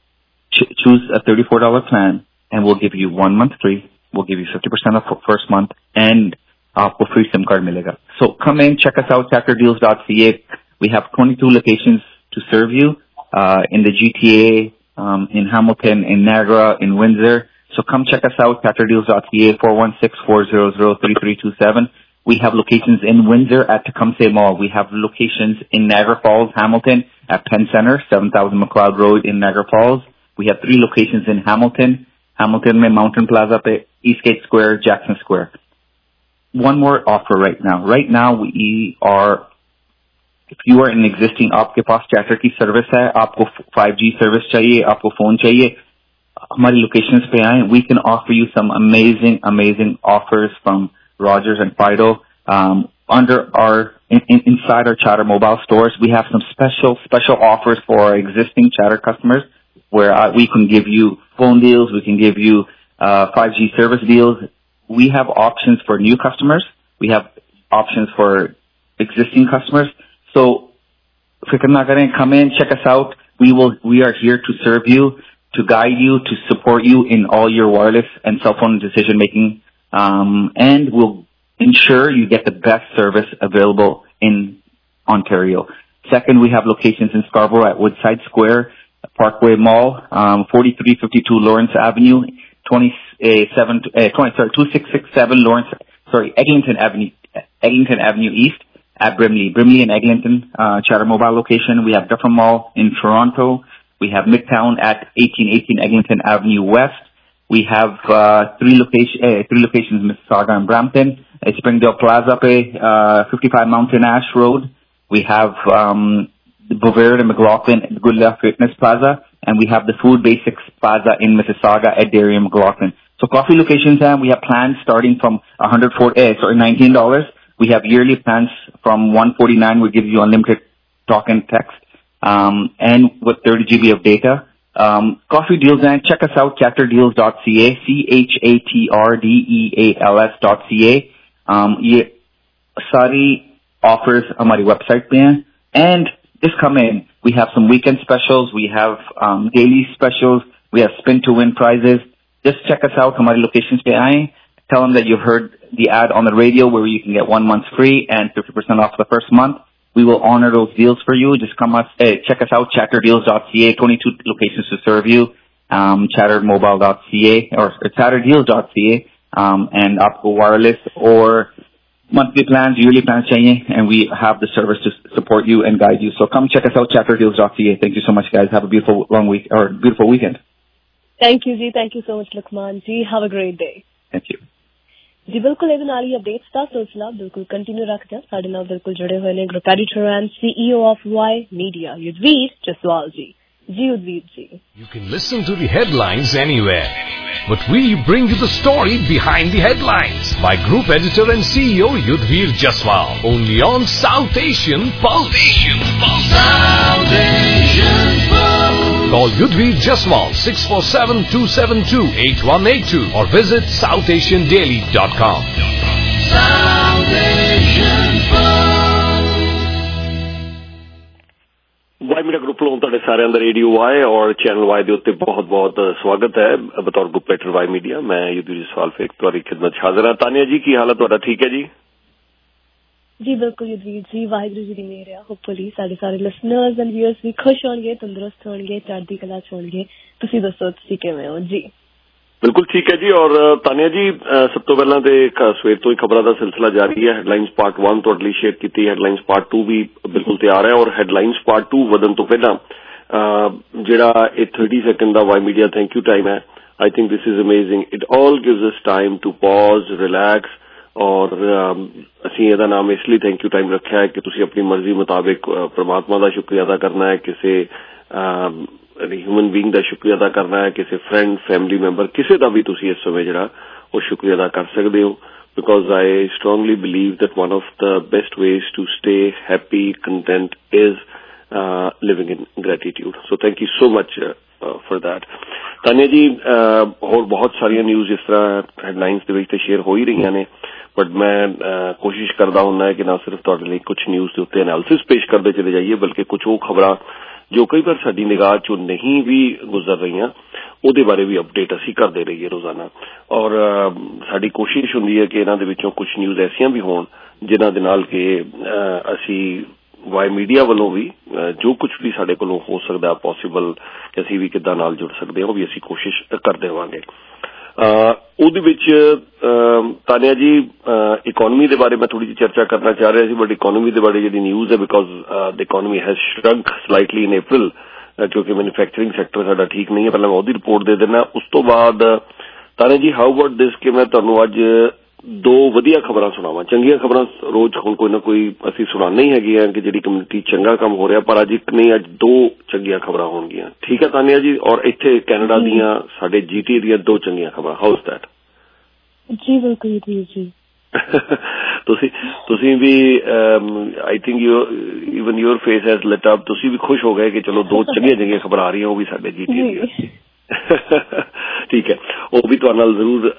ch- choose a thirty-four dollars plan, and we'll give you one month free. We'll give you fifty percent off for first month, and आपको free SIM card मिलेगा. So come in, check us out, chatter deals dot c a. We have twenty-two locations to serve you, uh, in the G T A, um, in Hamilton, in Niagara, in Windsor. So come check us out, chatter deals dot c a, four one six, four zero zero, three three two seven. We have locations in Windsor at Tecumseh Mall. We have locations in Niagara Falls, Hamilton, at Penn Center, seven thousand McLeod Road in Niagara Falls. We have three locations in Hamilton. Hamilton में Mountain Plaza पे, Eastgate Square, Jackson Square. One more offer right now. Right now we are, if you are an existing, आपके पास chatter की service है, आपको five G service चाहिए, आपको phone चाहिए, हमारी लोकेशंस पे आएं. We can offer you some amazing, amazing offers from Rogers and Fido. Um, under our, in, in, inside our Chatter Mobile stores, we have some special, special offers for our existing Chatter customers, where uh, we can give you phone deals, we can give you uh, five G service deals. We have options for new customers. We have options for existing customers. So, fikr na karen, come in, check us out. We will, we are here to serve you, to guide you, to support you in all your wireless and cell phone decision making. Um, and we'll ensure you get the best service available in Ontario. Second, we have locations in Scarborough at Woodside Square, Parkway Mall, um, forty-three fifty-two Lawrence Avenue, twenty-seven, uh, twenty, sorry, two six six seven Lawrence, sorry, Eglinton Avenue, Eglinton Avenue East at Brimley. Brimley and Eglinton, uh, Chatter Mobile location. We have Dufferin Mall in Toronto. We have Midtown at eighteen eighteen Eglinton Avenue West. We have, uh, three location, uh, three locations, Mississauga and Brampton. Uh, Springdale Plaza pe, uh, fifty-five Mountain Ash Road. We have, um, Bovard and McLaughlin at Good Life Fitness Plaza. And we have the Food Basics Plaza in Mississauga at Dairy and McLaughlin. So coffee locations, and we have plans starting from one hundred four, eh, sorry, nineteen dollars. We have yearly plans from one forty-nine. We give you unlimited talk and text, um, and with thirty gigabytes of data. Um, coffee deals हैं, check us out, chatter deals dot c a, C H A T R D E A L S dot C A. Um, ये सारी offers हमारी website पे हैं. And just come in. We have some weekend specials. We have um, daily specials. We have spin to win prizes. Just check us out. हमारी locations पे आएं. Tell them that you've heard the ad on the radio where you can get one month free and fifty percent off the first month. We will honor those deals for you. Just come up, hey, check us out, chatter deals dot c a, twenty-two locations to serve you, um, chatter mobile dot c a or chatter deals dot c a, um, and आपको wireless or monthly plans, yearly plans चाहिए, and we have the service to support you and guide you. So come check us out, chatter deals dot c a. Thank you so much, guys. Have a beautiful long week or beautiful weekend. Thank you, Ji. Thank you so much, Luqman Ji. Have a great day. Thank you. ਜੀ ਬਿਲਕੁਲ ਇਹਦੇ ਨਾਲ ਹੀ updates ਦਾ ਸਿਲਸਿਲਾ ਬਿਲਕੁਲ continue ਰੱਖਦੇ ਹਾਂ ਸਾਡੇ ਨਾਲ ਬਿਲਕੁਲ ਜੁੜੇ ਹੋਏ ਨੇ group editor and CEO of Y Media Yudhvir Jaswal ji ਜੀ ਯੁਧਵੀਰ ਜੀ You can listen to the headlines anywhere, but we bring you the story behind the headlines by group editor and C E O Yudhvir Jaswal, only on South Asian Pulse. South Asian Pulse. Call Yudhvir Jaswal six four seven, two seven two, eight one eight two or visit south asian daily dot com. South Asian Pulse. Y Media group ਵੱਲੋਂ ਤੁਹਾਡੇ ਸਾਰਿਆਂ ਦਾ radio Y ਔਰ channel Y ਦੇ ਉੱਤੇ ਬਹੁਤ ਬਹੁਤ ਸਵਾਗਤ ਹੈ ਬਤੌਰ ਗਰੁੱਪ ਐਡੀਟਰ ਵਾਈ ਮੀਡੀਆ ਮੈਂ ਯੁਧਵੀਰ ਜਸਵਾਲ ਫੇਕ ਤੁਹਾਡੀ ਖਿਦਮਤ 'ਚ ਹਾਜ਼ਰ ਹਾਂ ਤਾਨੀਆ ਜੀ ਕੀ ਹਾਲ ਹੈ ਤੁਹਾਡਾ ਠੀਕ ਹੈ ਜੀ ਜੀ ਬਿਲਕੁਲ ਯੁਧਵੀਰ ਜੀ ਵਾਹਿਗੁਰੂ ਜੀ ਦੀ ਮਿਹਰ ਆ ਹੋਪਫੁਲੀ ਸਾਡੇ ਸਾਰੇ ਲਿਸਨਰਸ ਐਂਡ ਵਿਊਅਰਸ ਵੀ ਖੁਸ਼ ਹੋਣਗੇ ਤੰਦਰੁਸਤ ਹੋਣਗੇ ਚੜ੍ਹਦੀ ਕਲਾ 'ਚ ਹੋਣਗੇ ਤੁਸੀਂ ਦੱਸੋ ਤੁਸੀਂ ਕਿਵੇਂ ਹੋ ਜੀ ਬਿਲਕੁਲ ਠੀਕ ਹੈ ਜੀ ਔਰ ਤਾਨੀਆ ਜੀ ਸਭ ਤੋਂ ਪਹਿਲਾਂ ਤੇ ਸਵੇਰ ਤੋਂ ਹੀ ਖਬਰਾਂ ਦਾ ਸਿਲਸਿਲਾ ਜਾਰੀ ਹੈ ਹੈਡਲਾਈਨਸ ਪਾਰਟ one ਤੁਹਾਡੇ ਲਈ ਸ਼ੇਅਰ ਕੀਤੀ ਹੈਡਲਾਈਨਸ ਪਾਰਟ two ਵੀ ਬਿਲਕੁਲ ਤਿਆਰ ਹੈ ਔਰ ਹੈਡਲਾਈਨਸ ਪਾਰਟ two ਵਧਣ ਤੋਂ ਪਹਿਲਾਂ ਜਿਹੜਾ ਇਹ thirty ਸੈਕਿੰਡ ਦਾ ਵਾਈ ਮੀਡੀਆ ਥੈਂਕ ਯੂ ਟਾਈਮ ਹੈ I think this is amazing it all gives us time to pause relax ਔਰ ਅਸੀਂ ਇਹਦਾ ਨਾਮ ਇਸ ਲਈ ਥੈਂਕ ਯੂ ਟਾਈਮ ਰੱਖਿਆ ਹੈ ਕਿ ਤੁਸੀਂ ਆਪਣੀ ਮਰਜ਼ੀ ਮੁਤਾਬਿਕ ਪ੍ਰਮਾਤਮਾ ਦਾ ਸ਼ੁਕਰੀਆ ਅਦਾ ਕਰਨਾ ਹੈ ਕਿਸੇ ਹਿਊਮਨ ਬੀਇੰਗ ਦਾ ਸ਼ੁਕਰੀਆ ਅਦਾ ਕਰਨਾ ਹੈ ਕਿਸੇ ਫਰੈਂਡ ਫੈਮਿਲੀ ਮੈਂਬਰ ਕਿਸੇ ਦਾ ਵੀ ਤੁਸੀਂ ਇਸ ਸਮੇਂ ਜਿਹੜਾ ਉਹ ਸ਼ੁਕਰੀਆ ਅਦਾ ਕਰ ਸਕਦੇ ਹੋ because I strongly believe that one of the best ways to stay happy content is living in gratitude so thank you so much for that Tania ji ਹੋਰ ਬਹੁਤ ਸਾਰੀਆਂ ਨਿਊਜ਼ ਇਸ ਤਰ੍ਹਾਂ ਹੈਡਲਾਈਨਸ ਦੇ ਵਿੱਚ ਤੇ ਸ਼ੇਅਰ ਹੋ ਹੀ ਰਹੀਆਂ ਨੇ ਬਟ ਮੈਂ ਕੋਸ਼ਿਸ਼ ਕਰਦਾ ਹੁੰਦਾ ਕਿ ਨਾ ਸਿਰਫ ਤੁਹਾਡੇ ਲਈ ਕੁਝ ਨਿਊਜ਼ ਦੇ ਉੱਤੇ ਐਨਾਲਿਸਿਸ ਪੇਸ਼ ਕਰਦੇ ਚਲੇ ਜਾਈਏ ਬਲਕਿ ਕੁਝ ਉਹ ਖਬਰਾਂ ਜੋ ਕਈ ਵਾਰ ਸਾਡੀ ਨਿਗਾਹ ਚੋਂ ਨਹੀਂ ਵੀ ਗੁਜ਼ਰ ਰਹੀਆਂ ਉਹਦੇ ਬਾਰੇ ਵੀ ਅਪਡੇਟ ਅਸੀਂ ਕਰਦੇ ਰਹੀਏ ਰੋਜ਼ਾਨਾ ਔਰ ਸਾਡੀ ਕੋਸ਼ਿਸ਼ ਹੁੰਦੀ ਹੈ ਕਿ ਇਹਨਾਂ ਦੇ ਵਿੱਚੋਂ ਕੁਝ ਨਿਊਜ਼ ਐਸੀਆਂ ਵੀ ਹੋਣ ਜਿਨ੍ਹਾਂ ਦੇ ਨਾਲ ਕਿ ਅਸੀਂ ਵਾਈ ਮੀਡੀਆ ਵੱਲੋਂ ਵੀ ਜੋ ਕੁਝ ਵੀ ਸਾਡੇ ਕੋਲੋਂ ਹੋ ਸਕਦਾ ਪੋਸੀਬਲ ਕਿ ਅਸੀਂ ਵੀ ਕਿੱਦਾਂ ਨਾਲ ਜੁੜ ਸਕਦੇ ਹਾਂ ਉਹ ਵੀ ਅਸੀਂ ਕੋਸ਼ਿਸ਼ ਕਰਦੇ ਰਹਾਂਗੇ ਉਹਦੇ ਵਿੱਚ ਤਾਨੀਆ ਜੀ ਇਕੋਨਮੀ ਦੇ ਬਾਰੇ ਮੈਂ ਥੋੜੀ ਜਿਹੀ ਚਰਚਾ ਕਰਨਾ ਚਾਹ ਰਿਹਾ ਸੀ ਬਟ ਇਕੋਨਮੀ ਦੇ ਬਾਰੇ ਜਿਹੜੀ ਨਿਊਜ਼ ਹੈ because the economy has shrunk slightly in April ਕਿਉਂਕਿ ਮੈਨੂਫੈਕਚਰਿੰਗ ਸੈਕਟਰ ਸਾਡਾ ਠੀਕ ਨਹੀਂ ਹੈ ਪਹਿਲਾਂ ਮੈਂ ਉਹਦੀ ਰਿਪੋਰਟ ਦੇ ਦਿੰਦਾ ਉਸ ਤੋਂ ਬਾਅਦ ਤਾਨੀਆ ਜੀ ਹਾਊ ਅਬਾਊਟ ਦਿਸ ਕਿ ਮੈਂ ਤੁਹਾਨੂੰ ਅੱਜ ਦੋ ਵਧੀਆ ਖਬਰਾਂ ਸੁਣਾਵਾਂ ਚੰਗੀਆਂ ਖਬਰਾਂ ਰੋਜ਼ ਹੁਣ ਕੋਈ ਨਾ ਕੋਈ ਅਸੀਂ ਸੁਣਾਉਣਾ ਹੀ ਹੈਗੀਆਂ ਕਿ ਜਿਹੜੀ ਕਮਿਊਨਿਟੀ ਚੰਗਾ ਕੰਮ ਹੋ ਰਿਹਾ ਪਰ ਅੱਜ ਇੱਕ ਨਹੀਂ ਅੱਜ ਦੋ ਚੰਗੀਆਂ ਖਬਰਾਂ ਹੋਣਗੀਆਂ ਠੀਕ ਹੈ ਤਾਨੀਆ ਜੀ ਔਰ ਇੱਥੇ ਕੈਨੇਡਾ ਦੀਆਂ ਸਾਡੇ ਜੀਟੀ ਦੀਆਂ ਦੋ ਚੰਗੀਆਂ ਖਬਰਾਂ ਹਾਊ ਇਜ਼ ਦੈਟ ਜੀ ਬਿਲਕੁਲ ਜੀ ਤੁਸੀਂ ਤੁਸੀਂ ਵੀ I think you even your face has lit up ਤੁਸੀਂ ਵੀ ਖੁਸ਼ ਹੋ ਗਏ ਕਿ ਚਲੋ ਦੋ ਚੰਗੀਆਂ ਚੰਗੀਆਂ ਖਬਰਾਂ ਆ ਰਹੀਆਂ ਉਹ ਵੀ ਸਾਡੇ ਜੀਟੀ ਦੀਆਂ ਠੀਕ ਹੈ ਉਹ ਵੀ ਤੁਹਾਡੇ ਨਾਲ ਜ਼ਰੂਰ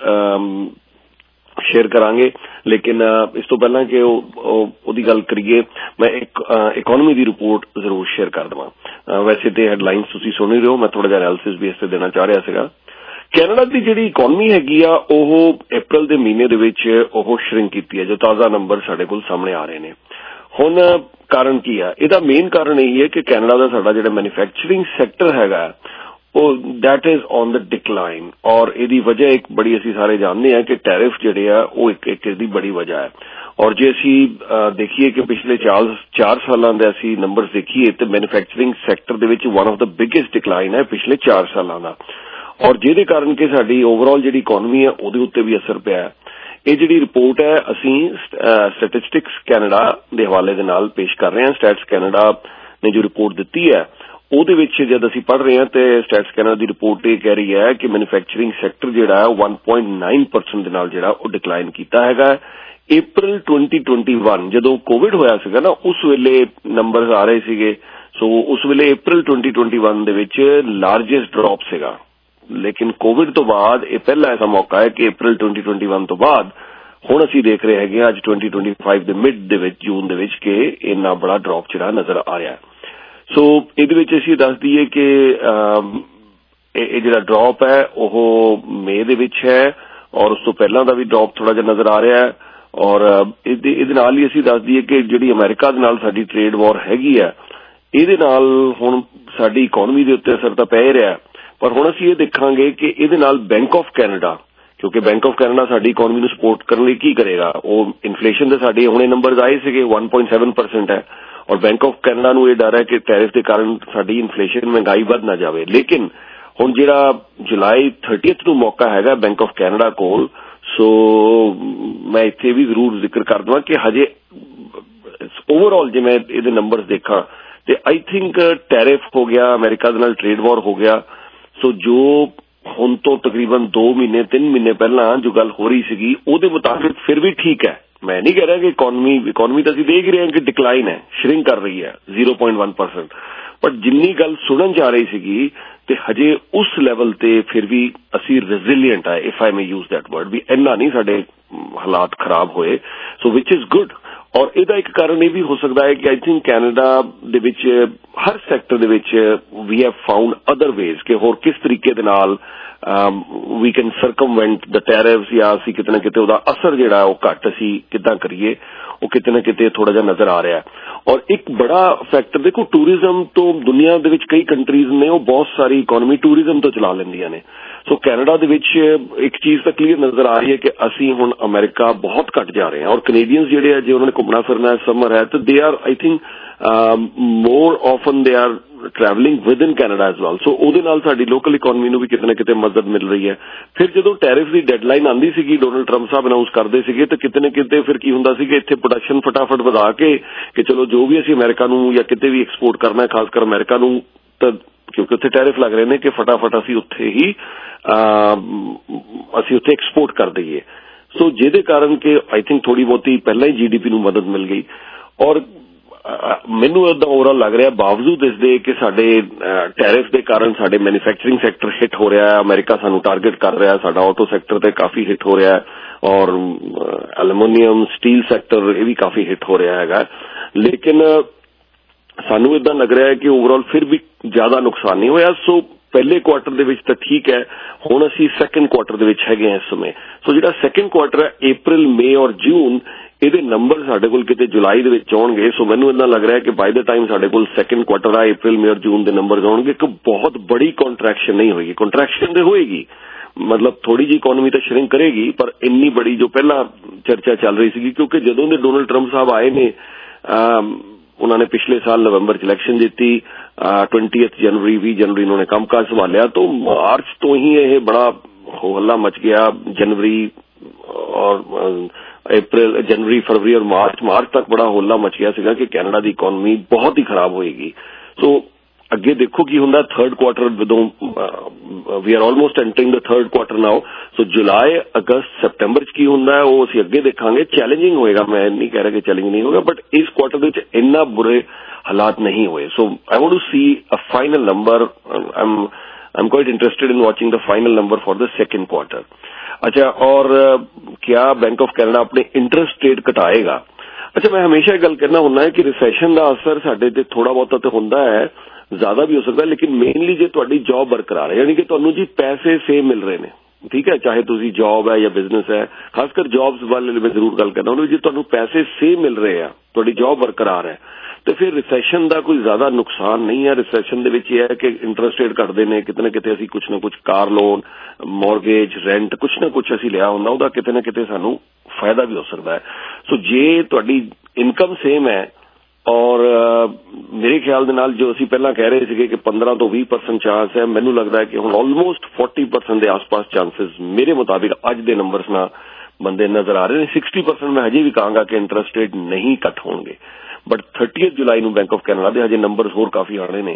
ਸ਼ੇਅਰ ਕਰਾਂਗੇ ਲੇਕਿਨ ਇਸ ਤੋਂ ਪਹਿਲਾਂ ਕਿ ਉਹ ਉਹਦੀ ਗੱਲ ਕਰੀਏ ਮੈਂ ਇੱਕ ਇਕੋਨਮੀ ਦੀ ਰਿਪੋਰਟ ਜ਼ਰੂਰ ਸ਼ੇਅਰ ਕਰ ਦੇਵਾਂ ਵੈਸੇ ਤੇ ਹੈਡਲਾਈਨਸ ਤੁਸੀਂ ਸੁਣ ਹੀ ਰਹੇ ਹੋ ਮੈਂ ਥੋੜਾ ਜਿਹਾ ਐਨਾਲਿਸਿਸ ਵੀ ਇਸ ਤੇ ਦੇਣਾ ਚਾਹ ਰਿਹਾ ਸੀਗਾ ਕੈਨੇਡਾ ਦੀ ਜਿਹੜੀ ਇਕੋਨਮੀ ਹੈਗੀ ਆ ਉਹ ਅਪ੍ਰੈਲ ਦੇ ਮਹੀਨੇ ਦੇ ਵਿੱਚ ਉਹ ਸ਼ਰਿੰਕ ਕੀਤੀ ਹੈ ਜੋ ਤਾਜ਼ਾ ਨੰਬਰ ਸਾਡੇ ਕੋਲ ਸਾਹਮਣੇ ਆ ਰਹੇ ਨੇ ਹੁਣ ਕਾਰਨ ਕੀ ਆ ਇਹਦਾ ਮੇਨ ਕਾਰਨ ਇਹ ਹੈ ਕਿ ਕੈਨੇਡਾ ਦਾ ਸਾਡਾ ਜਿਹੜਾ ਮੈਨੂਫੈਕਚਰਿੰਗ ਸੈਕਟਰ ਹੈਗਾ ਉਹ that is on the decline ਔਰ ਇਹਦੀ ਵਜ੍ਹਾ ਇੱਕ ਬੜੀ ਅਸੀਂ ਸਾਰੇ ਜਾਣਦੇ ਹਾਂ ਕਿ ਟੈਰਿਫ ਜਿਹੜੇ ਆ ਉਹ ਇੱਕ ਇੱਕ ਇਹਦੀ ਬੜੀ ਵਜ੍ਹਾ ਹੈ ਔਰ ਜੇ ਅਸੀਂ ਦੇਖੀਏ ਕਿ ਪਿਛਲੇ ਚਾਰ ਚਾਰ ਸਾਲਾਂ ਦੇ ਅਸੀਂ ਨੰਬਰਸ ਦੇਖੀਏ ਤੇ ਮੈਨੂਫੈਕਚਰਿੰਗ ਸੈਕਟਰ ਦੇ ਵਿੱਚ one of the biggest decline ਹੈ ਪਿਛਲੇ ਚਾਰ ਸਾਲਾਂ ਦਾ ਔਰ ਜਿਹਦੇ ਕਾਰਨ ਕਿ ਸਾਡੀ ਓਵਰਆਲ ਜਿਹੜੀ ਇਕੋਨਮੀ ਹੈ ਉਹਦੇ ਉੱਤੇ ਵੀ ਅਸਰ ਪਿਆ ਹੈ ਇਹ ਜਿਹੜੀ ਰਿਪੋਰਟ ਹੈ ਅਸੀਂ ਸਟੈਟਿਸਟਿਕਸ ਕੈਨੇਡਾ ਦੇ ਹਵਾਲੇ ਦੇ ਨਾਲ ਪੇਸ਼ ਕਰ ਰਹੇ ਹਾਂ ਸਟੈਟਸ ਕੈਨੇਡਾ ਨੇ ਜੋ ਰਿਪੋਰਟ ਦਿੱਤੀ ਹੈ ਉਹਦੇ ਵਿੱਚ ਜਦ ਅਸੀਂ ਪੜ੍ਹ ਰਹੇ ਹਾਂ ਤੇ ਸਟੈਟਸ ਕੈਨੇਡਾ ਦੀ ਰਿਪੋਰਟ ਇਹ ਕਹਿ ਰਹੀ ਹੈ ਕਿ ਮੈਨੂਫੈਕਚਰਿੰਗ ਸੈਕਟਰ ਜਿਹੜਾ ਹੈ one point nine percent ਦੇ ਨਾਲ ਜਿਹੜਾ ਉਹ ਡਿਕਲਾਈਨ ਕੀਤਾ ਹੈਗਾ ਅਪ੍ਰੈਲ twenty twenty-one ਜਦੋਂ ਕੋਵਿਡ ਹੋਇਆ ਸੀਗਾ ਨਾ ਉਸ ਵੇਲੇ ਨੰਬਰਸ ਆ ਰਹੇ ਸੀਗੇ ਸੋ ਉਸ ਵੇਲੇ ਅਪ੍ਰੈਲ twenty twenty-one ਦੇ ਵਿੱਚ ਲਾਰਜੈਸਟ ਡ੍ਰੌਪ ਸੀਗਾ, ਲੇਕਿਨ ਕੋਵਿਡ ਤੋਂ ਬਾਅਦ ਇਹ ਪਹਿਲਾ ਐਸਾ ਮੌਕਾ ਹੈ ਕਿ ਅਪ੍ਰੈਲ twenty twenty-one ਤੋਂ ਬਾਅਦ ਹੁਣ ਅਸੀਂ ਦੇਖ ਰਹੇ ਹੈਗੇ ਅੱਜ twenty twenty-five ਦੇ ਮਿਡ ਦੇ ਵਿੱਚ ਜੂਨ ਦੇ ਵਿੱਚ ਕਿ ਇੰਨਾ ਬੜਾ ਡ੍ਰੌਪ ਜਿਹੜਾ ਨਜ਼ਰ ਆ ਰਿਹਾ। ਸੋ ਇਹਦੇ ਵਿੱਚ ਅਸੀਂ ਦੱਸ ਦਈਏ ਕਿ ਇਹ ਜਿਹੜਾ ਡ੍ਰੌਪ ਹੈ ਉਹ ਮਈ ਦੇ ਵਿੱਚ ਹੈ ਔਰ ਉਸ ਤੋਂ ਪਹਿਲਾਂ ਦਾ ਵੀ ਡ੍ਰੌਪ ਥੋੜਾ ਜਿਹਾ ਨਜ਼ਰ ਆ ਰਿਹਾ ਹੈ। ਔਰ ਇਹਦੇ ਇਹਦੇ ਨਾਲ ਹੀ ਅਸੀਂ ਦੱਸ ਦਈਏ ਕਿ ਜਿਹੜੀ ਅਮਰੀਕਾ ਦੇ ਨਾਲ ਸਾਡੀ ਟ੍ਰੇਡ ਵਾਰ ਹੈਗੀ ਆ ਇਹਦੇ ਨਾਲ ਹੁਣ ਸਾਡੀ ਇਕਨੋਮੀ ਦੇ ਉੱਤੇ ਅਸਰ ਤਾਂ ਪੈ ਰਿਹਾ, ਪਰ ਹੁਣ ਅਸੀਂ ਇਹ ਦੇਖਾਂਗੇ ਕਿ ਇਹਦੇ ਨਾਲ ਬੈਂਕ ਆਫ ਕੈਨੇਡਾ, ਕਿਉਂਕਿ ਬੈਂਕ ਆਫ ਕੈਨੇਡਾ ਸਾਡੀ ਇਕਨੋਮੀ ਨੂੰ ਸਪੋਰਟ ਕਰਨ ਲਈ ਕੀ ਕਰੇਗਾ, ਉਹ ਇਨਫਲੇਸ਼ਨ ਦੇ ਸਾਡੇ ਹੁਣੇ ਨੰਬਰਸ ਆਏ ਸੀਗੇ one point seven percent ਹੈ ਔਰ ਬੈਂਕ ਆਫ ਕੈਨੇਡਾ ਨੂੰ ਇਹ ਡਰ ਹੈ ਕਿ ਟੈਰਿਫ ਦੇ ਕਾਰਨ ਸਾਡੀ ਇਨਫਲੇਸ਼ਨ ਮਹਿੰਗਾਈ ਵੱਧ ਨਾ ਜਾਵੇ। ਲੇਕਿਨ ਹੁਣ ਜਿਹੜਾ ਜੁਲਾਈ thirtieth ਨੂੰ ਮੌਕਾ ਹੈਗਾ ਬੈਂਕ ਆਫ ਕੈਨੇਡਾ ਕੋਲ, ਸੋ ਮੈਂ ਇੱਥੇ ਵੀ ਜ਼ਰੂਰ ਜ਼ਿਕਰ ਕਰ ਦਵਾਂ ਕਿ ਹਜੇ ਓਵਰਆਲ ਜੇ ਮੈਂ ਇਹਦੇ ਨੰਬਰਸ ਦੇਖਾਂ ਤੇ ਆਈ ਥਿੰਕ ਟੈਰਿਫ ਹੋ ਗਿਆ, ਅਮਰੀਕਾ ਦੇ ਨਾਲ ਟ੍ਰੇਡ ਵਾਰ ਹੋ ਗਿਆ, ਸੋ ਜੋ ਹੁਣ ਤੋਂ ਤਕਰੀਬਨ ਦੋ ਮਹੀਨੇ ਤਿੰਨ ਮਹੀਨੇ ਪਹਿਲਾਂ ਜੋ ਗੱਲ ਹੋ ਰਹੀ ਸੀਗੀ ਉਹਦੇ ਮੁਤਾਬਿਕ ਫਿਰ ਵੀ ਠੀਕ ਹੈ। ਮੈਂ ਨਹੀਂ ਕਹਿ ਰਿਹਾ ਕਿ ਇਕਨੋਮੀ ਇਕਨੋਮੀ ਤਾਂ ਅਸੀਂ ਦੇਖ ਰਹੇ ਹਾਂ ਕਿ ਡਿਕਲਾਈਨ ਹੈ, ਸ਼ਰਿੰਕ ਕਰ ਰਹੀ ਹੈ zero point one percent, ਪਰ ਜਿੰਨੀ ਗੱਲ ਸੁਣਨ ਜਾ ਰਹੀ ਸੀਗੀ ਤੇ ਹਜੇ ਉਸ ਲੈਵਲ ਤੇ ਫਿਰ ਵੀ ਅਸੀਂ ਰੈਜ਼ਿਲੀਐਂਟ ਹੈ, if I may use that word, ਵੀ ਇੰਨਾ ਨਹੀਂ ਸਾਡੇ ਹਾਲਾਤ ਖਰਾਬ ਹੋਏ, ਸੋ ਵਿਚ ਇਜ਼ ਗੁੱਡ। ਔਰ ਇਹਦਾ ਇੱਕ ਕਾਰਨ ਇਹ ਵੀ ਹੋ ਸਕਦਾ ਹੈ ਕਿ ਆਈ ਥਿੰਕ ਕੈਨੇਡਾ ਦੇ ਵਿੱਚ ਹਰ ਸੈਕਟਰ ਦੇ ਵਿੱਚ we have found other ways ਕਿ ਹੋਰ ਕਿਸ ਤਰੀਕੇ ਦੇ ਨਾਲ ਵੀ ਕੈਨ ਸਰਕਮਵੈਂਟ ਦ ਟੈਰਿਫਸ, ਜਾਂ ਅਸੀਂ ਕਿਤੇ ਨਾ ਕਿਤੇ ਉਹਦਾ ਅਸਰ ਜਿਹੜਾ ਉਹ ਘੱਟ ਅਸੀਂ ਕਿੱਦਾਂ ਕਰੀਏ, ਉਹ ਕਿਤੇ ਨਾ ਕਿਤੇ ਥੋੜਾ ਜਿਹਾ ਨਜ਼ਰ ਆ ਰਿਹਾ। ਔਰ ਇੱਕ ਬੜਾ ਫੈਕਟਰ ਦੇਖੋ, ਟੂਰਿਜ਼ਮ ਤੋਂ ਦੁਨੀਆ ਦੇ ਵਿੱਚ ਕਈ ਕੰਟਰੀਜ਼ ਨੇ ਉਹ ਬਹੁਤ ਸਾਰੀ ਇਕਨੋਮੀ ਟੂਰਿਜ਼ਮ ਤੋਂ ਚਲਾ ਲੈਂਦੀਆਂ ਨੇ। ਸੋ ਕੈਨੇਡਾ ਦੇ ਵਿੱਚ ਇੱਕ ਚੀਜ਼ ਤਾਂ ਕਲੀਅਰ ਨਜ਼ਰ ਆ ਰਹੀ ਹੈ ਕਿ ਅਸੀਂ ਹੁਣ ਅਮਰੀਕਾ ਬਹੁਤ ਘੱਟ ਜਾ ਰਹੇ ਹਾਂ ਔਰ ਕੈਨੇਡੀਅਨਸ ਜਿਹੜੇ ਆ ਜੇ ਉਹਨਾਂ ਨੇ ਘੁੰਮਣਾ ਫਿਰਨਾ ਸਮਰ ਹੈ ਤਾਂ they are I think more often they are travelling within Canada as well. So ਉਹਦੇ ਨਾਲ ਸਾਡੀ ਲੋਕਲ ਇਕਨੋਮੀ ਨੂੰ ਵੀ ਕਿਤੇ ਨਾ ਕਿਤੇ ਮਦਦ ਮਿਲ ਰਹੀ ਹੈ। ਫਿਰ ਜਦੋਂ ਟੈਰਿਫ ਦੀ ਡੈਡਲਾਈਨ ਆਉਂਦੀ ਸੀਗੀ, ਡੋਨਲਡ ਟਰੰਪ ਸਾਹਿਬ ਅਨਾਉਂਸ ਕਰਦੇ ਸੀਗੇ, ਤਾਂ ਕਿਤੇ ਨਾ ਕਿਤੇ ਫਿਰ ਕੀ ਹੁੰਦਾ ਸੀ ਕਿ ਇੱਥੇ ਪ੍ਰੋਡਕਸ਼ਨ ਫਟਾਫਟ ਵਧਾ ਕੇ ਕਿ ਚਲੋ ਜੋ ਵੀ ਅਸੀਂ ਅਮਰੀਕਾ ਨੂੰ ਜਾਂ ਕਿਤੇ ਵੀ ਐਕਸਪੋਰਟ ਕਰਨਾ ਹੈ, ਖਾਸ ਕਰ ਅਮਰੀਕਾ ਨੂੰ, ਤਾਂ ਕਿਉਂਕਿ ਉੱਥੇ ਟੈਰਿਫ ਲੱਗ ਰਹੇ ਨੇ ਕਿ ਫਟਾਫਟ ਅਸੀਂ ਉੱਥੇ ਹੀ ਅਸੀਂ ਉੱਥੇ ਐਕਸਪੋਰਟ ਕਰ ਦਈਏ। ਸੋ ਜਿਹਦੇ ਕਾਰਨ ਕਿ ਆਈ ਥਿੰਕ ਥੋੜੀ ਬਹੁਤੀ ਪਹਿਲਾਂ ਹੀ ਜੀਡੀਪੀ ਨੂੰ ਮਦਦ ਮਿਲ ਗਈ। ਔਰ ਮੈਨੂੰ ਇਦਾਂ ਓਵਰਆਲ ਲੱਗ ਰਿਹਾ ਬਾਵਜੂਦ ਇਸ ਦੇ ਕਿ ਸਾਡੇ ਟੈਰਿਫ ਦੇ ਕਾਰਨ ਸਾਡੇ ਮੈਨੂਫੈਕਚਰਿੰਗ ਸੈਕਟਰ ਹਿੱਟ ਹੋ ਰਿਹਾ ਹੈ, ਅਮਰੀਕਾ ਸਾਨੂੰ ਟਾਰਗੇਟ ਕਰ ਰਿਹਾ, ਸਾਡਾ ਆਟੋ ਸੈਕਟਰ ਤੇ ਕਾਫੀ ਹਿੱਟ ਹੋ ਰਿਹਾ ਹੈ ਔਰ ਐਲੂਮੀਨੀਅਮ ਸਟੀਲ ਸੈਕਟਰ ਇਹ ਵੀ ਕਾਫੀ ਹਿੱਟ ਹੋ ਰਿਹਾ ਹੈਗਾ। ਲੇਕਿਨ ਸਾਨੂੰ ਇਦਾਂ ਲੱਗ ਰਿਹਾ ਹੈ ਕਿ ਓਵਰਆਲ ਫਿਰ ਵੀ ਜ਼ਿਆਦਾ ਨੁਕਸਾਨ ਨਹੀਂ ਹੋਇਆ। ਸੋ ਪਹਿਲੇ ਕੁਆਟਰ ਦੇ ਵਿੱਚ ਤਾਂ ਠੀਕ ਹੈ, ਹੁਣ ਅਸੀਂ ਸੈਕੰਡ ਕੁਆਟਰ ਦੇ ਵਿੱਚ ਹੈਗੇ ਹਾਂ ਇਸ ਸਮੇਂ। ਸੋ ਜਿਹੜਾ ਸੈਕੰਡ ਕੁਆਟਰ ਹੈ ਅਪ੍ਰੈਲ ਮਈ ਔਰ ਜੂਨ, ਇਹਦੇ ਨੰਬਰ ਸਾਡੇ ਕੋਲ ਕਿਤੇ ਜੁਲਾਈ ਦੇ ਵਿੱਚ ਆਉਣਗੇ। ਸੋ ਮੈਨੂੰ ਇਦਾਂ ਲੱਗ ਰਿਹਾ ਕਿ ਬਾਈ ਦਾ ਟਾਈਮ ਸਾਡੇ ਕੋਲ ਸੈਕੰਡ ਕੁਆਟਰ ਆ ਅਪ੍ਰੈਲ ਮਈ ਔਰ ਜੂਨ ਦੇ ਨੰਬਰ ਆਉਣਗੇ ਕਿ ਬਹੁਤ ਬੜੀ ਕੰਟਰੈਕਸ਼ਨ ਨਹੀਂ ਹੋਏਗੀ। ਕੰਟਰੈਕਸ਼ਨ ਤੇ ਹੋਏਗੀ, ਮਤਲਬ ਥੋੜੀ ਜਿਹੀ ਇਕਨੋਮੀ ਤਾਂ ਸ਼ਰਿੰਕ ਕਰੇਗੀ, ਪਰ ਇੰਨੀ ਬੜੀ ਜੋ ਪਹਿਲਾਂ ਚਰਚਾ ਚੱਲ ਰਹੀ ਸੀਗੀ, ਕਿਉਂਕਿ ਜਦੋਂ ਦੇ ਡੋਨਲਡ ਟਰੰਪ ਸਾਹਿਬ ਆਏ ਨੇ ਉਹਨਾਂ ਨੇ ਪਿਛਲੇ ਸਾਲ ਨਵੰਬਰ ਚ ਇਲੈਕਸ਼ਨ ਜਿੱਤੀ, twentieth ਜਨਵਰੀ ਵੀਹ ਜਨਵਰੀ ਉਹਨਾਂ ਨੇ ਕੰਮਕਾਜ ਸੰਭਾਲਿਆ, ਤਾਂ ਮਾਰਚ ਤੋਂ ਹੀ ਇਹ ਬੜਾ ਹੋ ਹੱਲਾ ਮਚ ਗਿਆ। ਜਨਵਰੀ ਔਰ ਅਪ੍ਰੈਲ ਜਨਵਰੀ ਫਰਵਰੀ ਔਰ ਮਾਰਚ ਮਾਰਚ ਤੱਕ ਬੜਾ ਹੋਲਾ ਮਚ ਗਿਆ ਸੀਗਾ ਕਿ ਕੈਨੇਡਾ ਦੀ ਇਕਨੋਮੀ ਬਹੁਤ ਹੀ ਖਰਾਬ ਹੋਏਗੀ। ਸੋ ਅੱਗੇ ਦੇਖੋ ਕੀ ਹੁੰਦਾ ਥਰਡ ਕੁਆਟਰ, ਜਦੋਂ we are almost entering the third quarter now. So July August September ਚ ਕੀ ਹੁੰਦਾ ਹੈ ਉਹ ਅਸੀਂ ਅੱਗੇ ਦੇਖਾਂਗੇ। ਚੈਲੰਜਿੰਗ ਹੋਏਗਾ, ਮੈਂ ਨਹੀਂ ਕਹਿ ਰਿਹਾ ਕਿ ਚੈਲੰਜ ਨਹੀਂ ਹੋਗਾ, ਬਟ ਇਸ ਕੁਆਟਰ ਦੇ ਵਿੱਚ ਇੰਨਾ ਬੁਰੇ ਹਾਲਾਤ ਨਹੀਂ ਹੋਏ। So I want to see a final number. I am quite interested in watching the final number for the second quarter. अच्छा, और क्या बैंक ऑफ कैनेडा अपने इंटरेस्ट रेट घटाएगा? अच्छा, मैं हमेशा गल करना हुंदा है कि रिसैशन का असर साडे ते थोड़ा बहुत तो हुंदा है, ज्यादा भी हो सकता है, लेकिन मेनली जे तुहाडी जॉब बरकरार है, यानी कि तुहानू जी पैसे सेम मिल रहे ने, ठीक है, चाहे तुसी जॉब है या बिजनेस है, खासकर जॉब्स वाले मैं जरूर गल करना हुंदा, जे तुहानू पैसे सेम मिल रहे हैं, तुहाडी जॉब बरकरार है, तो फिर रिसैशन का कोई ज्यादा नुकसान नहीं है। रिसैशन दे विच यह है कि इंटरस्ट रेट घटदे ने, किते ना किते असीं कुछ ना कुछ कार लोन, मॉर्गेज, रेंट कुछ ना कुछ असीं लिया हुंदा, उहदा किते ना किते सानू फायदा भी हो सकता है। सो जे तुहाडी इनकम सेम है और मेरे ख्याल दे नाल जो असीं पहलां कह रहे सीगे कि पंद्रह तो बीस परसेंट चांस है, मैनूं लगदा है कि हुण ऑलमोस्ट चालीस परसेंट दे आस-पास चांसेस मेरे मुताबिक अज दे नंबर्स नाल बंदे नजर आ रहे हैं। साठ परसेंट मैं हजे भी कहांगा कि इंटरस्ट रेट नहीं कट होंगे, बट थर्टीथ जुलाई ਨੂੰ ਬੈਂਕ ਆਫ ਕੈਨੇਡਾ ਦੇ ਹਜੇ ਨੰਬਰਸ ਹੋਰ ਕਾਫੀ ਆਣੇ ਨੇ।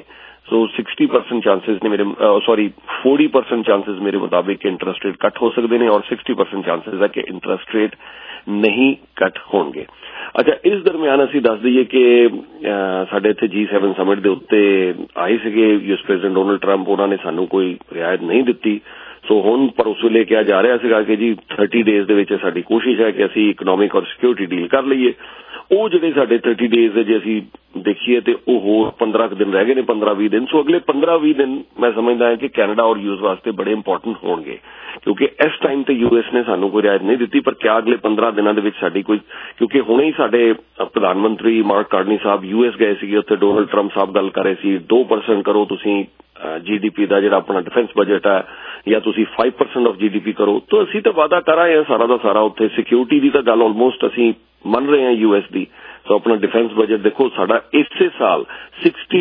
ਸੋ सिक्सटी परसेंट ਚਾਂਸਸ ਨੇ ਮੇਰੇ ਸੌਰੀ फोर्टी परसेंट ਚਾਂਸਸ ਮੇਰੇ ਮੁਤਾਬਿਕ ਕਿ ਇੰਟਰਸਟ ਰੇਟ ਕੱਟ ਹੋ ਸਕਦੇ ਨੇ ਔਰ सिक्सटी परसेंट ਚਾਂਸਸ ਹੈ ਕਿ ਇੰਟਰਸਟ ਰੇਟ ਨਹੀਂ ਕੱਟ ਹੋਣਗੇ। ਅੱਛਾ, ਇਸ ਦਰਮਿਆਨ ਅਸੀਂ ਦੱਸ ਦਈਏ ਕਿ ਸਾਡੇ ਇੱਥੇ ਜੀ ਸੈਵਨ ਸਮਿਟ ਦੇ ਉੱਤੇ ਆਏ ਸੀਗੇ ਯੂਐਸ ਪ੍ਰੈਜ਼ੀਡੈਂਟ ਡੋਨਲਡ ਟਰੰਪ, ਉਹਨਾਂ ਨੇ ਸਾਨੂੰ ਕੋਈ ਰਿਆਇਤ ਨਹੀਂ ਦਿੱਤੀ। ਸੋ ਹੁਣ ਪਰ ਉਸ ਵੇਲੇ ਕਿਹਾ ਜਾ ਰਿਹਾ ਸੀਗਾ ਕਿ ਜੀ ਥਰਟੀ ਡੇਜ਼ ਦੇ ਵਿੱਚ ਸਾਡੀ ਕੋਸ਼ਿਸ਼ ਹੈ ਕਿ ਅਸੀਂ ਇਕਨੋਮਿਕ ਔਰ ਸਿਕਿਉਰਿਟੀ ਡੀਲ ਕਰ ਲਈਏ। ਉਹ ਜਿਹੜੇ ਸਾਡੇ ਥਰਟੀ ਡੇਜ਼ ਜੇ ਅਸੀਂ ਦੇਖੀਏ ਤੇ ਉਹ ਹੋਰ ਪੰਦਰਾਂ ਕੁ ਦਿਨ ਰਹਿ ਗਏ ਨੇ, ਪੰਦਰਾਂ ਵੀਹ ਦਿਨ। ਸੋ ਅਗਲੇ ਪੰਦਰਾਂ ਵੀਹ ਦਿਨ ਮੈਂ ਸਮਝਦਾ ਹਾਂ ਕਿ ਕੈਨੇਡਾ ਔਰ ਯੂਐਸ ਵਾਸਤੇ ਬੜੇ ਇੰਪੋਰਟੈਂਟ ਹੋਣਗੇ, ਕਿਉਂਕਿ ਇਸ ਟਾਈਮ ਤੇ ਯੂਐਸ ਨੇ ਸਾਨੂੰ ਕੋਈ ਰਿਆਇਤ ਨਹੀਂ ਦਿੱਤੀ, ਪਰ ਕਿਆ ਅਗਲੇ ਪੰਦਰਾਂ ਦਿਨਾਂ ਦੇ ਵਿੱਚ ਸਾਡੀ ਕੋਈ, ਕਿਉਂਕਿ ਹੁਣੇ ਹੀ ਸਾਡੇ ਪ੍ਰਧਾਨ ਮੰਤਰੀ ਮਾਰਕ ਕਾਰਨੀ ਸਾਹਿਬ ਯੂਐਸ ਗਏ ਸੀਗੇ, ਉੱਥੇ ਡੋਨਲਡ ਟਰੰਪ ਸਾਹਿਬ ਗੱਲ ਕਰ ਰਹੇ ਸੀ ਦੋ ਪਰਸੈਂਟ ਕਰੋ ਤੁਸੀਂ ਜੀਡੀਪੀ ਦਾ ਜਿਹੜਾ ਆਪਣਾ ਡਿਫੈਂਸ ਬਜਟ ਹੈ, ਜਾਂ ਤੁਸੀਂ ਫਾਈਵ ਪਰਸੈਂਟ ਆਫ ਜੀਡੀਪੀ ਕਰੋ। ਤਾਂ ਅਸੀਂ ਤਾਂ ਵਾਅਦਾ ਕਰ ਆਏ ਹਾਂ ਸਾਰਾ ਦਾ ਸਾਰਾ। ਉੱਥੇ ਸਿਕਿਉਰਿਟੀ ਦੀ ਤਾਂ ਗੱਲ ਆਲਮੋਸਟ ਅਸੀਂ ਮੰਨ ਰਹੇ ਹਾਂ ਯੂਐਸ ਦੀ। ਸੋ ਆਪਣਾ ਡਿਫੈਂਸ ਬਜਟ ਦੇਖੋ ਸਾਡਾ ਇਸੇ ਸਾਲ ਸਿਕਸਟੀ